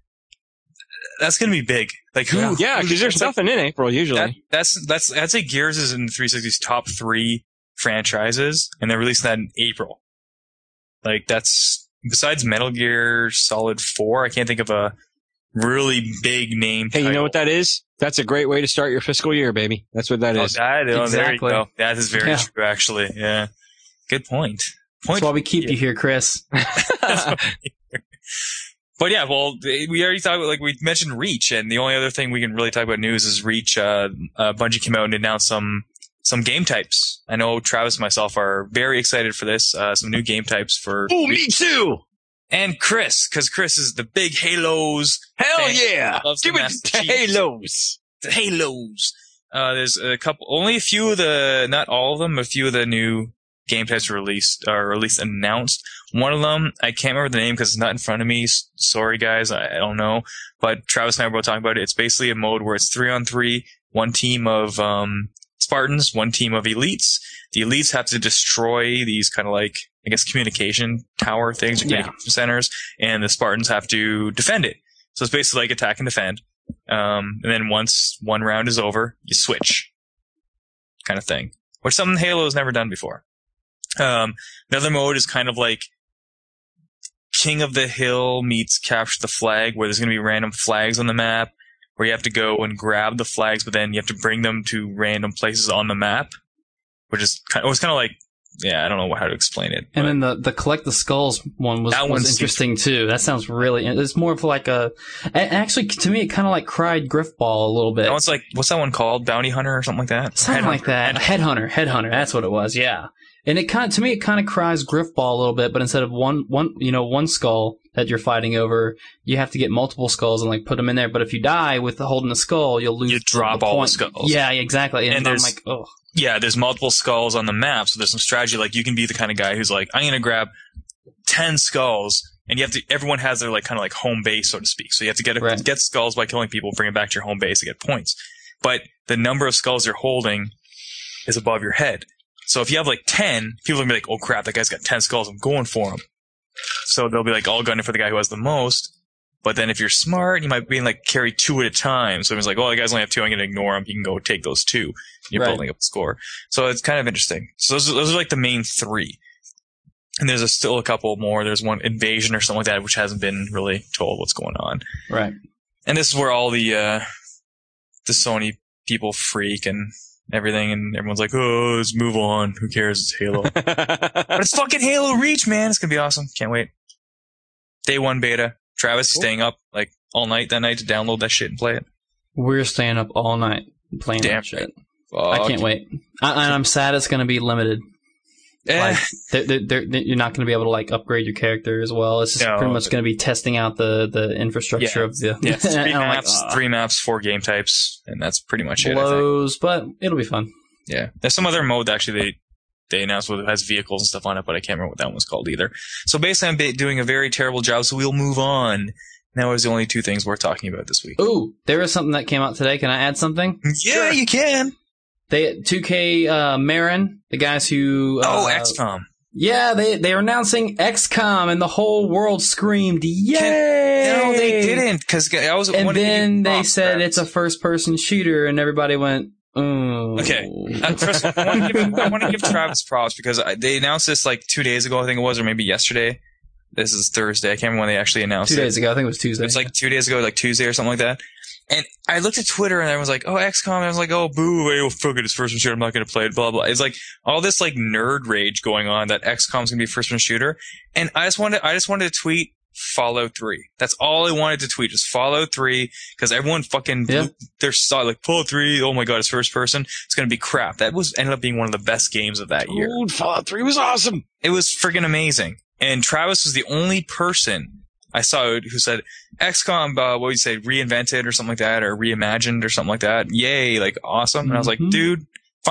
that's going to be big. Like who?
Yeah.
Yeah,
who-
because there's
it's like-
nothing in April usually.
That, that's that's I'd say Gears is in three sixty's top three franchises, and they're releasing that in April. Like that's besides Metal Gear Solid four, I can't think of a really big name.
Hey, you know
title.
what that is? That's a great way to start your fiscal year, baby. That's what that
Oh,
is.
that, oh, there you
Exactly.
go. That is very
Yeah.
true, actually. Yeah, good point.
That's
Point.
why we keep you here, Chris.
But yeah, well, we already talked about, like, we mentioned Reach, and the only other thing we can really talk about news is Reach. Uh, uh, Bungie came out and announced some, some game types. I know Travis and myself are very excited for this, uh, some new game types for
Oh,
Reach.
me too!
And Chris, cause Chris is the big Halos,
Hell
fan.
yeah!
Loves
Give
the
it
Master
to
Chief.
Halos!
the Halos. Uh, there's a couple, only a few of the, not all of them, a few of the new game types released, or at least announced. One of them, I can't remember the name because it's not in front of me. S- Sorry guys, I, I don't know. But Travis and I were both talking about it. It's basically a mode where it's three on three, one team of, um, Spartans, one team of elites. The elites have to destroy these kind of like, I guess, communication tower things, or
Yeah.
communication centers, and the Spartans have to defend it. So it's basically like attack and defend. Um, and then once one round is over, you switch. kind of thing, which something Halo has never done before. Um, another mode is kind of like King of the Hill meets Capture the Flag, where there's going to be random flags on the map, where you have to go and grab the flags, but then you have to bring them to random places on the map, which is kind of, it was kind of like, yeah, I don't know how to explain it.
And then the, the collect the skulls one was, was interesting too. That sounds really, it's more of like a, actually to me it kind of like cried Griffball a little bit.
That one's like, what's that one called? Bounty Hunter or something like that?
Something like that. Headhunter. Headhunter. That's what it was. Yeah. And it kind of, to me, it kind of cries Griffball a little bit, but instead of one, one, you know, one skull that you're fighting over, you have to get multiple skulls and like put them in there. But if you die with holding a skull, you'll lose.
You drop
the
all
point.
the skulls.
Yeah, exactly. And,
and
I'm
there's,
like, oh.
Yeah, there's multiple skulls on the map, so there's some strategy. Like you can be the kind of guy who's like, I'm gonna grab ten skulls, and you have to. Everyone has their like kind of like home base, so to speak. So you have to get a,
right.
get skulls by killing people, bring it back to your home base to get points. But the number of skulls you're holding is above your head. So if you have like ten, people will be like, oh crap, that guy's got ten skulls, I'm going for him. So they'll be like all gunning for the guy who has the most. But then if you're smart, you might be like carry two at a time. So it's like, oh, the guys only have two, I'm going to ignore him. He can go take those two. You're
right.
building up a score. So it's kind of interesting. So those are, those are like the main three. And there's a, still a couple more. There's one Invasion or something like that, which hasn't been really told what's going on.
Right.
And this is where all the, uh, the Sony people freak and everything, and everyone's like, oh, let's move on. Who cares? It's Halo. But it's fucking Halo Reach, man. It's gonna be awesome. Can't wait. Day one beta. Travis cool. staying up like all night that night to download that shit and play it.
We're staying up all night playing
Damn
that shit.
Fuck.
I can't wait. I, and I'm sad it's gonna be limited.
Eh.
Like, they're, they're, they're, you're not going to be able to like upgrade your character as well. It's just
no.
pretty much going to be testing out the, the infrastructure
yeah.
of the
yeah, three maps,
like,
three maps, four game types, and that's pretty much it.
Blows, but it'll be fun.
Yeah, there's some other mode that actually they they announced with it has vehicles and stuff on it, but I can't remember what that one was called either. So basically, I'm doing a very terrible job. So we'll move on. Now is the only two things we're talking about this week.
Ooh, there is something that came out today. Can I add something?
Yeah,
sure.
you can.
They two K uh, Marin, the guys who uh,
oh X COM.
Yeah, they they are announcing X COM, and the whole world screamed, "Yay!"
Can, no, they didn't, because I was.
And then they said crap. It's a first-person shooter, and everybody went, "Oh."
Okay, uh, first, I want to give, I want to give Travis props because I, they announced this like two days ago, I think it was, or maybe yesterday. This is Thursday. I can't remember when they actually announced it.
Two days ago, I think it was Tuesday.
It's like two days ago, like Tuesday or something like that. And I looked at Twitter and everyone's like, oh, X COM. And I was like, oh, boo, hey, well, fuck it, it's first person shooter. I'm not going to play it, blah, blah. It's like all this like nerd rage going on that X COM's going to be first person shooter. And I just wanted, I just wanted to tweet Fallout three. That's all I wanted to tweet, just Fallout three, because everyone fucking,
yeah.
they're saw like Fallout three. Oh my God, it's first person. It's going to be crap. That was ended up being one of the best games of that year.
Dude, Fallout three was awesome.
It was friggin' amazing. And Travis was the only person I saw who said X COM, uh, what would you say, reinvented or something like that, or reimagined or something like that. Yay, like awesome. And I was like,
Mm-hmm.
dude,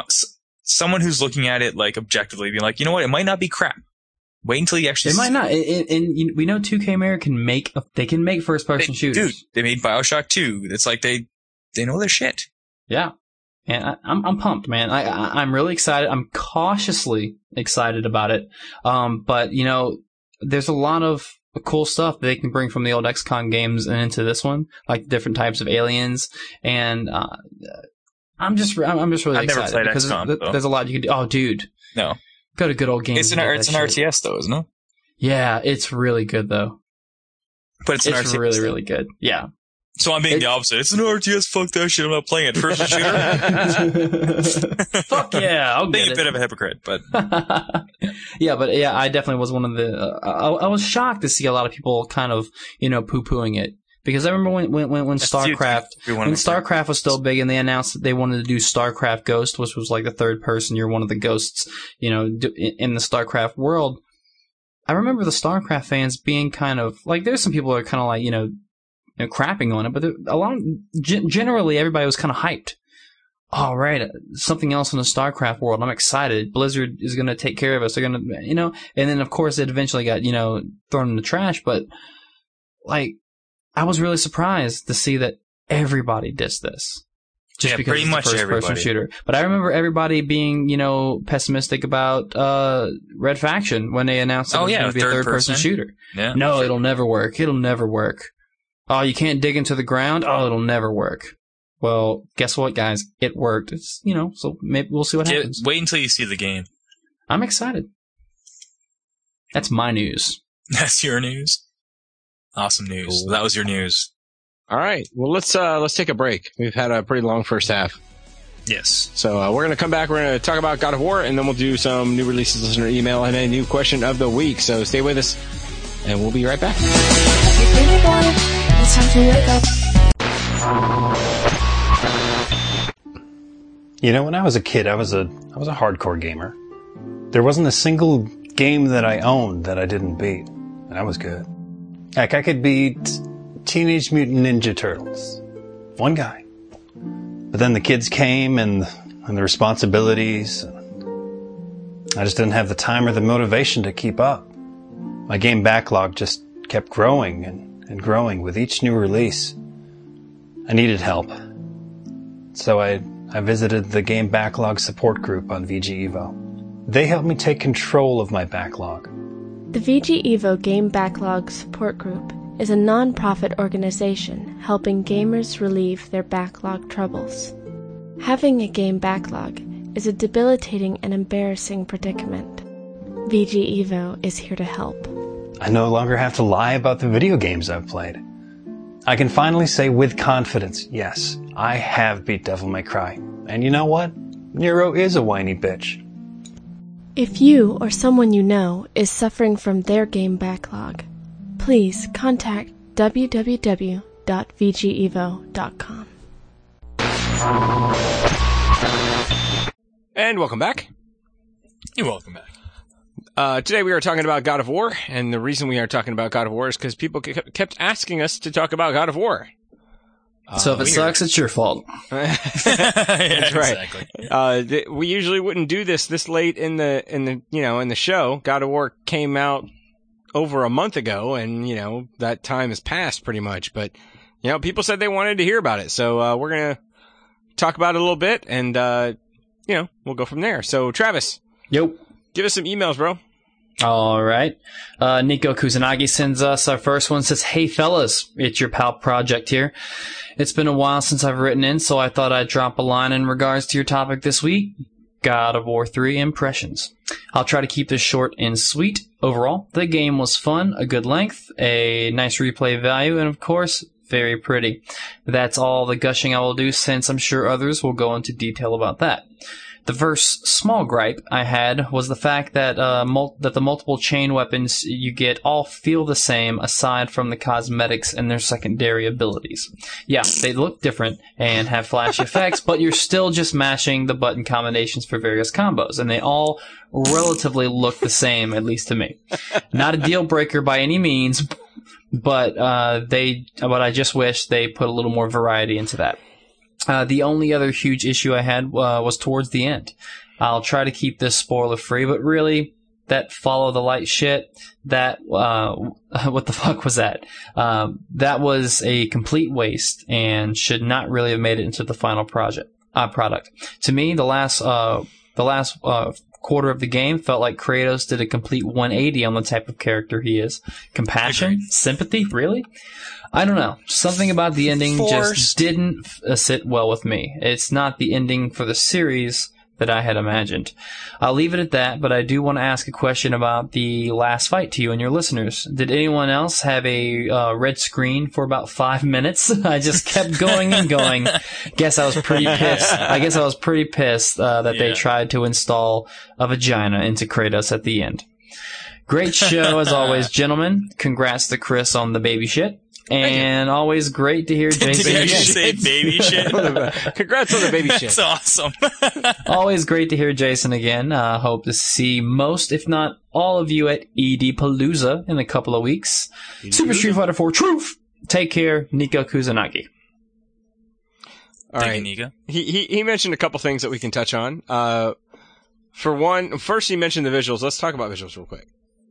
someone who's looking at it like objectively, being like, you know what, it might not be crap. Wait until you actually.
It might not. And, and, and we know two K Marin can make a, they can make first person
they,
shooters.
Dude, they made BioShock two. It's like they they know their shit.
Yeah. And I, I'm I'm pumped, man. I, I I'm really excited. I'm cautiously excited about it. Um, but you know, there's a lot of cool stuff they can bring from the old X COM games and into this one, like different types of aliens. And uh, I'm just I'm just really
I've
excited
never played
because
X COM,
there's, there's a lot you can do. Oh, dude,
no,
go to good old games.
It's an it's an shit. R T S though, isn't it?
Yeah, it's really good though.
But it's an
it's
R T S
really
though.
really good. Yeah.
So I'm being
it,
the opposite. It's an R T S. Fuck that shit. I'm not playing it. First shooter.
Fuck yeah, I'll
being
get
a
it.
bit of a hypocrite, but
yeah, but yeah, I definitely was one of the. Uh, I, I was shocked to see a lot of people kind of you know poo pooing it because I remember when when when, when StarCraft when StarCraft was still big and they announced that they wanted to do StarCraft Ghost, which was like the third person. You're one of the ghosts, you know, in the StarCraft world. I remember the StarCraft fans being kind of like there's some people that are kind of like you know. You know, crapping on it, but a lot of, generally everybody was kind of hyped. All right, something else in the StarCraft world. I'm excited. Blizzard is going to take care of us. They're going to, you know, and then of course it eventually got, you know, thrown in the trash. But like, I was really surprised to see that everybody dissed this. Just
yeah,
because
pretty
it's
much
a first
everybody.
person shooter. But I remember everybody being, you know, pessimistic about uh, Red Faction when they announced it
oh,
was
yeah,
going to be a third person, person shooter.
Yeah,
no,
sure.
it'll never work. It'll never work. Oh, you can't dig into the ground? Oh, it'll never work. Well, guess what, guys? It worked. It's, you know, so maybe we'll see what
Get,
happens.
wait until you see the game.
I'm excited. That's my news.
That's your news? Awesome news.
Cool.
That was your news.
All right. Well, let's uh, let's take a break. We've had a pretty long first half.
Yes.
So uh, we're going to come back. We're going to talk about God of War, and then we'll do some new releases, listener email, and a new question of the week. So stay with us, and we'll be right back.
Happy pretty boy, it's time to wake up.
You know, when I was a kid, I was a I was a hardcore gamer. There wasn't a single game that I owned that I didn't beat. And I was good. Like, I could beat Teenage Mutant Ninja Turtles. One guy. But then the kids came and, and the responsibilities. And I just didn't have the time or the motivation to keep up. My game backlog just kept growing and, and growing with each new release. I needed help. So I, I visited the Game Backlog support group on V G Evo. They helped me take control of my backlog.
The V G Evo Game Backlog Support Group is a non-profit organization helping gamers relieve their backlog troubles. Having a game backlog is a debilitating and embarrassing predicament. V G Evo is here to help.
I no longer have to lie about the video games I've played. I can finally say with confidence, yes, I have beat Devil May Cry. And you know what? Nero is a whiny bitch.
If you or someone you know is suffering from their game backlog, please contact w w w dot v g evo dot com.
And welcome back.
You're welcome back.
Uh, today we are talking about God of War, and the reason we are talking about God of War is because people ke- kept asking us to talk about God of War.
So
Uh,
if it
weird.
sucks, it's your fault.
That's
That's
right.
Exactly.
Uh, th- we usually wouldn't do this this late in the in the you know in the show. God of War came out over a month ago, and you know that time has passed pretty much. But you know, people said they wanted to hear about it, so uh, we're gonna talk about it a little bit, and uh, you know we'll go from there. So Travis,
Yo.
give us some emails, bro.
All right. Uh, Nico Kusanagi sends us our first one. Says, "Hey fellas, it's your pal Project here. It's been a while since I've written in, so I thought I'd drop a line in regards to your topic this week. God of War three impressions. I'll try to keep this short and sweet. Overall, the game was fun, a good length, a nice replay value, and of course, very pretty. That's all the gushing I will do, since I'm sure others will go into detail about that. The first small gripe I had was the fact that uh, mul- that the multiple chain weapons you get all feel the same aside from the cosmetics and their secondary abilities. Yeah, they look different and have flash effects, but you're still just mashing the button combinations for various combos, and they all relatively look the same, at least to me. Not a deal breaker by any means, but uh, they. But I just wish they put a little more variety into that. Uh, the only other huge issue I had uh, was towards the end. I'll try to keep this spoiler free, but really, that follow the light shit, that, uh, what the fuck was that? Um, that was a complete waste and should not really have made it into the final project, uh, product. To me, the last, uh, the last, uh, quarter of the game felt like Kratos did a complete one eighty on the type of character he is. Compassion?
Agreed.
Sympathy? Really? I don't know. Something about the ending
Forced.
just didn't uh, sit well with me. It's not the ending for the series that I had imagined. I'll leave it at that, but I do want to ask a question about the last fight to you and your listeners. Did anyone else have a uh, red screen for about five minutes? I just kept going and going. Guess I was pretty pissed. I guess I was pretty pissed uh, that
Yeah.
they tried to install a vagina into Kratos at the end. Great show as always, gentlemen. Congrats to Chris on the baby shit. And always great to hear
Did
Jason
you
again.
say baby shit?
Congrats on the baby shit.
That's awesome.
Always great to hear Jason again. Uh, hope to see most, if not all of you at E D Palooza in a couple of weeks. Super Street Fighter four Truth! Take care, Nico Kusanagi.
All
Thank
right.
you, Nika.
He, he he mentioned a couple things that we can touch on. Uh, for one, first he mentioned the visuals. Let's talk about visuals real quick.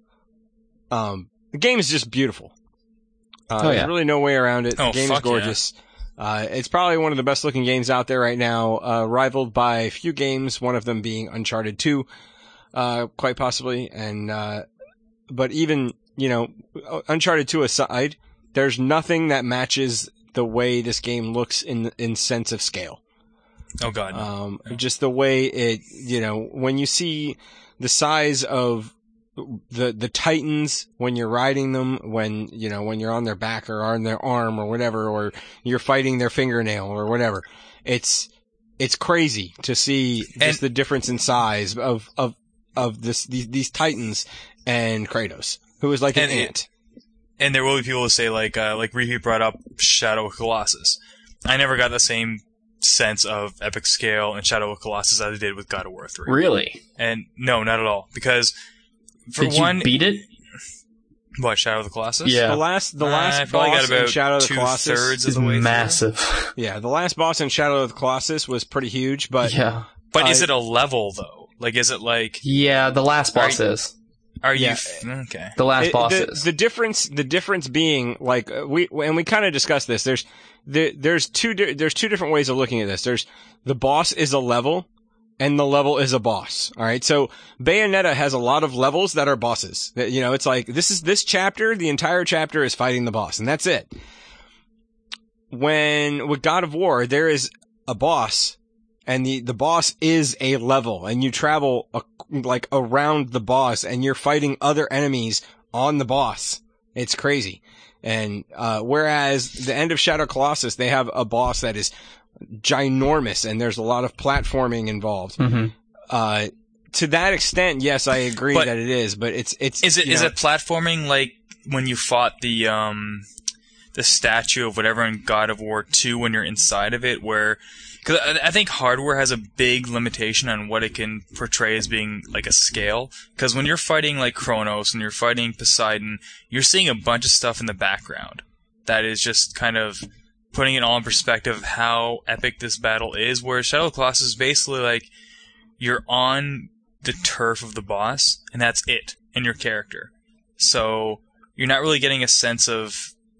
Um, the game is just beautiful. Uh,
Oh, yeah.
There's really no way around it. The
Oh,
game is
fuck yeah.
gorgeous. Uh, it's probably one of the best looking games out there right now, uh, rivaled by a few games, one of them being Uncharted two, uh, quite possibly. And, uh, but even, you know, Uncharted two aside, there's nothing that matches the way this game looks in in sense of scale.
Oh God. No.
Um,
no.
Just the way it, you know, when you see the size of the the Titans when you're riding them, when you know when you're on their back or on their arm or whatever, or you're fighting their fingernail or whatever, it's it's crazy to see just
And-
the difference in size of of of this these, these Titans and Kratos, who is like an
And it-
ant.
And there will be people who say, like, uh, like Repeat brought up Shadow of Colossus. I never got the same sense of epic scale in Shadow of Colossus as I did with God of War three.
Really?
And no, not at all. Because, for
Did
one,
you beat it?
what, Shadow of the Colossus?
Yeah.
The last the
Uh,
last
I probably
boss
got about
in Shadow of the
two
Colossus,
thirds of
It's
the way through.
massive.
yeah, the last boss in Shadow of the Colossus was pretty huge, but
yeah.
But
Uh,
is it a level, though? Like, is it like,
Yeah, the last boss
Are
is.
are you,
Yeah.
f- okay.
The last
It-
boss
the,
is.
the difference, the difference being like uh, we and we kind of discussed this. There's there, there's two di- there's two different ways of looking at this. There's the boss is a level, and the level is a boss. All right, so Bayonetta has a lot of levels that are bosses. That, You know, it's like this is this chapter. The entire chapter is fighting the boss, and that's it. When with God of War, there is a boss. And the, the boss is a level, and you travel a, like around the boss, and you're fighting other enemies on the boss. It's crazy. And uh, whereas the end of Shadow Colossus, they have a boss that is ginormous, and there's a lot of platforming involved.
hmm
Uh, to that extent, yes, I agree
But
that it is. But it's it's
Is it
you
is
know,
it platforming like when you fought the um the statue of whatever in God of War two when you're inside of it, where because I, I think hardware has a big limitation on what it can portray as being like a scale. Because when you're fighting like Kronos and you're fighting Poseidon, you're seeing a bunch of stuff in the background that is just kind of putting it all in perspective of how epic this battle is. Whereas Shadow of the Colossus is basically like you're on the turf of the boss, and that's it, and your character. So you're not really getting a sense of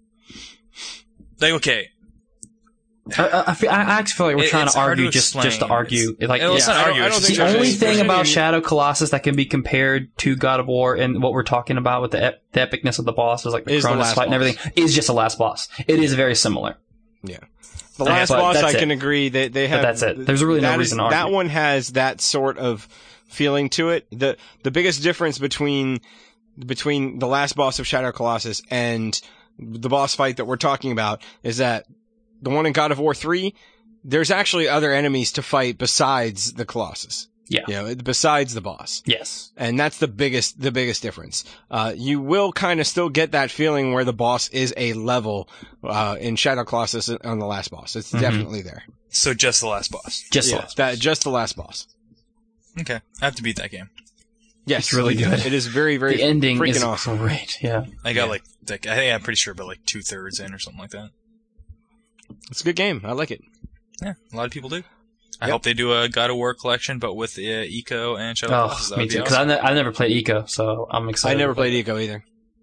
like, okay,
I, I, I feel- I actually feel like we're
It-
trying
it's
to
hard
argue
to
just
explain.
just to argue. Like,
Well, it's
Yeah,
not
I don't-
argue,
I
it's
don't
just
think
the
there's
only
any-
thing
there's
about
any-
Shadow Colossus that can be compared to God of War and what we're talking about with the, ep- the epicness of the bosses, like the
Is the
Cronus
last
fight and
boss.
everything, is just the last boss. It is very similar.
Yeah. The
Okay,
last
but
boss,
that's
I
it.
can agree that they have.
that's it. There's really no
that is-
reason to argue.
That one has that sort of feeling to it. The the biggest difference between between the last boss of Shadow Colossus and the boss fight that we're talking about is that the one in God of War three, there's actually other enemies to fight besides the Colossus.
Yeah.
You know, besides the boss.
Yes.
And that's the biggest, the biggest difference. Uh, you will kind of still get that feeling where the boss is a level, uh, in Shadow Colossus on the last boss. It's
Mhm.
definitely there.
so just the last boss.
Just the
Yeah,
last
that, just the last boss.
Okay, I have to beat that game.
Yes.
It's really good.
It is very, very
The ending
freaking
is
awesome.
great. Yeah.
I got
Yeah.
like, like, I think I'm pretty sure about like two thirds in or something like that.
It's a good game. I like it.
Yeah, a lot of people do. I
Yep.
hope they do a God of War collection, but with uh, Eco and Shadow of the Colossus.
Oh,
That
me
would be
too. Because
awesome.
I, ne- I never played Eco, so I'm
I
excited.
never
about
played
it.
Eco either.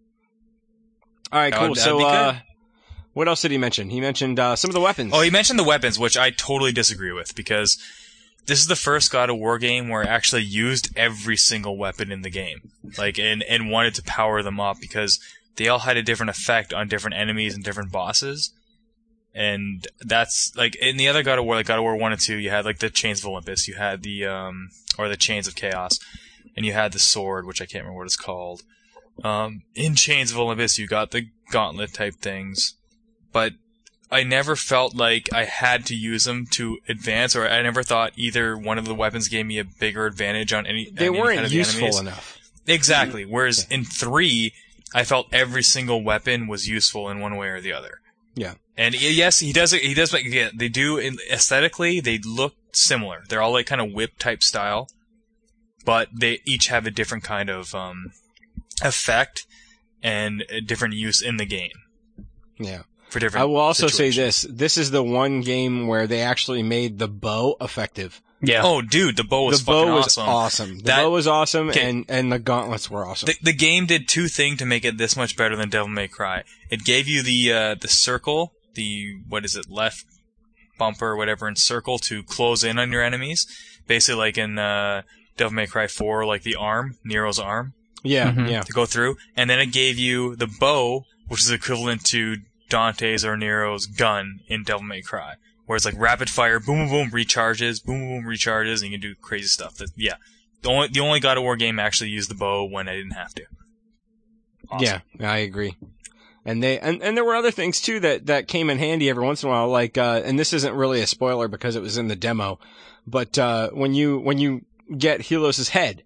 All right,
That
cool.
would- that'd
So,
be good.
uh, what else did he mention? He mentioned, uh, some of the weapons.
Oh, he mentioned the weapons, which I totally disagree with because this is the first God of War game where I actually used every single weapon in the game, like, and and wanted to power them up because they all had a different effect on different enemies and different bosses. And that's like in the other God of War, like God of War one and two, you had like the Chains of Olympus, you had the um or the Chains of Chaos, and you had the sword, which I can't remember what it's called. Um, in Chains of Olympus, you got the gauntlet type things, but I never felt like I had to use them to advance, or I never thought either one of the weapons gave me a bigger advantage on any.
they
any
weren't
kind of
useful
enemies.
enough.
Exactly. Whereas in three, I felt every single weapon was useful in one way or the other.
Yeah.
And y- yes, he does. He does. Like, yeah, they do. In, aesthetically, they look similar. They're all like kind of whip type style, but they each have a different kind of um, effect and a different use in the game
Yeah.
for different.
I will also say
situations.
this. This is the one game where they actually made the bow effective.
Yeah.
Oh, dude, the bow was
the bow
fucking
was
awesome.
awesome. The
That-
bow was awesome,
Okay.
and, and the gauntlets were awesome.
The, the game did two things to make it this much better than Devil May Cry. It gave you the uh, the circle, the what is it, left bumper or whatever in circle to close in on your enemies. Basically, like in uh, Devil May Cry four, like the arm, Nero's arm,
yeah,
Mhm.
yeah.
to go through. And then it gave you the bow, which is equivalent to Dante's or Nero's gun in Devil May Cry, where it's like rapid fire, boom, boom, boom, recharges, boom, boom, boom, recharges, and you can do crazy stuff. That yeah, the only the only God of War game actually used the bow when I didn't have to. Awesome.
Yeah, I agree. And they and, and there were other things too that, that came in handy every once in a while, like uh, and this isn't really a spoiler because it was in the demo, but uh, when you when you get Helios' head.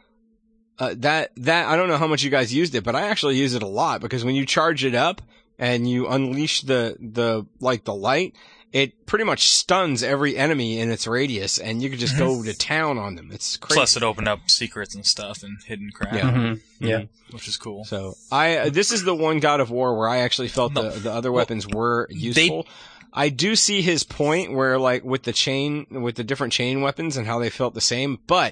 Uh, that, that, I don't know how much you guys used it, but I actually use it a lot because when you charge it up and you unleash the, the, like the light, it pretty much stuns every enemy in its radius and you can just go to town on them. It's crazy.
Plus it opened up secrets and stuff and hidden crap.
Yeah.
Mm-hmm. Yeah.
Which is cool.
So I, uh, this is the one God of War where I actually felt no. the, the other weapons well, were useful. They, I do see his point where like with the chain, with the different chain weapons and how they felt the same, but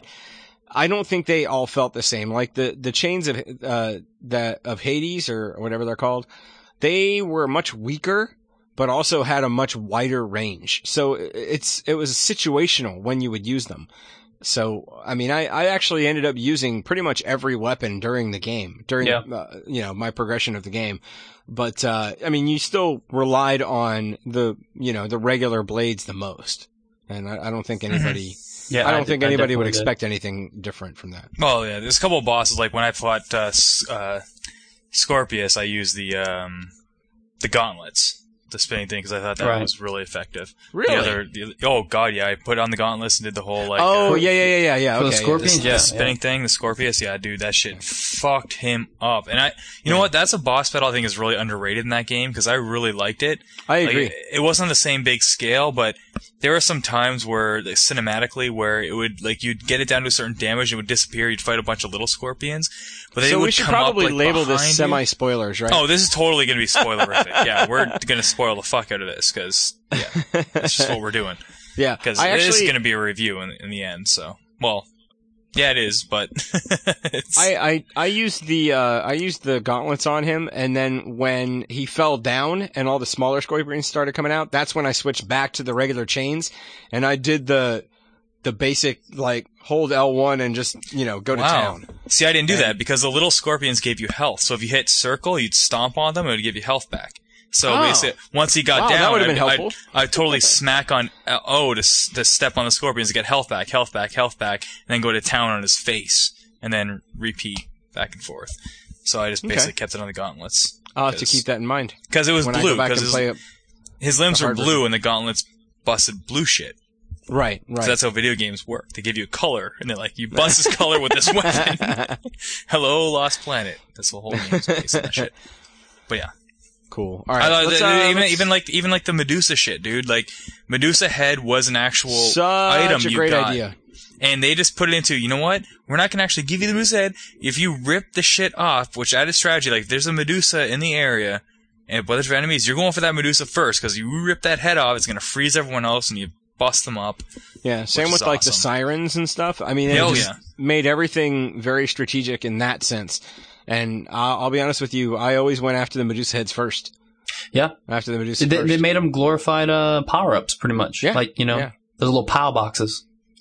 I don't think they all felt the same. Like the, the chains of, uh, that, of Hades or whatever they're called, they were much weaker, but also had a much wider range. So it's, it was situational when you would use them. So, I mean, I, I actually ended up using pretty much every weapon during the game, during, yeah. uh, you know, my progression of the game. But, uh, I mean, you still relied on the, you know, the regular blades the most. And I, I don't think anybody, Yeah, I don't I think d- anybody would expect did. anything different from that.
Well, yeah, there's a couple of bosses. Like when I fought uh, uh, Scorpius, I used the um, the gauntlets, the spinning thing, because I thought that right. was really effective.
Really?
The other, the, oh god, yeah, I put on the gauntlets and did the whole like.
Oh
uh,
yeah, yeah, yeah, yeah, yeah.
For
okay,
the Scorpion,
the,
yeah,
the spinning
yeah.
thing, the Scorpius, yeah, dude, that shit fucked him up. And I, you yeah. know what? That's a boss battle I think is really underrated in that game because I really liked it.
I agree.
Like, it wasn't the same big scale, but there are some times where, like, cinematically, where it would, like, you'd get it down to a certain damage, it would disappear, you'd fight a bunch of little scorpions, but they
so
would
we should
come
probably
up, like,
label this
you.
semi-spoilers, right?
Oh, this is totally going to be spoilerific. Yeah, we're going to spoil the fuck out of this, because, yeah, that's just what we're doing.
Yeah.
Because it is going to be a review in, in the end, so, well, yeah, it is, but it's...
I, I, I used the, uh, I used the gauntlets on him, and then when he fell down and all the smaller scorpions started coming out, that's when I switched back to the regular chains, and I did the, the basic, like, hold L one and just, you know, go to
wow.
town.
See, I didn't do
and,
that, because the little scorpions gave you health, so if you hit circle, you'd stomp on them, and it would give you health back. So
oh.
basically, once he got
wow,
down,
that would have been
I'd,
helpful.
I'd, I'd totally smack on O to, to step on the scorpions to get health back, health back, health back, and then go to town on his face, and then repeat back and forth. So I just basically okay. kept it on the gauntlets.
I'll have to keep that in mind.
Because it was
when
blue, because his, his limbs were blue, and the gauntlets busted blue shit.
Right, right.
So that's how video games work. They give you a color, and they're like, you bust this color with this weapon. Hello, Lost Planet. That's the whole game's based on that shit. But yeah.
Cool. All right.
I
let's,
the,
uh,
even
let's...
even like even like the Medusa shit, dude. Like Medusa head was an actual
Such
item
a
you
great
got,
idea.
and they just put it into. You know what? We're not gonna actually give you the Medusa head if you rip the shit off. Which added strategy. Like there's a Medusa in the area, and a bunch of enemies. You're going for that Medusa first because you rip that head off, it's gonna freeze everyone else, and you bust them up.
Yeah. Same with like awesome. the sirens and stuff. I mean, it
Hell
just
yeah.
made everything very strategic in that sense. And I'll, I'll be honest with you, I always went after the Medusa heads first.
Yeah.
After the Medusa
they,
first.
they made them glorified uh, power-ups, pretty much.
Yeah.
Like, you know,
yeah.
those little POW boxes.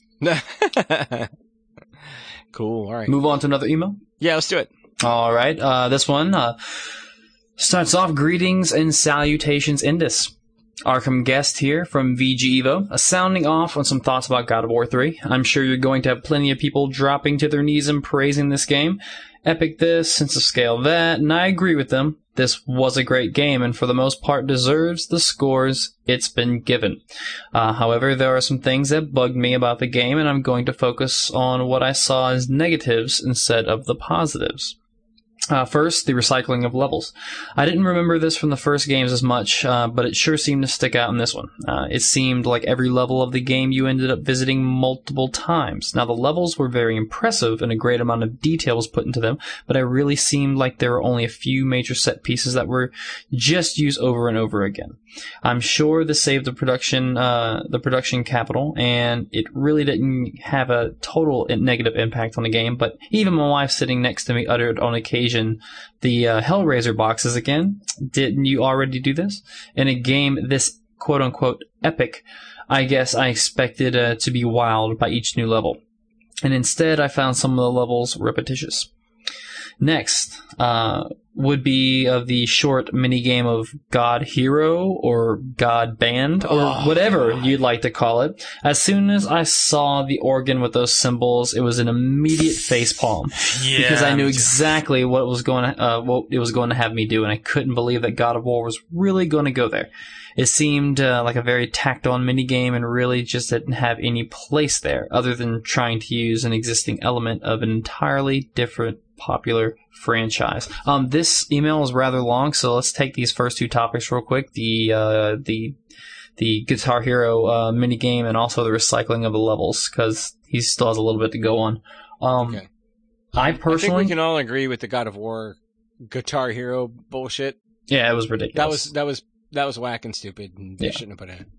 Cool. All right.
Move on to another email?
Yeah, let's do it.
All right. Uh, this one uh, starts off, greetings and salutations, Indus. Arkham Guest here from V G Evo, a sounding off on some thoughts about God of War three. I'm sure you're going to have plenty of people dropping to their knees and praising this game. Epic this, sense of scale that, and I agree with them. This was a great game, and for the most part deserves the scores it's been given. Uh, however, there are some things that bugged me about the game, and I'm going to focus on what I saw as negatives instead of the positives. Uh, first, the recycling of levels. I didn't remember this from the first games as much, uh, but it sure seemed to stick out in this one. Uh, it seemed like every level of the game you ended up visiting multiple times. Now, the levels were very impressive and a great amount of detail was put into them, but it really seemed like there were only a few major set pieces that were just used over and over again. I'm sure this saved the production, uh, the production capital, and it really didn't have a total negative impact on the game, but even my wife sitting next to me uttered on occasion the uh, Hellraiser boxes again. Didn't you already do this? In a game this quote-unquote epic, I guess I expected uh, to be wowed by each new level. And instead, I found some of the levels repetitious. Next, uh, would be of the short mini game of God Hero or God Band or
Oh,
whatever
God.
you'd like to call it. As soon as I saw the organ with those symbols, it was an immediate facepalm
Yeah,
because I knew
me too.
exactly what it was going to, uh, what it was going to have me do, and I couldn't believe that God of War was really going to go there. It seemed uh, like a very tacked-on minigame and really just didn't have any place there other than trying to use an existing element of an entirely different popular franchise. Um, this email is rather long, so let's take these first two topics real quick. The uh, the the Guitar Hero uh, minigame and also the recycling of the levels, because he still has a little bit to go on. Um,
Okay.
I
I think
personally...
we can all agree with the God of War Guitar Hero bullshit.
yeah, it was ridiculous.
That was that was that was whack and stupid, and they
Yeah.
shouldn't have put it in.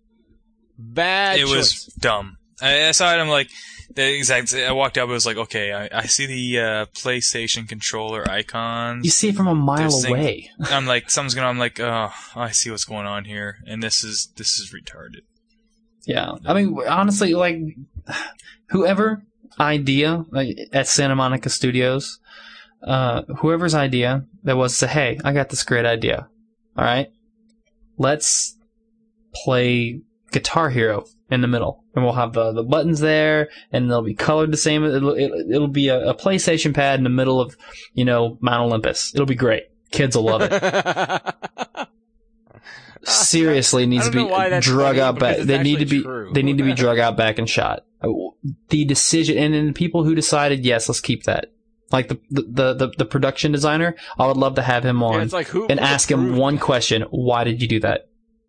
Bad
It
choice.
was dumb. I, I saw it. I'm like, the exact. I walked up. It was like, okay, I, I see the uh, PlayStation controller icons.
You see it from a mile
There's things-
away.
I'm like, something's going on. I'm like, oh, I see what's going on here, and this is this is retarded.
Yeah, I mean, honestly, like, whoever idea like, at Santa Monica Studios, uh, whoever's idea that was to say, hey, I got this great idea. All right, let's play Guitar Hero in the middle, and we'll have the, the buttons there, and they'll be colored the same. It'll it'll, it'll be a, a PlayStation pad in the middle of, you know, Mount Olympus. It'll be great. Kids will love it. Seriously, it needs
I
to
don't
be
know why that's
drug
funny,
out
because
back.
it's
They need to
actually
be.
true.
They need to be drug out back and shot. The decision, and then the people who decided, yes, let's keep that. Like the the the, the production designer, I would love to have him on
Yeah, it's like, who-
and
who
ask him
approved
one
that?
question: why did you do that?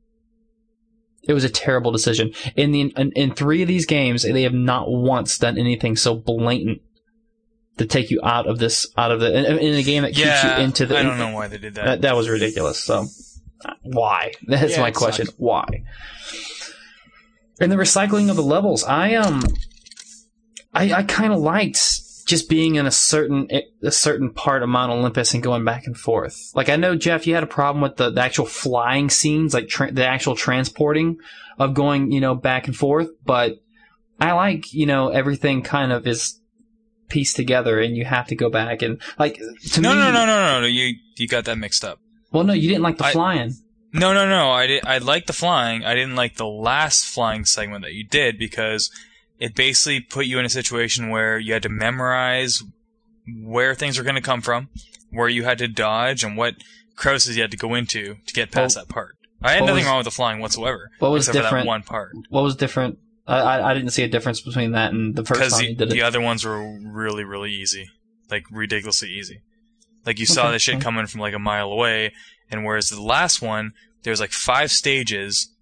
It was a terrible decision. In the in, in three of these games, they have not once done anything so blatant to take you out of this out of the in, in a game that keeps
Yeah,
you into the.
I don't know why they did that.
That, that was ridiculous. So, why? That's
Yeah,
my
it
question.
sucks.
Why? And the recycling of the levels, I um, I I kind of liked just being in a certain a certain part of Mount Olympus and going back and forth. Like I know Jeff, you had a problem with the, the actual flying scenes, like tra- the actual transporting of going, you know, back and forth. But I like, you know, everything kind of is pieced together, and you have to go back and like to
no,
me.
no, no, no, no, no. You you got that mixed up.
Well, no, you didn't like the
I-
flying.
No, no, no. I did. I liked the flying. I didn't like the last flying segment that you did because it basically put you in a situation where you had to memorize where things were going to come from, where you had to dodge, and what crevices you had to go into to get past
Well,
that part. I had
what
nothing
was-
wrong with the flying whatsoever.
what was
except for
different-
that one part.
What was different? I, I I didn't see a difference between that and the first
Because
time
the,
you did
the
it.
other ones were really, really easy. Like, ridiculously easy. Like, you saw
Okay,
the shit
okay.
coming from like a mile away, and whereas the last one, there was like five stages,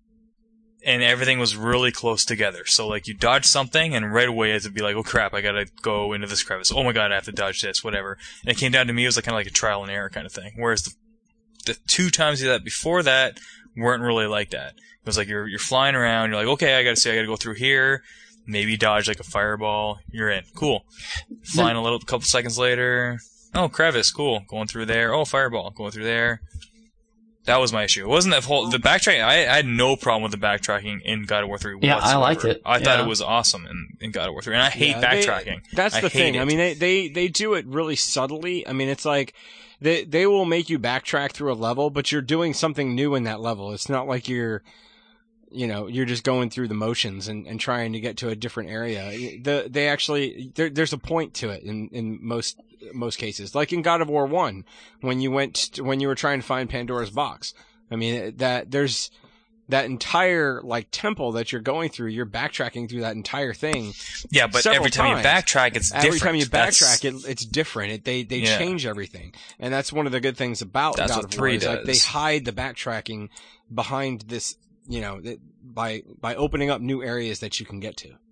and everything was really close together. So, like, you dodge something, and right away it'd be like, oh crap, I gotta go into this crevice. Oh my god, I have to dodge this, whatever. And it came down to me, it was like kind of like a trial and error kind of thing. Whereas the, the two times you did that before that weren't really like that. It was like you're you're flying around, you're like, okay, I gotta see, I gotta go through here, maybe dodge like a fireball, you're in. Cool. Flying a little, couple seconds later, oh, crevice, cool. Going through there, oh, fireball, going through there. That was my issue. It wasn't that whole, the backtracking, I, I had no problem with the backtracking in God of War three
Yeah, I
whatsoever.
liked it.
I thought
Yeah.
it was awesome in, in God of War three, and I hate
Yeah, they-
backtracking.
That's
I
the
hate
thing.
it.
I mean, they, they, they do it really subtly. I mean, it's like they they will make you backtrack through a level, but you're doing something new in that level. It's not like you're, you know, you're just going through the motions and, and trying to get to a different area. The they actually there, there's a point to it in, in most most cases. Like in God of War one, when you went to, when you were trying to find Pandora's box. I mean, that there's that entire like temple that you're going through. You're backtracking through that entire thing.
yeah, but
several
every time
times.
you backtrack, it's
Every
different.
time you
That's-
backtrack, it, it's different. It, they they
Yeah.
change everything, and that's one of the good things about
That's
God
what
of War.
three
is, Like they
does.
hide the backtracking behind this, you know, that by by opening up new areas that you can get to.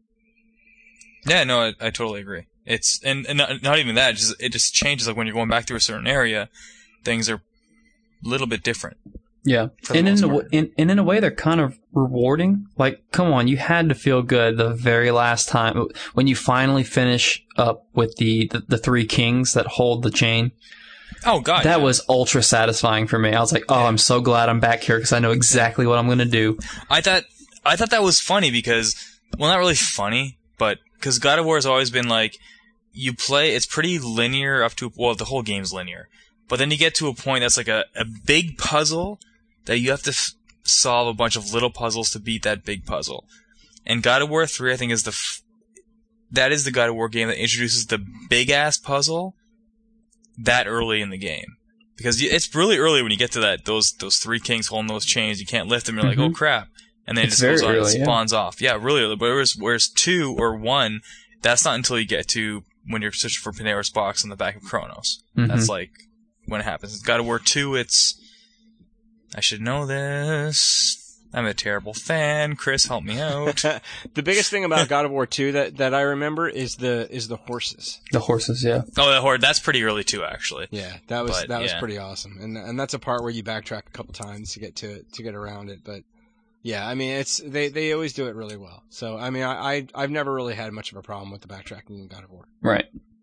Yeah, no, I, I totally agree. It's and, and not, not even that. Just it just changes. Like when you're going back through a certain area, things are a little bit different.
Yeah,
For the
and in
most
a,
part.
w- in, and in a way, they're kind of rewarding. Like, come on, you had to feel good the very last time when you finally finish up with the, the, the three kings that hold the chain.
Oh god,
That
yeah.
was ultra satisfying for me. I was like, oh, I'm so glad I'm back here because I know exactly what I'm going to do.
I thought I thought that was funny because, well, not really funny, but because God of War has always been like, you play, it's pretty linear up to, well, the whole game's linear, but then you get to a point that's like a, a big puzzle that you have to f- solve a bunch of little puzzles to beat that big puzzle. And God of War three, I think, is the f- that is the God of War game that introduces the big ass puzzle that early in the game. Because it's really early when you get to that those those three kings holding those chains. You can't lift them. You're like,
mm-hmm.
oh crap, and then
it's
it just goes on
early,
and spawns yeah. off. Yeah, really early. But whereas, whereas two or one, that's not until you get to when you're searching for Pandora's box on the back of Chronos.
Mm-hmm.
That's like when it happens. God of War two, it's I should know this. I'm a terrible fan. Chris, help me out.
The biggest thing about God of War two that, that I remember is the is the horses.
The horses, yeah.
Oh, the horse. That's pretty early too, actually.
Yeah, that was
but,
that
yeah.
was pretty awesome, and and that's a part where you backtrack a couple times to get to it, to get around it. But yeah, I mean, it's they, they always do it really well. So I mean, I, I I've never really had much of a problem with the backtracking in God of War.
Right.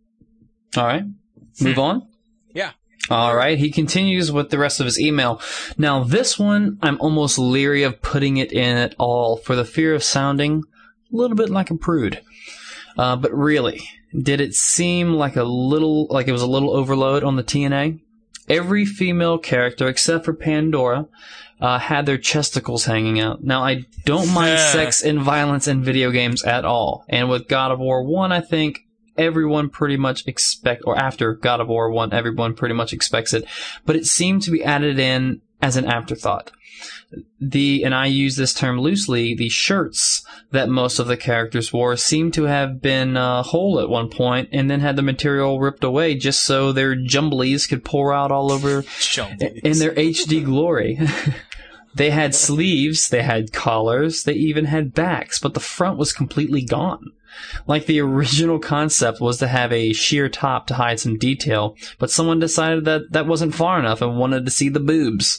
All right. Move on.
Yeah.
All right, he continues with the rest of his email. Now, this one, I'm almost leery of putting it in at all for the fear of sounding a little bit like a prude. Uh, but really, did it seem like a little, like it was a little overload on the T N A? Every female character, except for Pandora, uh, had their chesticles hanging out. Now, I don't mind sex and violence in video games at all. And with God of War one, I think everyone pretty much expect, or after God of War one, everyone pretty much expects it, but it seemed to be added in as an afterthought. The, and I use this term loosely, the shirts that most of the characters wore seemed to have been uh, whole at one point and then had the material ripped away just so their jumblies could pour out all over in their H D glory. They had sleeves, they had collars, they even had backs, but the front was completely gone. Like the original concept was to have a sheer top to hide some detail, but someone decided that that wasn't far enough and wanted to see the boobs.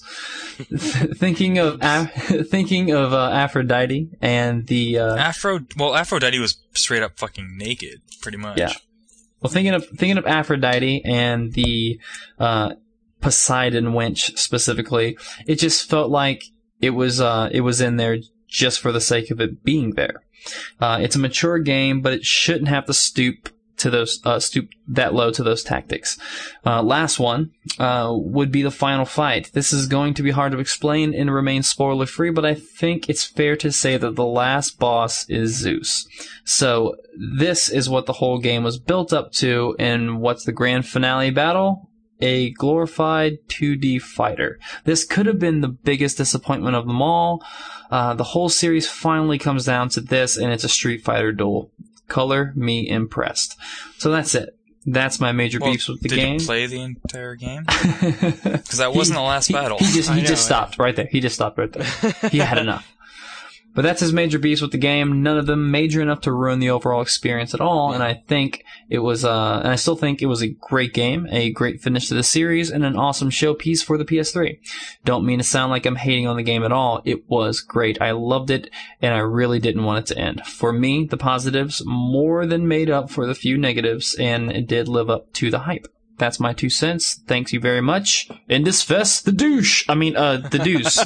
thinking of Af- thinking of uh, Aphrodite and the uh,
Afro. Well, Aphrodite was straight up fucking naked, pretty much.
Yeah. Well, thinking of thinking of Aphrodite and the uh, Poseidon wench specifically, it just felt like it was uh, it was in there just for the sake of it being there. Uh, it's a mature game, but it shouldn't have to stoop to those uh, stoop that low to those tactics. Uh, last one uh, would be the final fight. This is going to be hard to explain and remain spoiler free, but I think it's fair to say that the last boss is Zeus. So this is what the whole game was built up to, and what's the grand finale battle? A glorified two D fighter. This could have been the biggest disappointment of them all. Uh, the whole series finally comes down to this, and it's a Street Fighter duel. Color me impressed. So that's it. That's my major
well,
beefs with the
did
game.
Did you play the entire game? Because that wasn't
he,
the last
he,
battle.
He just he
know,
just stopped right there. He just stopped right there. He had enough. But that's his major beefs with the game. None of them major enough to ruin the overall experience at all. And I think it was, uh, and I still think it was a great game, a great finish to the series, and an awesome showpiece for the P S three. Don't mean to sound like I'm hating on the game at all. It was great. I loved it, and I really didn't want it to end. For me, the positives more than made up for the few negatives, and it did live up to the hype. That's my two cents. Thank you very much. Indus Fest, the douche. I mean, uh, the deuce.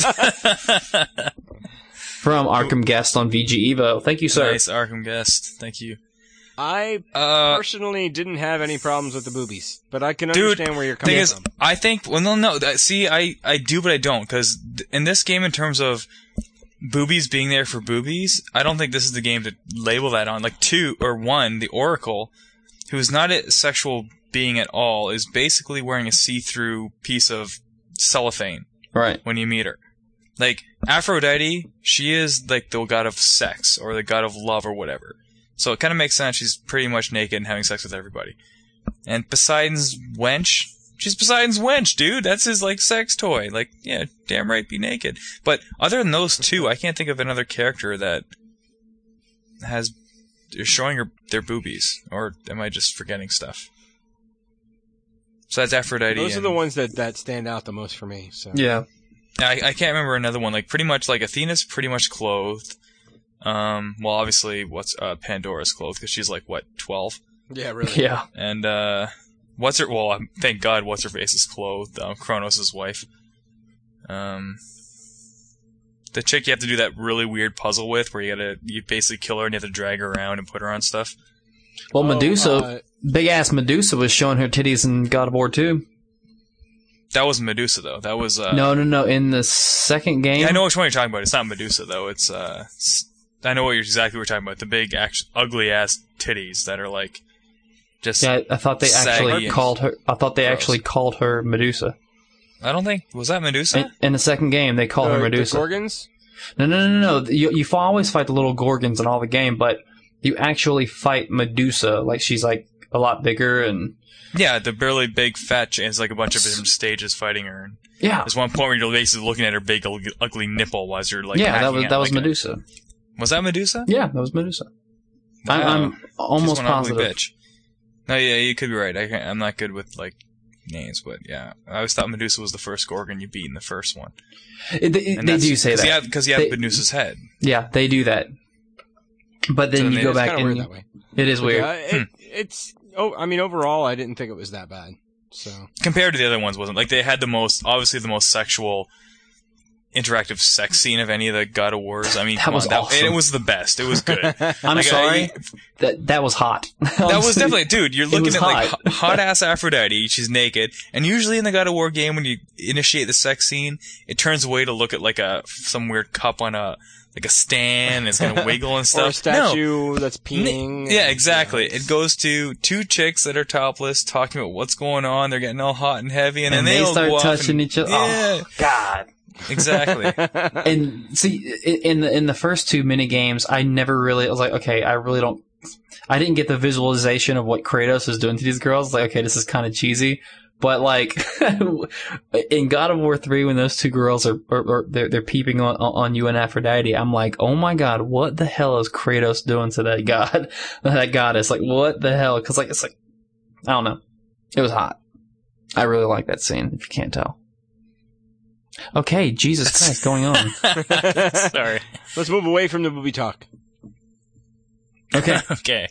From Arkham Guest on V G Evo. Thank you, sir.
Nice, Arkham Guest. Thank you.
I
uh,
personally didn't have any problems with the boobies, but I can
dude,
understand where you're coming
thing is,
from.
I think, well, no, no, that, see, I, I do, but I don't, because in this game, in terms of boobies being there for boobies, I don't think this is the game to label that on. Like, two, or one, the Oracle, who's not a sexual being at all, is basically wearing a see-through piece of cellophane.
Right.
When you meet her. Like, Aphrodite, she is like the god of sex, or the god of love, or whatever. So it kind of makes sense she's pretty much naked and having sex with everybody. And Poseidon's wench, she's Poseidon's wench, dude. That's his, like, sex toy. Like, yeah, damn right, be naked. But other than those two, I can't think of another character that has, is showing her their boobies. Or am I just forgetting stuff? So that's Aphrodite.
Those
and,
are the ones that, that stand out the most for me. So.
Yeah.
I, I can't remember another one. Like, pretty much, like, Athena's pretty much clothed. Um, well, obviously, what's, uh, Pandora's clothed, because she's, like, what, twelve?
Yeah, really.
Yeah.
And, uh, what's her, well, um, thank God, what's her face is clothed, um, Kronos' wife. Um, the chick you have to do that really weird puzzle with, where you gotta, you basically kill her and you have to drag her around and put her on stuff.
Well,
Oh,
Medusa,
uh,
big ass Medusa was showing her titties in God of War two.
That wasn't Medusa though. That was uh,
no, no, no. In the second game,
yeah, I know which one you're talking about. It's not Medusa though. It's uh, I know what you're exactly what you're talking about. The big, act- ugly ass titties that are like just.
Yeah, I thought they actually
and
called her. I thought they
gross.
actually called her Medusa.
I don't think was that Medusa.
In, in the second game, they call
the,
her Medusa.
The Gorgons?
No, no, no, no. no. You you always fight the little Gorgons in all the game, but you actually fight Medusa. Like she's like a lot bigger and.
Yeah, the really big fat ch- it's like a bunch of different stages fighting her. And
yeah,
there's one point where you're basically looking at her big ugly nipple while you're like.
Yeah, that was that was
like
Medusa.
A, was that Medusa?
Yeah, that was Medusa.
Wow.
I, I'm almost
She's one
positive.
Ugly bitch. No, yeah, you could be right. I can't, I'm not good with like names, but yeah, I always thought Medusa was the first Gorgon you beat in the first one.
It, they they do say that
because you have, have Medusa's head.
Yeah, they do that. But then so you go back and
that way.
It is weird.
Yeah, it, hmm. It's. Oh, I mean, overall, I didn't think it was that bad. So
compared to the other ones, wasn't like they had the most, obviously the most sexual, interactive sex scene of any of the God of Wars. I mean,
that was
on,
awesome.
That, it was the best. It was good.
I'm
like,
sorry.
I,
that that was hot.
That was definitely, dude. You're looking at
hot.
like hot ass Aphrodite. She's naked, and usually in the God of War game, when you initiate the sex scene, it turns away to look at like a some weird cup on a. Like a stand, it's gonna wiggle and stuff.
Or a statue
no.
that's peeing.
Yeah, exactly. It goes to two chicks that are topless, talking about what's going on. They're getting all hot and heavy, and,
and
then they,
they
all
start
go
touching
and,
each other.
Yeah.
Oh God.
Exactly.
And see, in the in the first two mini games, I never really. I was like, okay, I really don't. I didn't get the visualization of what Kratos is doing to these girls. Like, okay, this is kind of cheesy. But like in God of War three, when those two girls are, are, are they're, they're peeping on, on you and Aphrodite, I'm like, oh my God, what the hell is Kratos doing to that god, that goddess? Like, what the hell? Because like it's like, I don't know, it was hot. I really like that scene. If you can't tell. Okay, Jesus Christ, going on.
Sorry.
Let's move away from the movie talk.
Okay.
Okay.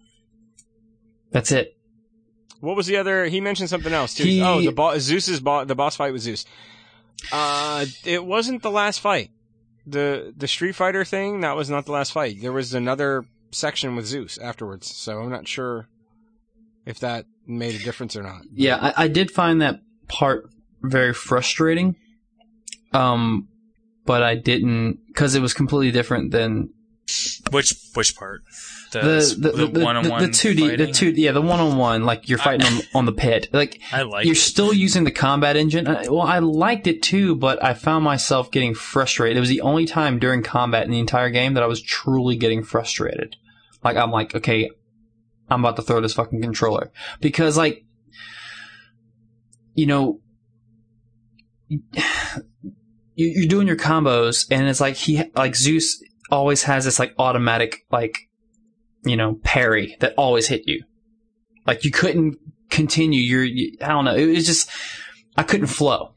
That's it.
What was the other? He mentioned something else too.
He,
oh, the bo- Zeus's bo- the boss fight with Zeus. Uh, it wasn't the last fight. The the Street Fighter thing, that was not the last fight. There was another section with Zeus afterwards. So I'm not sure if that made a difference or not.
Yeah, I, I did find that part very frustrating. Um, but I didn't because it was completely different than
which which part. The
the the, the, the one-on-one the two D the two yeah the one on one like you're fighting I, on, on the pit like
I like
you're
it.
Still using the combat engine. Well, I liked it too, but I found myself getting frustrated. It was the only time during combat in the entire game that I was truly getting frustrated. Like I'm like, okay, I'm about to throw this fucking controller because like you know you're doing your combos and it's like he like Zeus always has this like automatic like. You know, parry that always hit you. Like you couldn't continue your, you, I don't know. It was just, I couldn't flow.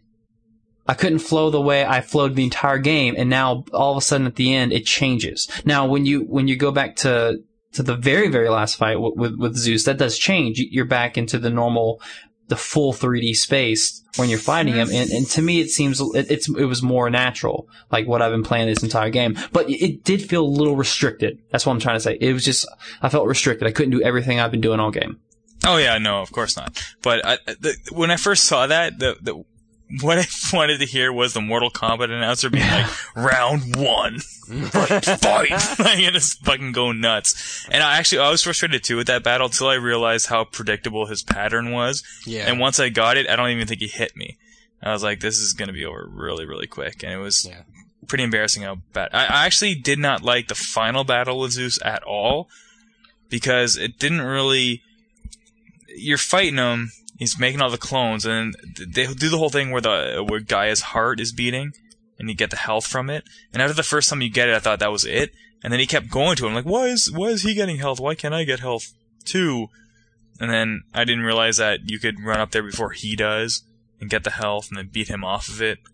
I couldn't flow the way I flowed the entire game. And now all of a sudden at the end, it changes. Now when you, when you go back to, to the very, very last fight with, with, with Zeus, that does change. You're back into the normal, the full three D space when you're fighting him. And, and to me, it seems it, it's, it was more natural, like what I've been playing this entire game. But it did feel a little restricted. That's what I'm trying to say. It was just, I felt restricted. I couldn't do everything I've been doing all game.
Oh yeah, no, of course not. But I, the, when I first saw that, the, the, what I wanted to hear was the Mortal Kombat announcer being like, round one. Fight! Fight! Like, it just fucking go nuts. And I actually, I was frustrated too with that battle until I realized how predictable his pattern was.
Yeah.
And once I got it, I don't even think he hit me. I was like, this is gonna be over really, really quick. And it was yeah. pretty embarrassing how bad. I, I actually did not like the final battle with Zeus at all. Because it didn't really, you're fighting him, he's making all the clones, and they do the whole thing where the where Gaia's heart is beating, and you get the health from it. And after the first time you get it, I thought that was it. And then he kept going to him, like, why is why is he getting health? Why can't I get health too? And then I didn't realize that you could run up there before he does and get the health, and then beat him off of it.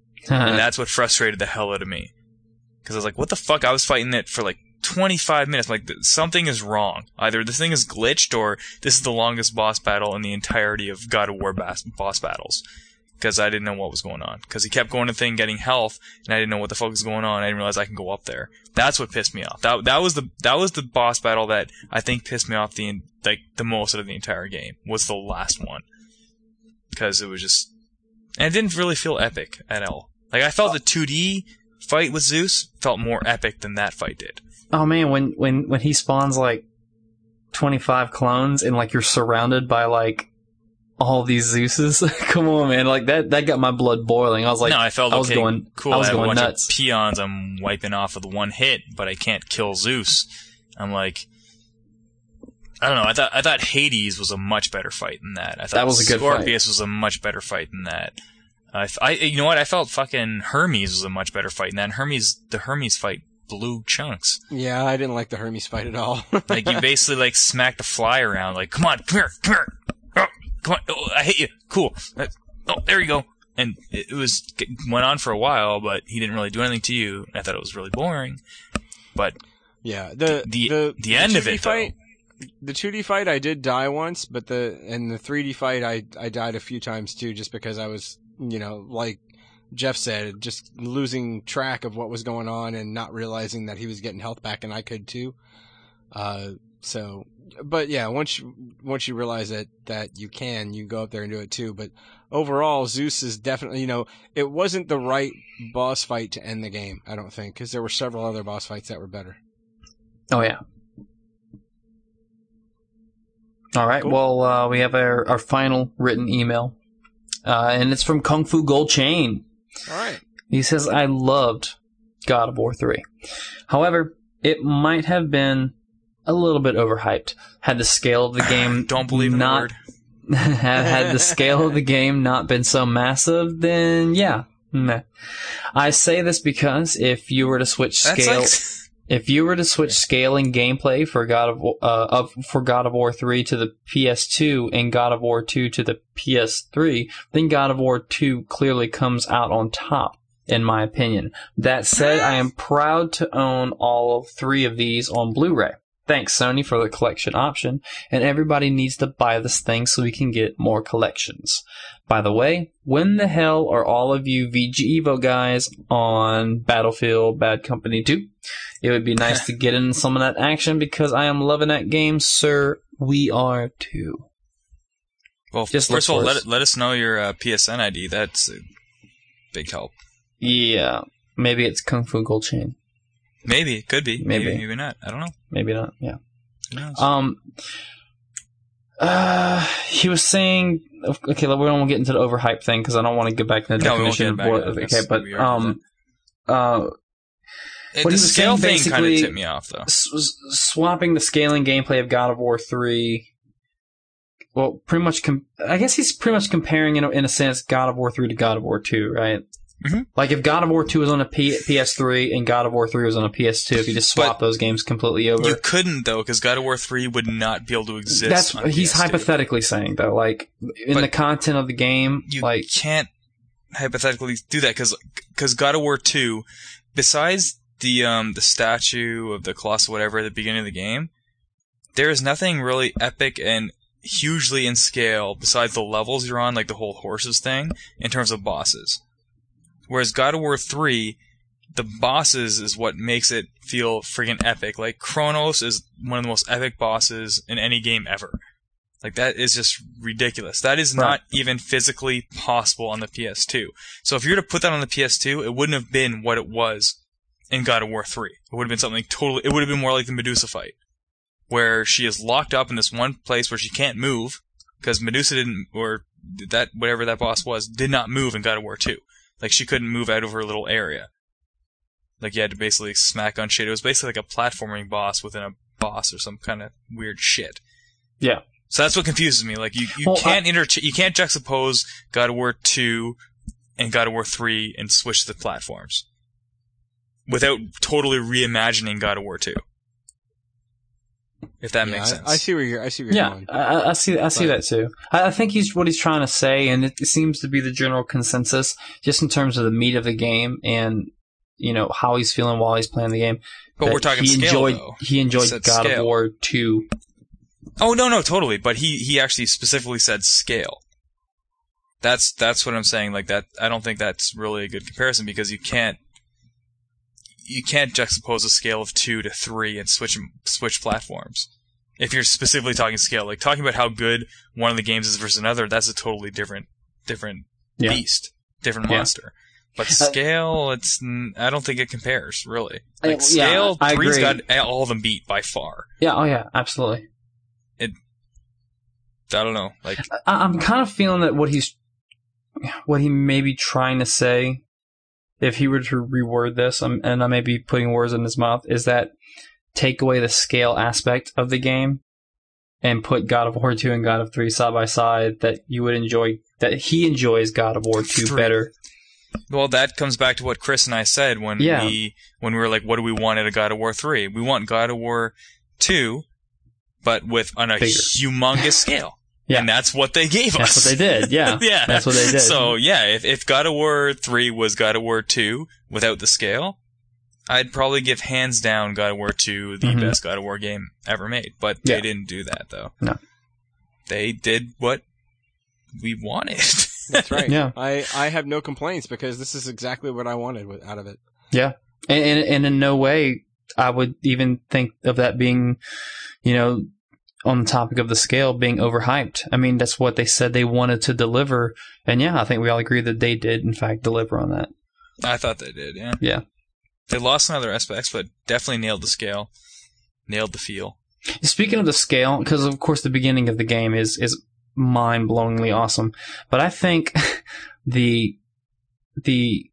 And that's what frustrated the hell out of me. Because I was like, what the fuck? I was fighting it for like twenty-five minutes. Like, something is wrong. Either this thing is glitched, or this is the longest boss battle in the entirety of God of War bas- boss battles. Because I didn't know what was going on. Because he kept going to the thing, getting health, and I didn't know what the fuck was going on. I didn't realize I can go up there. That's what pissed me off. That that was the that was the boss battle that I think pissed me off the like the most out of the entire game. Was the last one. Because it was just And it didn't really feel epic at all. Like, I felt the two D fight with Zeus felt more epic than that fight did.
Oh man, when, when, when he spawns like twenty-five clones and like you're surrounded by like all these Zeuses, come on man, like that, that got my blood boiling. I was like,
no, I felt
I was
okay,
going,
cool.
I was
I have
going
a bunch
nuts.
of peons I'm wiping off with one hit, but I can't kill Zeus. I'm like, I don't know. I thought I thought Hades was a much better fight than that. I thought
That was a good fight.
Scorpius was a much better fight than that. I, I, you know what? I felt fucking Hermes was a much better fight than that. And Hermes, the Hermes fight blew chunks.
Yeah, I didn't like the Hermes fight at all.
Like, you basically like smacked the fly around. Like, come on, come here, come here. Oh, come on, oh, I hit you. Cool. Oh, there you go. And it was went on for a while, but he didn't really do anything to you. I thought it was really boring. But
yeah, the
the
the,
the end
the
of it,
fight,
though.
The two D fight, I did die once, but the and the three D fight, I I died a few times too, just because I was, you know, like Jeff said, just losing track of what was going on and not realizing that he was getting health back, and I could too. Uh, so, but yeah, once you, once you realize that that you can, you go up there and do it too. But overall, Zeus is definitely, you know, it wasn't the right boss fight to end the game, I don't think, because there were several other boss fights that were better.
Oh yeah. All right. Cool. Well, uh, we have our, our final written email, uh, and it's from Kung Fu Gold Chain.
All right.
He says, "I loved God of War three. However, it might have been a little bit overhyped. Had the scale of the game
don't believe in
not
the word.
had, had the scale of the game not been so massive, then yeah, nah. I say this because if you were to switch
That's
scale."
Like...
If you were to switch scaling gameplay for God of uh of, for God of War three to the P S two and God of War two to the P S three, then God of War two clearly comes out on top, in my opinion. That said, I am proud to own all three of these on Blu-ray. Thanks, Sony, for the collection option, and everybody needs to buy this thing so we can get more collections. By the way, when the hell are all of you V G Evo guys on Battlefield Bad Company two? It would be nice to get in some of that action because I am loving that game, sir. We are too.
Well, Just first of all, let, let us know your uh, P S N I D. That's a big help.
Yeah. Maybe it's Kung Fu Gold Chain.
Maybe. It could be.
Maybe.
Maybe, maybe not. I don't know.
Maybe not. Yeah.
Who knows?
Um, uh, he was saying, okay, we won't get into the overhype thing because I don't want to get back to the
no,
definition
we
of
won't
what,
get back.
okay, but, um, uh,
It,
what
the
he was
scale
saying
thing kind of
basically,
tipped me off, though.
S- swapping the scaling gameplay of God of War three. Well, pretty much. Com- I guess he's pretty much comparing, in a, in a sense, God of War three to God of War two, right?
Mm-hmm.
Like if God of War two was on a P- PS3 and God of War three was on a P S two, if you just swap but those games completely over,
you couldn't though, because God of War three would not be able to exist.
That's
on
he's
P S two.
Hypothetically saying though, like in
but
the content of the game,
you
like
can't hypothetically do that because because God of War two, besides the um the statue of the Colossus, whatever, at the beginning of the game, there is nothing really epic and hugely in scale besides the levels you're on, like the whole horses thing, in terms of bosses. Whereas God of War three, the bosses is what makes it feel friggin' epic. Like, Kronos is one of the most epic bosses in any game ever. Like, that is just ridiculous. That is
right.
not even physically possible on the P S two. So if you were to put that on the P S two, it wouldn't have been what it was in God of War three. It would have been something totally... It would have been more like the Medusa fight, where she is locked up in this one place where she can't move, because Medusa didn't... Or that whatever that boss was, did not move in God of War two. Like, she couldn't move out of her little area. Like, you had to basically smack on shit. It was basically like a platforming boss within a boss or some kind of weird shit.
Yeah.
So that's what confuses me. Like, you, you
well,
can't
I,
inter- you can't juxtapose God of War two and God of War three and switch the platforms without totally reimagining God of War two. If that
yeah,
makes
I,
sense.
I see where you're. I see where you're
yeah,
going.
I, I see. I see
but,
that too. I, I think he's what he's trying to say, and it, it seems to be the general consensus, just in terms of the meat of the game and you know how he's feeling while he's playing the game.
But we're talking
he
scale,
enjoyed,
though.
He enjoyed
He
God
scale.
of War two.
Oh no, no, totally. But he, he actually specifically said scale. That's that's what I'm saying. Like that, I don't think that's really a good comparison because you can't. You can't juxtapose a scale of two to three and switch switch platforms. If you're specifically talking scale, like talking about how good one of the games is versus another, that's a totally different different
Yeah.
beast, different
Yeah.
monster. But scale, it's I don't think it compares really. Like
I,
scale,
yeah, I
three's
agree.
got all of them beat by far.
Yeah, oh yeah, absolutely.
It, I don't know, like
I, I'm kind of feeling that what he's, what he may be trying to say, if he were to reword this, um, and I may be putting words in his mouth, is that take away the scale aspect of the game and put God of War two and God of three side by side, that you would enjoy, that he enjoys God of War two
Three.
better.
Well, that comes back to what Chris and I said when
Yeah.
we when we were like, what do we want at a God of War three? We want God of War two, but with on a
Bigger.
humongous scale.
Yeah.
And that's what they gave
That's
us.
what they did, yeah.
yeah.
That's what they did.
So, yeah, if, if God of War three was God of War two without the scale, I'd probably give hands down God of War two the
Mhm.
best God of War game ever made. But
Yeah.
they didn't do that, though.
No.
They did what we wanted.
That's right.
Yeah.
I, I have no complaints because this is exactly what I wanted with, out of it.
Yeah. And, and, and in no way I would even think of that being, you know, on the topic of the scale being overhyped. I mean, that's what they said they wanted to deliver. And yeah, I think we all agree that they did, in fact, deliver on that.
I thought they did, yeah.
Yeah.
They lost in other aspects, but definitely nailed the scale. Nailed the feel.
Speaking of the scale, because of course the beginning of the game is, is mind-blowingly awesome. But I think the, the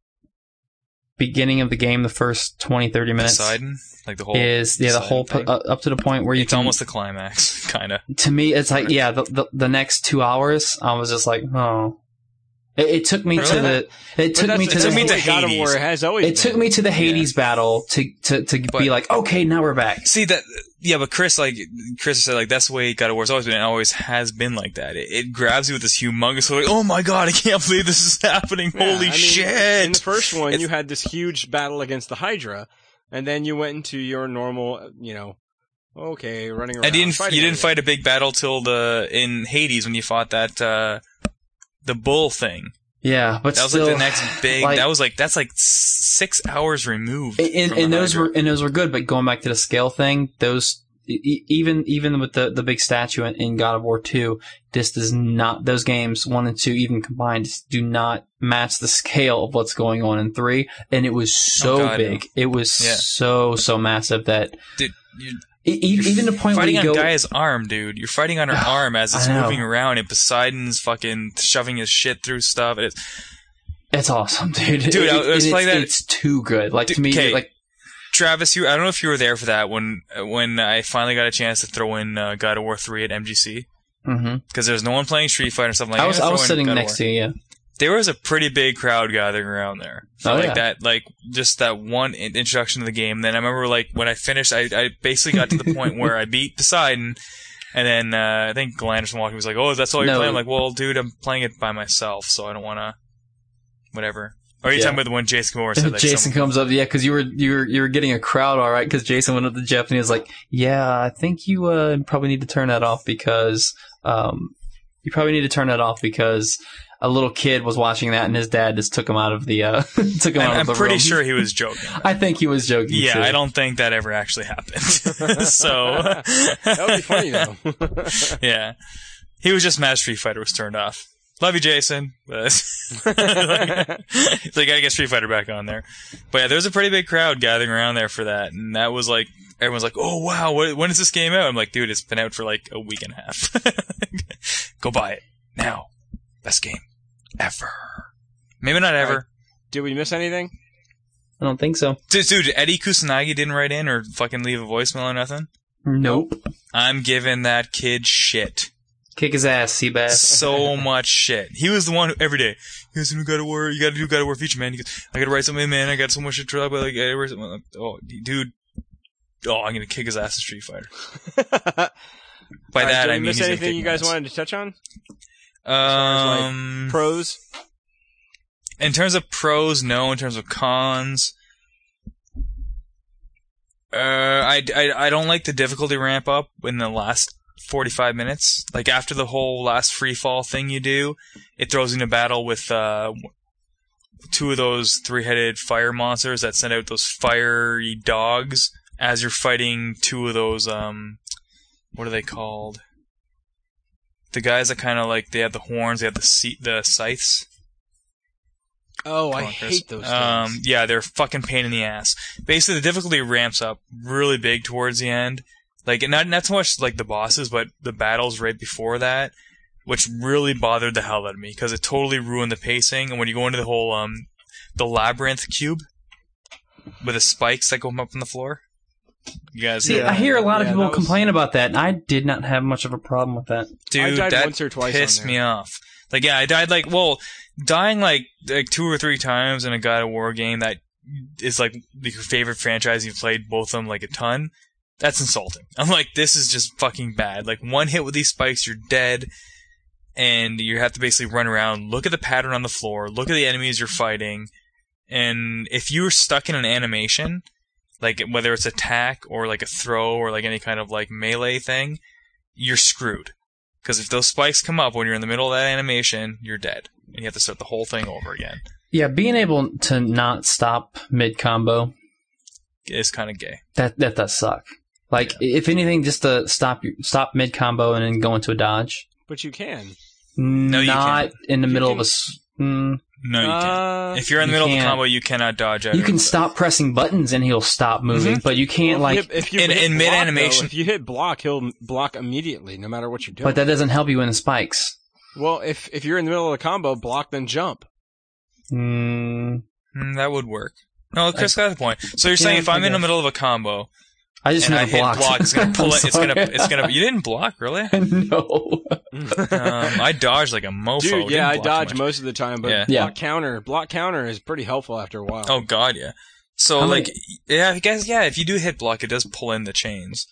beginning of the game, the first twenty, thirty minutes,
Poseidon? Like the whole
is, yeah, the
Poseidon
whole,
thing?
uh, up to the point where you
It's
can,
almost the climax, kind of.
to me, it's like, yeah, the, the, the next two hours, I was just like, oh. It, it took me to
Really?
the, it took me to
it took
the,
me to
God of
Hades.
War has always
it took
been.
me to the Hades battle to, to, to
But-
be like, okay, now we're back.
See that? Yeah, but Chris, like Chris said, like that's the way God of War's always been. It always has been like that. It, it grabs you with this humongous, like, oh my god, I can't believe this is happening.
Yeah,
Holy
I mean,
shit!
In the first one,
It's-
you had this huge battle against the Hydra, and then you went into your normal, you know, okay, running around.
And you didn't,
fighting
you didn't
everything.
fight a big battle till the in Hades when you fought that uh the bull thing.
Yeah, but
That was
still,
like the next big.
like-
that was like that's like six hours removed.
and,
from
and
the
those
Hydra.
were, and those were good, but going back to the scale thing, those, e- even, even with the, the big statue in, in God of War two, this does not, those games, one and two even combined, just do not match the scale of what's going on in three. And it was so
Oh, God,
big. It was
Yeah.
so, so massive that,
Dude, you,
e- e- even the point where
fighting
you
on
go,
Gaia's arm, dude. You're fighting on her arm as it's
I know.
moving around, and Poseidon's fucking shoving his shit through stuff. And it's,
it's awesome, dude.
Dude, I
It-
was
and
playing
it's,
that-
it's too good. Like, to
Dude,
me,
okay.
like,
Travis, you I don't know if you were there for that when when I finally got a chance to throw in uh, God of War three at M G C
mhm.
because there's no one playing Street Fighter or something like that.
I was, I was sitting next to you, yeah.
There was a pretty big crowd gathering around there. For
Oh,
like
yeah.
that, like just that one in- introduction to the game. Then I remember like when I finished, I, I basically got to the point where I beat Poseidon, and then uh, I think Glenn from walking was like, "Oh, that's all you're
No.
playing?" I'm like, "Well, dude, I'm playing it by myself, so I don't want to, whatever." Or are you
Yeah.
talking about the one Jason Moore said? Like,
Jason
someone-
comes up, yeah, because you were you were you were getting a crowd, all right. Because Jason went up to Jeff and he was like, "Yeah, I think you uh, probably need to turn that off because um, you probably need to turn that off because a little kid was watching that and his dad just took him out of the uh, took him
I'm,
out of
I'm
the
pretty
room."
sure he was joking.
I think he was joking.
Yeah,
too.
I don't think that ever actually happened. So
That would be funny though.
yeah, he was just mad Street Fighter was turned off. Love you, Jason. But so you gotta get Street Fighter back on there. But yeah, there was a pretty big crowd gathering around there for that, and that was like everyone's like, "Oh wow, what, when is this game out?" I'm like, "Dude, it's been out for like a week and a half. Go buy it now. Best game ever. Maybe not ever."
Did we miss anything?
I don't think so.
Dude, dude, Eddie Kusanagi didn't write in or fucking leave a voicemail or nothing.
Nope.
I'm giving that kid shit.
Kick his ass, Seabass.
So much shit. He was the one who, every day, he goes, you gotta work, you gotta do gotta work feature, man. He goes, I gotta write something, man. I got so much shit to write, but like, I gotta write something. Like, oh, dude. Oh, I'm gonna kick his ass in Street Fighter. By
All right,
that,
did we
I mean,
miss
he's gonna
anything
kick
you
my
guys
ass.
wanted to touch on?
Um,
Pros?
in terms of pros, no. In terms of cons, uh, I, I, I don't like the difficulty ramp up in the last forty-five minutes. Like, after the whole last free fall thing you do, it throws you in a battle with, uh, two of those three-headed fire monsters that send out those fiery dogs as you're fighting two of those, um, what are they called? The guys that kind of like, they have the horns, they have the se- the scythes.
Oh, I
Come on, Chris.
hate those things.
Um, yeah, they're fucking pain in the ass. Basically, the difficulty ramps up really big towards the end. Like, not not so much like the bosses, but the battles right before that, which really bothered the hell out of me because it totally ruined the pacing. And when you go into the whole um, the labyrinth cube with the spikes that go up on the floor, you guys.
See,
know?
I hear a lot of
Yeah,
people
that was-
complain about that, and I did not have much of a problem with that.
Dude,
I died
that
once or twice
pissed
on
me
there.
off. Like, yeah, I died like, well, dying like like two or three times in a God of War game that is like your favorite franchise you've played, both of them like a ton. That's insulting. I'm like, this is just fucking bad. Like, one hit with these spikes, you're dead, and you have to basically run around, look at the pattern on the floor, look at the enemies you're fighting, and if you're stuck in an animation, like whether it's attack or like a throw or like any kind of like melee thing, you're screwed. Because if those spikes come up when you're in the middle of that animation, you're dead. And you have to start the whole thing over again.
Yeah, being able to not stop mid combo,
It's kind of gay.
that that does suck. Like, if anything, just to stop you, stop mid combo and then go into a dodge.
But you can.
No,
you
not
can't.
in the
You
middle
can-
of a. s- Mm,
No, you can't.
Uh,
If you're in the
you
middle of the
can't.
combo, you cannot dodge out.
you
of
can
it.
stop pressing buttons and he'll stop moving, but you can't
well,
like.
if you, if you
in-
hit
in
block,
mid-animation-
though, if you hit block, he'll block immediately, no matter what you're doing.
But that doesn't help you in the spikes.
well, if if you're in the middle of the combo, block then jump.
Mm,
Mm, that would work. No, Chris got the point. So you're saying
Yeah,
if I'm
I
in the
guess.
middle of a combo
I just
and I
never
hit
blocked.
block, it's gonna pull it.
I'm
It's gonna.
sorry.
It's gonna. You didn't block, really?
No.
Um, I dodged like a mofo.
Dude,
Didn't
yeah, I
block
dodge
much.
most of the time, but
Yeah.
block
Yeah.
counter, block counter is pretty helpful after a while.
Oh god, yeah. So
How
like,
many-
yeah, I guess yeah. If you do hit block, it does pull in the chains.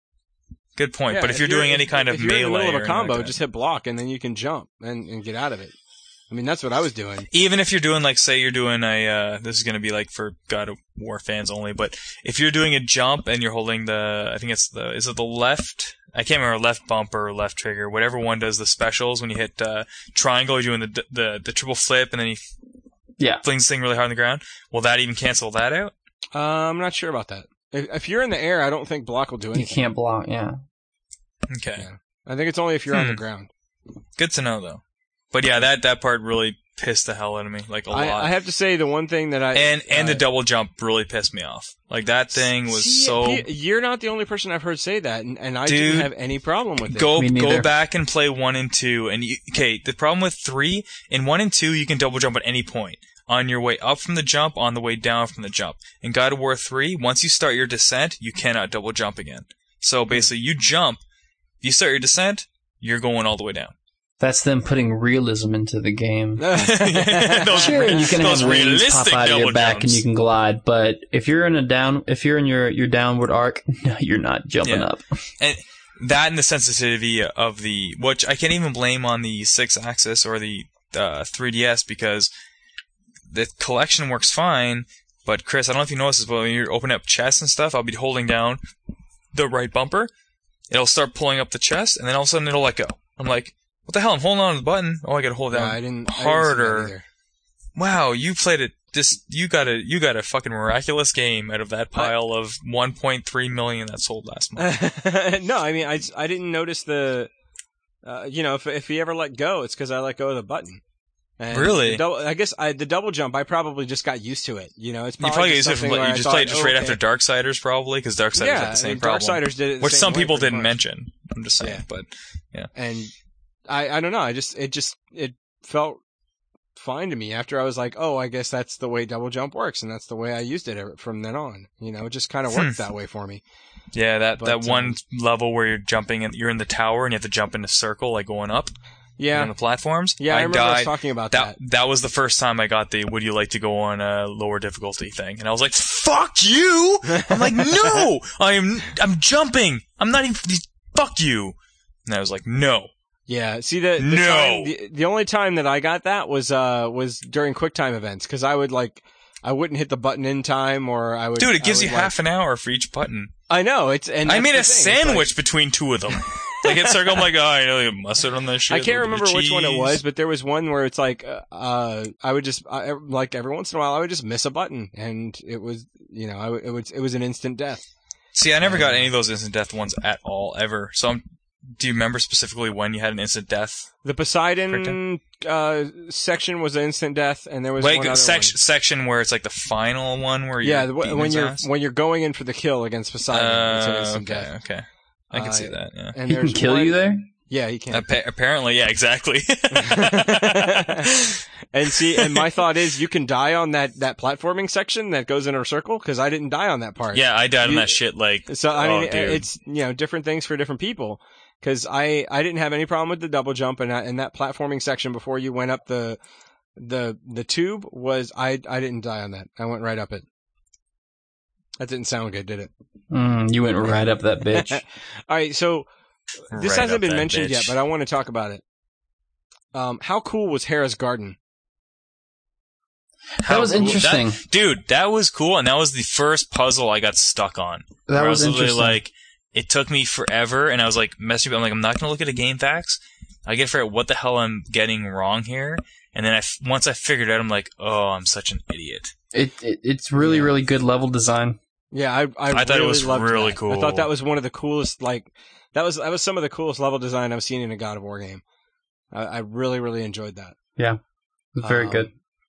Good point.
Yeah,
but if, you're, doing
if-
any kind
if
of
you're
melee
in the middle
or
of a combo,
anything like
just hit block and then you can jump and, and get out of it. I mean, that's what I was doing.
that. Even if you're doing like, say you're doing a, uh, this is gonna be like for God of War fans only, but if you're doing a jump and you're holding the, I think it's the, is it the left? I can't remember, left bumper or left trigger, whatever one does the specials when you hit uh, triangle, you're doing the the the triple flip and then he
Yeah.
flings this thing really hard on the ground. Will that even cancel that out?
Uh, I'm not sure about that. If, if you're in the air, I don't think block will do
You
anything.
can't block, yeah.
Okay.
Yeah. I think it's only if you're on the
Hmm.
ground.
Good to know though. But yeah, that, that part really pissed the hell out of me, like a
I,
lot.
I have to say the one thing that I
and and
uh,
the double jump really pissed me off. Like that thing was
see,
so.
P- You're not the only person I've heard say that, and, and I
Dude,
didn't have any problem with it.
Go
Me
go
neither.
back and play one and two. And you, okay, the problem with three in one and two, you can double jump at any point on your way up from the jump, on the way down from the jump. In God of War three, once you start your descent, you cannot double jump again. So basically, you jump. If you start your descent, you're going all the way down.
That's them putting realism into the game.
Those
Sure,
re-
you can
those
have wings
realistic
pop out of your
double
back
jumps.
and you can glide, but if you're in a down, if you're in your, your downward arc, no, you're not jumping
Yeah.
up.
And that and the sensitivity of the, which I can't even blame on the six axis or the uh, three D S because the collection works fine. But Chris, I don't know if you noticed this, but when you're opening up chests and stuff, I'll be holding down the right bumper. It'll start pulling up the chest, and then all of a sudden it'll let go. I'm like, what the hell? I'm holding on to the button. Oh, I gotta hold
Yeah,
down
I didn't, I didn't see that
harder.
either.
Wow, you played it. This you got a you got a fucking miraculous game out of that pile of one point three million that sold last month.
No, I mean, I, just- I didn't notice the, uh, you know, if if he ever let go, it's because I let go of the button. And
Really?
the double, I guess I, the double jump, I probably just got used to it. You know, it's
You
probably,
probably
just
used it from
something
like,
where
you
I
just
thought,
played just
oh,
right
okay.
after Darksiders probably because Darksiders
Yeah,
had the same
I mean,
problem,
Darksiders did it the
which
same
some
way
people
pretty
didn't
much.
mention. I'm just saying,
Yeah.
but
And I, I don't know. I just, it just, it felt fine to me after I was like, oh, I guess that's the way double jump works, and that's the way I used it ever- from then on. You know, it just kind of
Hmm.
worked that way for me.
yeah, that
But,
that
um,
one level where you're jumping and you're in the tower and you have to jump in a circle like going up on
Yeah,
the platforms.
yeah. I,
I
remember us
died.
talking about
That
that.
that was the first time I got the "Would you like to go on a lower difficulty" thing, and I was like, "Fuck you!" I'm like, "No, I am. I'm jumping. I'm not even. Fuck you!" And I was like, "No."
Yeah, see the, the
No.
time, the, the only time that I got that was uh was during QuickTime events because I would like I wouldn't hit the button in time or I would.
Dude, it
I
gives
would,
you
like-
half an hour for each button.
I know it's and
I
that's
made
the
a
thing, it's like-
sandwich between two of them. Like it's like I'm like, oh, I know you have mustard on that shit.
I
a
can't
little bit
remember
of
which one it
cheese.
was, but there was one where it's like uh, uh I would just I, like every once in a while I would just miss a button and it was you know I would, it was it was an instant death.
See, I never got any of those instant death ones at all ever. So I'm do you remember specifically when you had an instant death?
The Poseidon uh, section was an instant death, and there was
like
one other
sec-
one.
section where it's like the final one where
yeah,
you're
the, when you're ass? when you're going in for the kill against Poseidon,
uh,
it's an instant
okay,
death.
Okay, I can
uh,
see that. Yeah,
and
he can kill
one,
you there.
Yeah, he can.
Appa- apparently, yeah, exactly.
And see, and my thought is, you can die on that, that platforming section that goes in a circle, because I didn't die on that part.
Yeah, I died
you,
on that shit. Like,
so I
oh,
mean,
dude.
it's you know different things for different people. Because I I didn't have any problem with the double jump, and in that platforming section before you went up the the the tube was I I didn't die on that. I went right up it. That didn't sound good, did it?
Mm, you went right up that bitch.
All right, so this
right
hasn't been
that
mentioned
bitch.
yet, but I want to talk about it. Um, how cool was Hera's Garden?
That was
cool.
interesting.
That, dude, that was cool, and that was the first puzzle I got stuck on.
That
was,
was
I was literally
interesting.
like, it took me forever, and I was like, messing up. I'm like, I'm not going to look at the game facts. I get to figure out what the hell I'm getting wrong here. And then I f- once I figured it out, I'm like, oh, I'm such an idiot.
It, it It's really,
Yeah.
really good level design.
Yeah, I I,
I thought
really
it was
loved
really
that.
cool.
I thought that was one of the coolest. Like that was that was some of the coolest level design I've seen in a God of War game. I, I really really enjoyed that.
Yeah, it was very
Um,
good.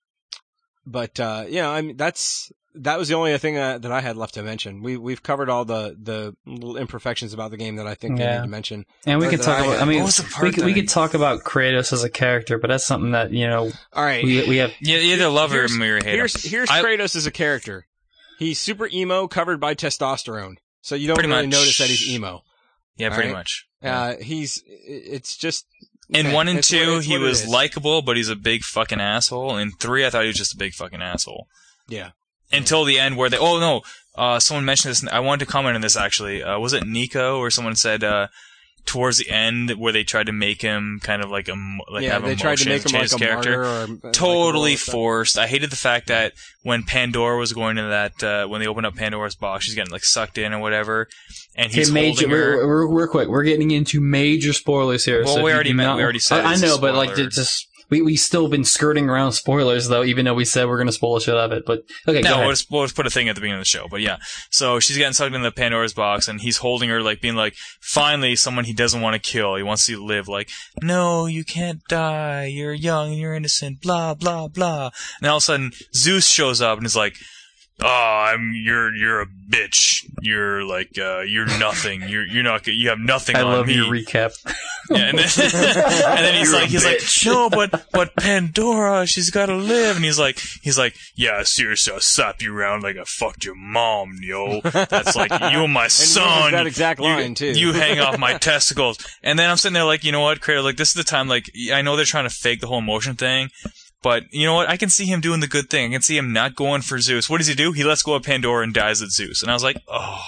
But uh, yeah, I mean that's that was the only thing uh, that I had left to mention. We we've covered all the the little imperfections about the game that I think
Yeah.
they need to mention.
And we
or
could
that
talk
I
about.
had.
I mean,
What was the part
we could, we
that I-
could talk about Kratos as a character, but that's something that you know
All right,
we we have.
You either love
Here's-
him or you hate
here's
him.
here's
I-
Kratos as a character. He's super emo, covered by testosterone, so you don't
Pretty
really
much.
notice that he's emo.
Yeah, pretty
Alright.
much.
Uh, he's it's just
In
okay,
one and
it's
two,
what- it's
he
what it
was
is.
likable, but he's a big fucking asshole. In three, I thought he was just a big fucking asshole.
Yeah.
Until the end where they, oh no, uh, someone mentioned this, I wanted to comment on this actually. Uh, was it Nico or someone said, uh, towards the end where they tried to make him kind of like a, like
yeah,
have
they
emotion,
tried to make him
change
like
his
a
character.
martyr or like,
Totally
a stuff.
forced. I hated the fact that when Pandora was going to that, uh, when they opened up Pandora's box, she's getting like sucked in or whatever, and he's
Okay, major.
holding her.
We're, we're, we're quick. We're getting into major spoilers here.
Well,
so
we
if you
already
do
met-
not-
we already said
I, I
it's a
know, but like,
spoiler.
it just we we still been skirting around spoilers though, even though we said we're gonna spoil the shit out of it. But okay, go
No,
ahead.
we'll just, we'll just put a thing at the beginning of the show. But yeah, so she's getting sucked into Pandora's box, and he's holding her, like being like, finally, someone he doesn't want to kill. He wants to live. Like, no, you can't die. You're young and you're innocent. Blah blah blah. And all of a sudden, Zeus shows up and is like, oh, I'm you're you're a bitch. You're like uh, you're nothing. You're you're not. You have nothing
I
on
love
me.
your recap.
Yeah, and then, and then he's
You're
like,
a
he's like,
bitch.
no, but, but Pandora, she's gotta live. And he's like, he's like, yeah, seriously, I'll slap you around like I fucked your mom, yo. That's like, you're my
And he
son.
uses that exact
You-
line too.
You hang off my testicles. And then I'm sitting there like, you know what, Kratos, like, this is the time, like, I know they're trying to fake the whole emotion thing, but you know what, I can see him doing the good thing. I can see him not going for Zeus. What does he do? He lets go of Pandora and dies at Zeus. And I was like, oh,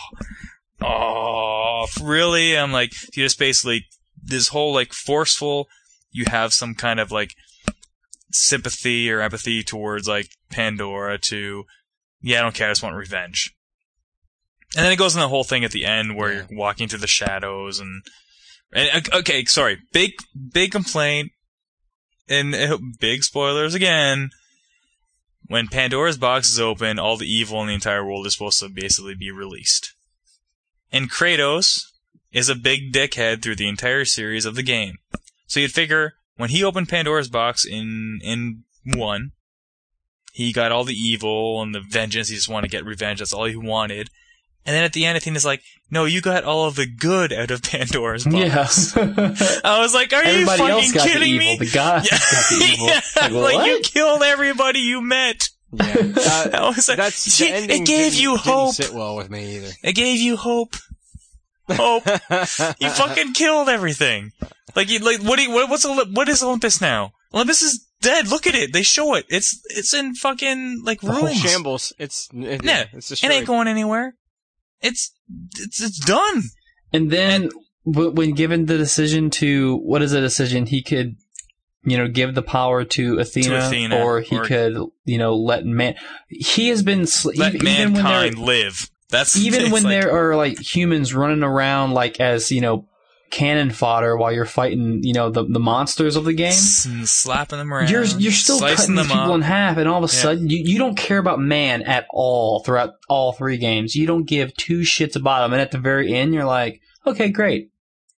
oh, really? I'm like, you just basically, this whole like forceful, you have some kind of like sympathy or empathy towards like Pandora to, yeah, I don't care, I just want revenge. And then it goes in the whole thing at the end where
Yeah.
you're walking through the shadows and, and okay, sorry, big, big complaint and uh, big spoilers again. When Pandora's box is open, all the evil in the entire world is supposed to basically be released. And Kratos is a big dickhead through the entire series of the game. So you'd figure, when he opened Pandora's box in in one, he got all the evil and the vengeance, he just wanted to get revenge, that's all he wanted. And then at the end, I think it's like, no, you got all of the good out of Pandora's box.
Yes.
I was like, are
Everybody
you fucking
else got the
kidding
evil.
me?
The god
Yeah.
got the evil.
Yeah.
Like,
Like,
what?
you killed everybody you met.
Yeah. Uh,
I was like,
that's the
see,
ending
it gave
didn't-
you
didn't
hope.
sit well with me either.
It gave you hope. Hope. You fucking killed everything. Like, you, like, what? Do you, what what's Olymp- what is Olympus now? Olympus is dead. Look at it. They show it. It's it's in fucking like
The whole
ruins.
shambles. It's it,
Yeah,
it's
it
destroyed.
ain't going anywhere. It's it's it's done.
And then w- when given the decision to, what is the decision? He could, you know, give the power to Athena,
To Athena,
or he
or-
could, you know, let man. He has been sl-
Let
even, even when
mankind
there,
live. That's
even
it's
when
like,
there are like humans running around like as you know cannon fodder while you're fighting, you know, the the monsters of the game.
s- slapping them around.
You're you're still
slicing
cutting
them
these people
up.
in half, and all of a
Yeah.
sudden you, you don't care about man at all throughout all three games. You don't give two shits about him, and at the very end you're like, okay, great.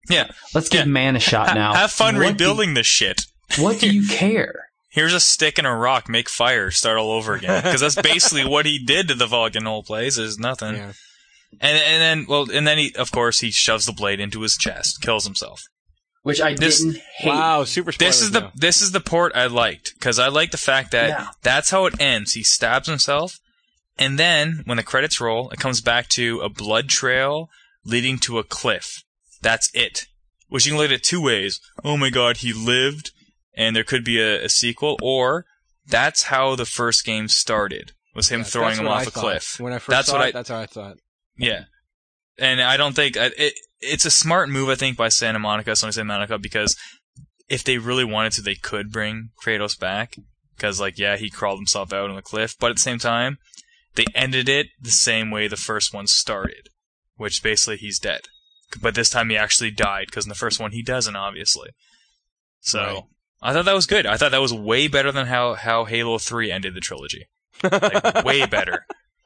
Yeah.
Let's give
yeah.
man a shot now.
Have fun
what
rebuilding
do,
this shit.
What do you care?
Here's a stick and a rock, make fire, start all over again. Because that's basically what he did to the Vulcan whole place, is nothing.
Yeah.
And and then, well, and then he, of course, he shoves the blade into his chest, kills himself.
Which I
This-
didn't hate.
Wow, super spoilers
This is the
now.
this is the port I liked, because I like the fact that
Yeah.
that's how it ends. He stabs himself, and then when the credits roll, it comes back to a blood trail leading to a cliff. That's it. Which you can look at it two ways. Oh my god, he lived, and there could be a, a sequel, or that's how the first game started. Was him
Yeah,
throwing
that's
him
what
off
I
a
thought.
cliff.
When I first
That's
saw
what
it,
I-
that's how I thought.
Yeah. And I don't think it, it's a smart move, I think, by Santa Monica, Sony Santa Monica, because if they really wanted to, they could bring Kratos back. Because, like, yeah, he crawled himself out on the cliff, but at the same time, they ended it the same way the first one started, which basically he's dead. But this time he actually died, because in the first one he doesn't, obviously. So,
Right.
I thought that was good. I thought that was way better than how, how Halo three ended the trilogy. Like, way better.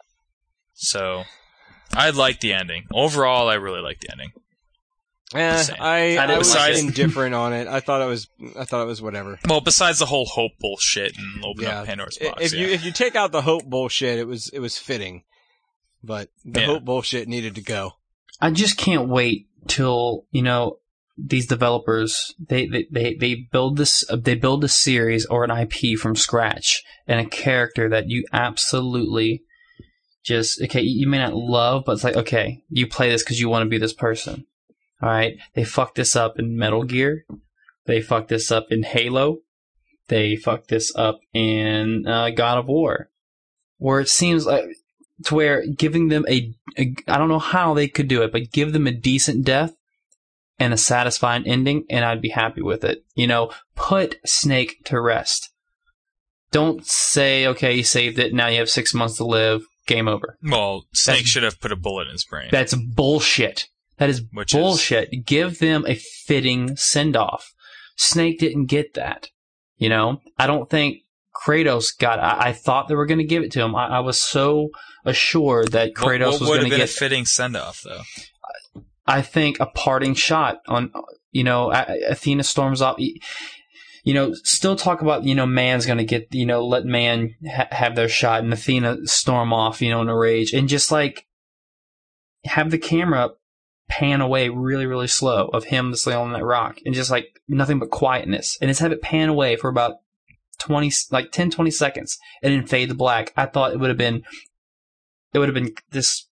So, I liked the ending. Overall, I really liked the ending.
Eh,
Just saying.
I,
I
I
didn't
was
like it.
indifferent on it. I thought it was. I thought it was whatever.
Well, besides the whole hope bullshit and open
Yeah.
up Pandora's
I-
box.
If
yeah.
you if you take out the hope bullshit, it was it was fitting, but the
Yeah.
hope bullshit needed to go.
I just can't wait till, you know, these developers, they, they, they, they build this, they build a series or an I P from scratch and a character that you absolutely just, okay, you may not love, but it's like, okay, you play this because you want to be this person. All right. They fucked this up in Metal Gear. They fucked this up in Halo. They fucked this up in uh, God of War, where it seems like, to where giving them a, a, I don't know how they could do it, but give them a decent death and a satisfying ending, and I'd be happy with it. You know, put Snake to rest. Don't say, okay, you saved it, now you have six months to live, game over.
well, Snake
That's-
should have put a bullet in his brain.
That's bullshit. That is
Which is-
bullshit. Give them a fitting send-off. Snake didn't get that. You know, I don't think Kratos got. I, I thought they were going to give it to him. I, I was so assured that
What-
Kratos
what
was
would
going
have
to
been
get.
a fitting send off, though?
I think a parting shot on, you know, A- Athena storms off. You know, still talk about, you know, man's going to get, you know, let man ha- have their shot and Athena storm off, you know, in a rage, and just like have the camera pan away really, really slow of him just laying on that rock and just like nothing but quietness, and just have it pan away for about twenty, like ten, twenty seconds, and then fade to black. I thought it would have been, it would have been this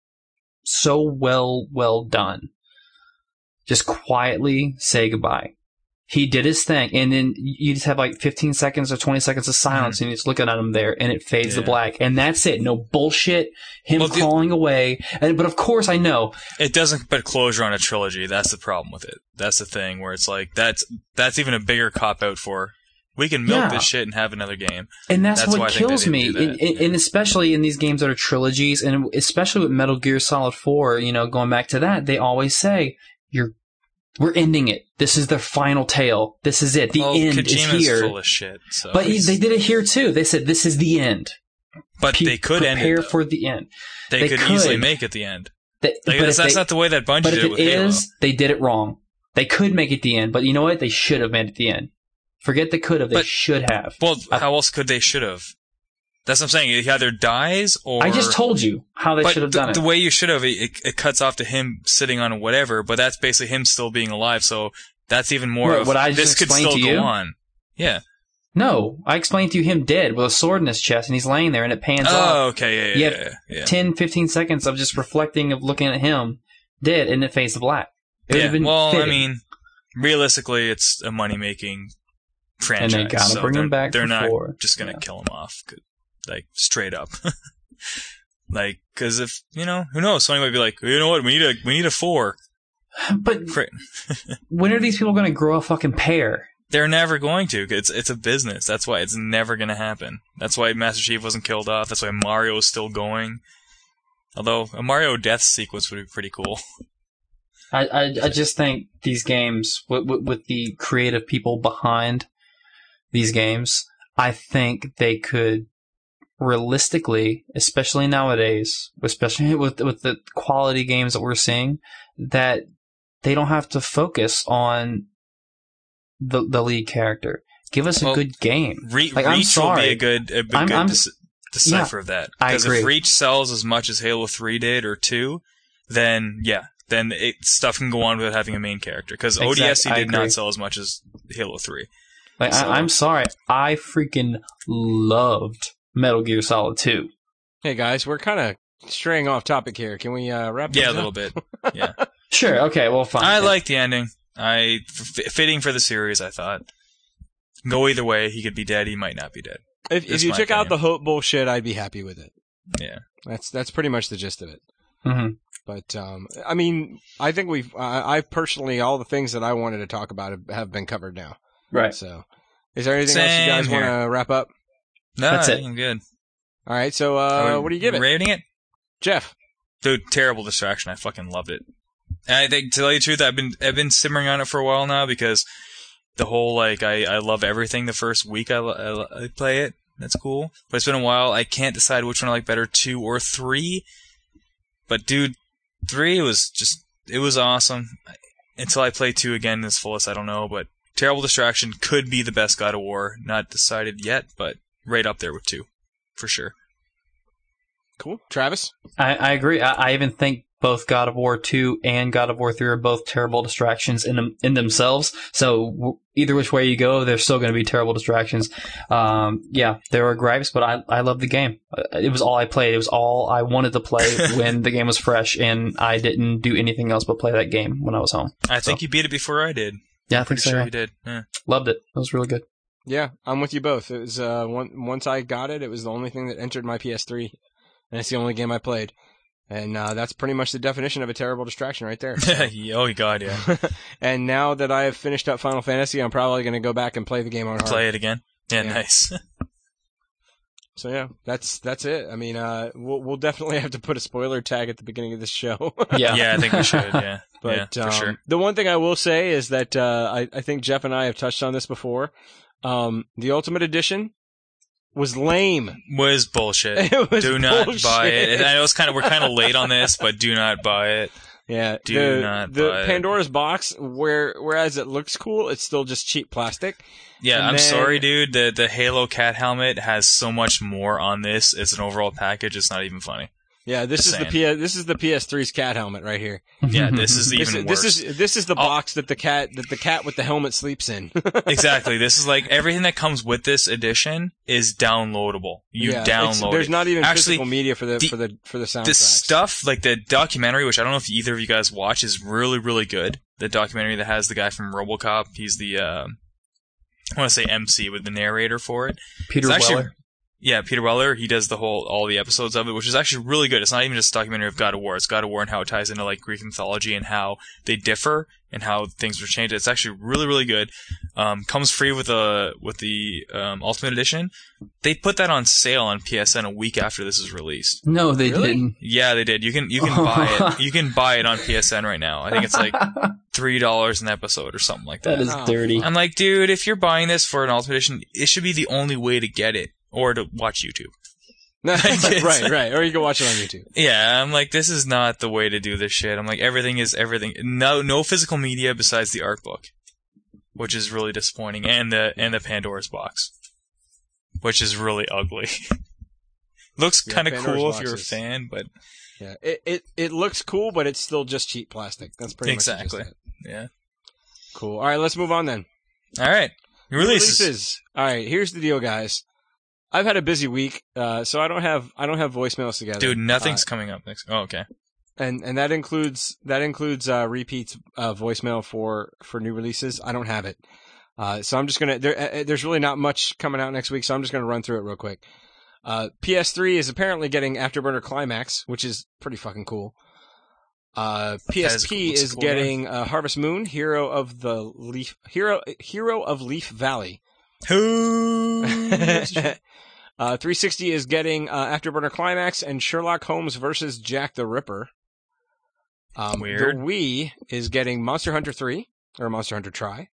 so well, well done. Just quietly say goodbye. He did his thing, and then you just have like fifteen seconds or twenty seconds of silence, mm-hmm. and you're just looking at him there, and it fades
yeah.
to black, and that's it. No bullshit. Him
well, the,
crawling away, and but of course I know
it doesn't put closure on a trilogy. That's the problem with it. That's the thing where it's like that's that's even a bigger cop out for. We can milk
yeah.
this shit and have another game.
And that's,
that's
what kills me. And, and especially in these games that are trilogies, and especially with Metal Gear Solid four, you know, going back to that, they always say, "You're, we're ending it. This is their final tale. This is it. The
well,
end
Kojima's
is here."
Full of shit. So
but they did it here too. They said, "This is the end."
But
Pe-
they could end it.
Prepare for the end.
They,
they
could,
could
easily make it the end.
They,
like,
but
that's that's
they,
not the way that Bungie
but
did
if
it
it
with
is,
Halo.
they did it wrong. They could make it the end, but you know what? They should have made it the end. Forget they could have. They
but,
should have.
Well,
I,
how else could they should have? That's what I'm saying. He either dies or...
I just told you how they should have done
th-
it.
The way you should have, it, it cuts off to him sitting on whatever, but that's basically him still being alive, so that's even more
what,
of...
What I
this
just
could
explained
still
to you?
go on. Yeah.
No, I explained to you him dead with a sword in his chest, and he's laying there, and it pans
oh,
off.
Oh, okay, yeah, yeah,
you
yeah,
have
yeah, yeah.
ten, fifteen seconds of just reflecting, of looking at him dead, and it fades to black. It would
yeah,
have been
well,
fitting.
I mean, realistically, it's a money-making franchise.
And they gotta
so
bring
they're,
him back
They're
for
not
four.
just gonna
Yeah.
kill him off, like, straight up. Like, cause if, you know, who knows, Sony might be like, you know what, we need a, we need a four.
But
Cra-
when are these people going to grow a fucking pair?
They're never going to. It's it's a business. That's why it's never going to happen. That's why Master Chief wasn't killed off. That's why Mario is still going. Although a Mario death sequence would be pretty cool.
I, I, I just think these games, with, with, with the creative people behind these games, I think they could realistically, especially nowadays, especially with with the quality games that we're seeing, that they don't have to focus on the the lead character. Give us
well,
a good game.
Re-
like,
Reach
I'm sorry.
will be a good, a good
I'm, I'm,
dec- decipher
yeah,
of that.
I
Because
agree.
if Reach sells as much as Halo three did or two, then yeah, then it, stuff can go on without having a main character. Because
Exact-
O D S T
I
did
agree.
not sell as much as Halo three.
Like,
So-
I, I'm sorry. I freaking loved Metal Gear Solid two.
Hey guys, we're kind of straying off topic here. Can we uh, wrap?
Yeah, a
things
little
up?
bit. Yeah,
Sure. Okay. Well, fine.
I like the ending. I f- fitting for the series. I thought go either way. He could be dead. He might not be dead.
If, if
That's
you
my
took out the
opinion.
Hope bullshit, I'd be happy with it.
Yeah.
That's that's pretty much the gist of it.
Mhm.
But um, I mean, I think we've. I, I personally, all the things that I wanted to talk about have, have been covered now.
Right.
So, is there anything else you
Same
guys want
here.
to wrap up?
No,
That's
I
it.
think I'm good.
All right. So, uh, what do you give it,
Rating it?
Jeff?
Dude, terrible distraction. I fucking loved it. And I think, to tell you the truth, I've been I've been simmering on it for a while now because the whole like I, I love everything the first week I, I, I play it. That's cool. But it's been a while. I can't decide which one I like better, two or three. But dude, three was just it was awesome. Until I play two again in its fullest, I don't know. But terrible distraction could be the best God of War. Not decided yet, but right up there with two, for sure.
Cool. Travis?
I, I agree. I, I even think both God of War two and God of War three are both terrible distractions in them, in themselves. So w- either which way you go, they're still going to be terrible distractions. Um, yeah, there were gripes, but I I love the game. It was all I played. It was all I wanted to play when the game was fresh, and I didn't do anything else but play that game when I was home.
I think
So.
you beat it before I did.
Yeah, I think
Pretty
so.
sure
yeah.
you did. Yeah.
Loved it. It was really good.
Yeah, I'm with you both. It was uh, one, once I got it, it was the only thing that entered my P S three, and it's the only game I played. And uh, that's pretty much the definition of a terrible distraction right there. So.
Oh, God, yeah.
And now that I have finished up Final Fantasy, I'm probably going to go back and play the game on hard.
Play it again. Yeah,
Yeah.
nice.
So yeah, that's that's it. I mean, uh, we'll we'll definitely have to put a spoiler tag at the beginning of this show.
Yeah.
Yeah, I think we should. Yeah,
But
yeah, for
um,
sure.
the one thing I will say is that uh, I, I think Jeff and I have touched on this before. Um, the Ultimate Edition was lame.
Was bullshit.
It was
do not
bullshit.
buy it. And I know it's kind of we're kind of late on this, but do not buy it.
Yeah,
Do
the,
not
the
buy it.
Pandora's box, where whereas it looks cool, it's still just cheap plastic.
Yeah,
And
I'm
then-
sorry, dude. The the Halo cat helmet has so much more on this as an overall package. It's not even funny.
Yeah, this
Just
is the
saying.
P this is the P S three's cat helmet right here.
Yeah, this is
This,
even
this
worse.
is this is the
Oh.
box that the cat that the cat with the helmet sleeps in.
Exactly. This is like everything that comes with this edition is downloadable. You
Yeah, it's-
download
There's
it.
not even
Actually,
physical media for the,
the-
for the for the soundtracks.
the stuff, like the documentary, which I don't know if either of you guys watch, is really, really good. The documentary that has the guy from RoboCop. He's the, uh, I want to say M C with the narrator for it.
Peter
It's actually-
Weller.
Yeah, Peter Weller. He does the whole, all the episodes of it, which is actually really good. It's not even just a documentary of God of War. It's God of War and how it ties into like Greek mythology and how they differ and how things were changed. It's actually really, really good. Um, comes free with a with the um, Ultimate Edition. They put that on sale on P S N a week after this is released.
No, they
Really?
didn't.
Yeah, they did. You can you can buy it. You can buy it on P S N right now. I think it's like three dollars an episode or something like that.
That is
Oh.
dirty.
I'm like, dude, if you're buying this for an Ultimate Edition, it should be the only way to get it or to watch YouTube.
right, right. Or you can watch it on YouTube.
Yeah, I'm like, this is not the way to do this shit. I'm like, everything is everything. No, no physical media besides the art book, which is really disappointing, and the and the Pandora's box, which is really ugly. Looks
Yeah,
kind of
Pandora's
cool
box
if you're a
is-
fan, but
Yeah, it, it it looks cool, but it's still just cheap plastic. That's pretty
Exactly.
much just it.
yeah.
Cool. All right, let's move on then.
All right, releases.
Releases. All right, here's the deal, guys. I've had a busy week, uh, so I don't have I don't have voicemails together,
Dude, nothing's
Uh,
coming up next. Oh, okay.
and and that includes that includes uh, repeats uh, voicemail for for new releases. I don't have it, uh, so I'm just gonna. There, uh, there's really not much coming out next week, so I'm just gonna run through it real quick. Uh, P S three is apparently getting Afterburner Climax, which is pretty fucking cool. Uh, P S P
That is-
is,
looks cool,
getting uh, Harvest Moon, Hero of the Leaf, Hero Hero of Leaf Valley.
Who?
uh, three sixty is getting uh, Afterburner Climax and Sherlock Holmes versus Jack the Ripper. Um,
Weird.
The Wii is getting Monster Hunter three, or Monster Hunter Tri.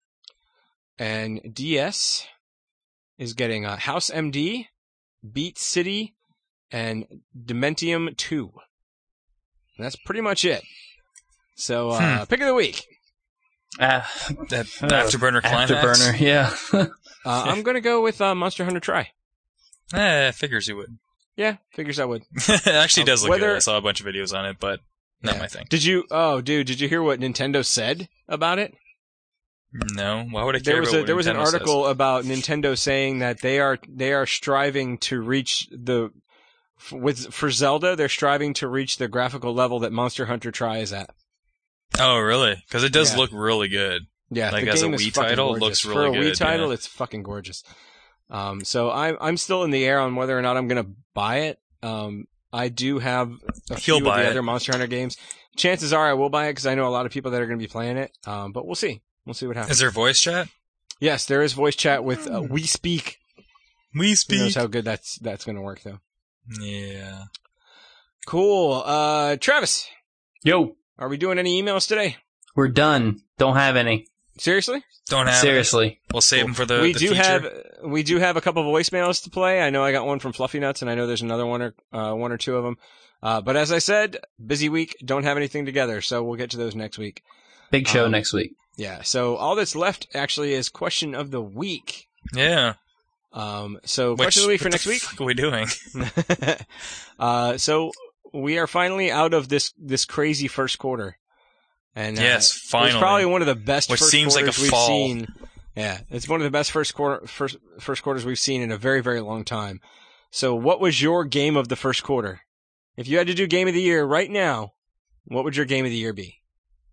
And D S is getting uh, House M D, Beat City, and Dementium two. And that's pretty much it. So, uh,
Hmm.
pick of the week.
Ah,
That Afterburner Climax.
Afterburner, yeah.
Uh, I'm going to go with uh, Monster Hunter Tri.
Eh, figures you would.
Yeah, figures I would.
It actually does look
Whether-
good. I saw a bunch of videos on it, but not
Yeah.
my thing.
Did you? Oh, dude, did you hear what Nintendo said about it?
No, why would I care
There was
about
a
what
there was an
Nintendo says?
article about Nintendo saying that they are they are striving to reach the f- with for Zelda they're striving to reach the graphical level that Monster Hunter Tri is at.
Oh, really? Because it does
Yeah.
look really good.
Yeah,
Like,
the
as a
game is
Wii
fucking
title, it
gorgeous.
looks really
For a Wii
good,
title,
yeah.
it's fucking gorgeous. Um, so I'm I'm still in the air on whether or not I'm gonna buy it. Um, I do have a few
He'll
of
buy
the
it.
other Monster Hunter games. Chances are I will buy it because I know a lot of people that are going to be playing it. Um, but we'll see. We'll see what happens.
Is there voice chat?
Yes, there is voice chat with uh, We Speak.
We
Who
speak.
knows how good that's that's going to work though.
Yeah.
Cool. Uh, Travis,
Yo,
are we doing any emails today?
we're done. Don't have any.
Seriously?
Don't have.
Seriously.
It. We'll save them for the.
we
the
do
feature.
have we do have a couple of voicemails to play. I know I got one from Fluffy Nuts, and I know there's another one or uh, one or two of them. Uh, but as I said, busy week. Don't have anything together, so we'll get to those next week.
Big show
Um,
next week.
Yeah. So all that's left actually is question of the week.
Yeah.
Um. So
Which,
question of the week for
what
next
the
week.
fuck are we doing?
uh. So we are finally out of this this crazy first quarter. And uh,
Yes,
It's
finally.
probably one of the best
Which
first
seems like a
quarters we've
fall.
seen. Yeah, it's one of the best first quarter first first quarters we've seen in a very very long time. So, what was your game of the first quarter? If you had to do game of the year right now, what would your game of the year be?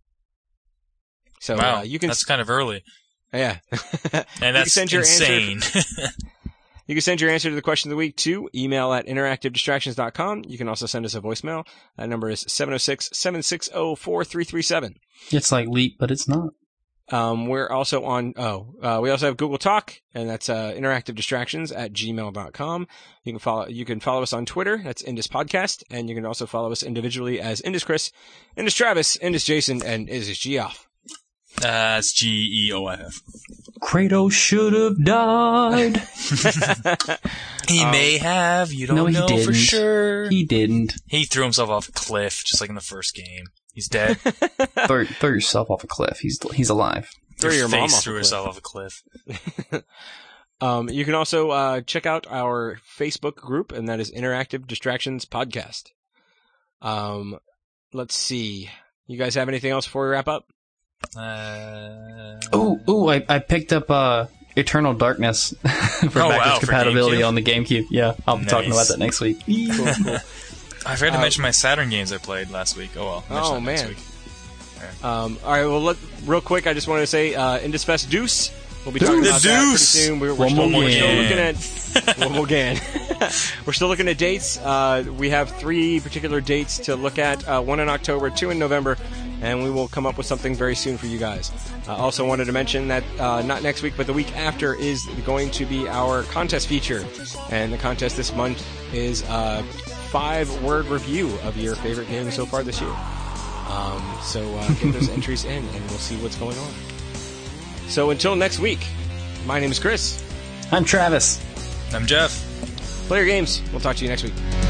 So
Wow,
uh, you can
that's kind of early,
yeah,
and that's
send your answer-
insane.
you can send your answer to the question of the week to email at interactive distractions dot com. You can also send us a voicemail. That number is seven oh six, seven six zero, four three three seven.
It's like Leap, but it's not.
Um, we're also on, oh, uh, we also have Google Talk, and that's, uh, interactive distractions at gmail dot com. You can follow, you can follow us on Twitter. That's Indus Podcast. And you can also follow us individually as Indus Chris, Indus Travis, Indus Jason, and Indus Geoff.
That's G E O F.
Kratos should have died.
He
Um,
may have. You don't
no, he
know
didn't.
for sure.
He didn't.
He threw himself off a cliff, just like in the first game. He's dead.
throw, throw yourself off a cliff. He's he's alive.
Throw your mom
face
off a
threw
cliff.
herself off a cliff.
Um, you can also, uh, check out our Facebook group, and that is Interactive Distractions Podcast. Um, let's see. You guys have anything else before we wrap up?
Uh,
Ooh, ooh! I, I picked up uh, Eternal Darkness for
Oh,
backwards
wow, for
compatibility
GameCube?
on the GameCube. Yeah, I'll be talking
Nice.
about that next week.
Cool, cool.
I forgot to
Uh,
mention my Saturn games I played last week. Oh well. I'll mention
Oh,
that next
man.
week.
Um, all right. Well, look, real quick, I just wanted to say, uh, Indus Fest Deuce. We'll be
Deuce.
talking
The
about that pretty
Deuce.
soon. We're, we're,
One
still,
more
we're still
game.
looking at one more game. We're still looking at dates. Uh, we have three particular dates to look at. Uh, one in October, two in November, and we will come up with something very soon for you guys. I uh, also wanted to mention that uh, not next week, but the week after is going to be our contest feature, and the contest this month is a five-word review of your favorite game so far this year. Um, so uh, get those entries in, and we'll see what's going on. So until next week, my name is Chris.
I'm Travis.
I'm Jeff.
Play your games. We'll talk to you next week.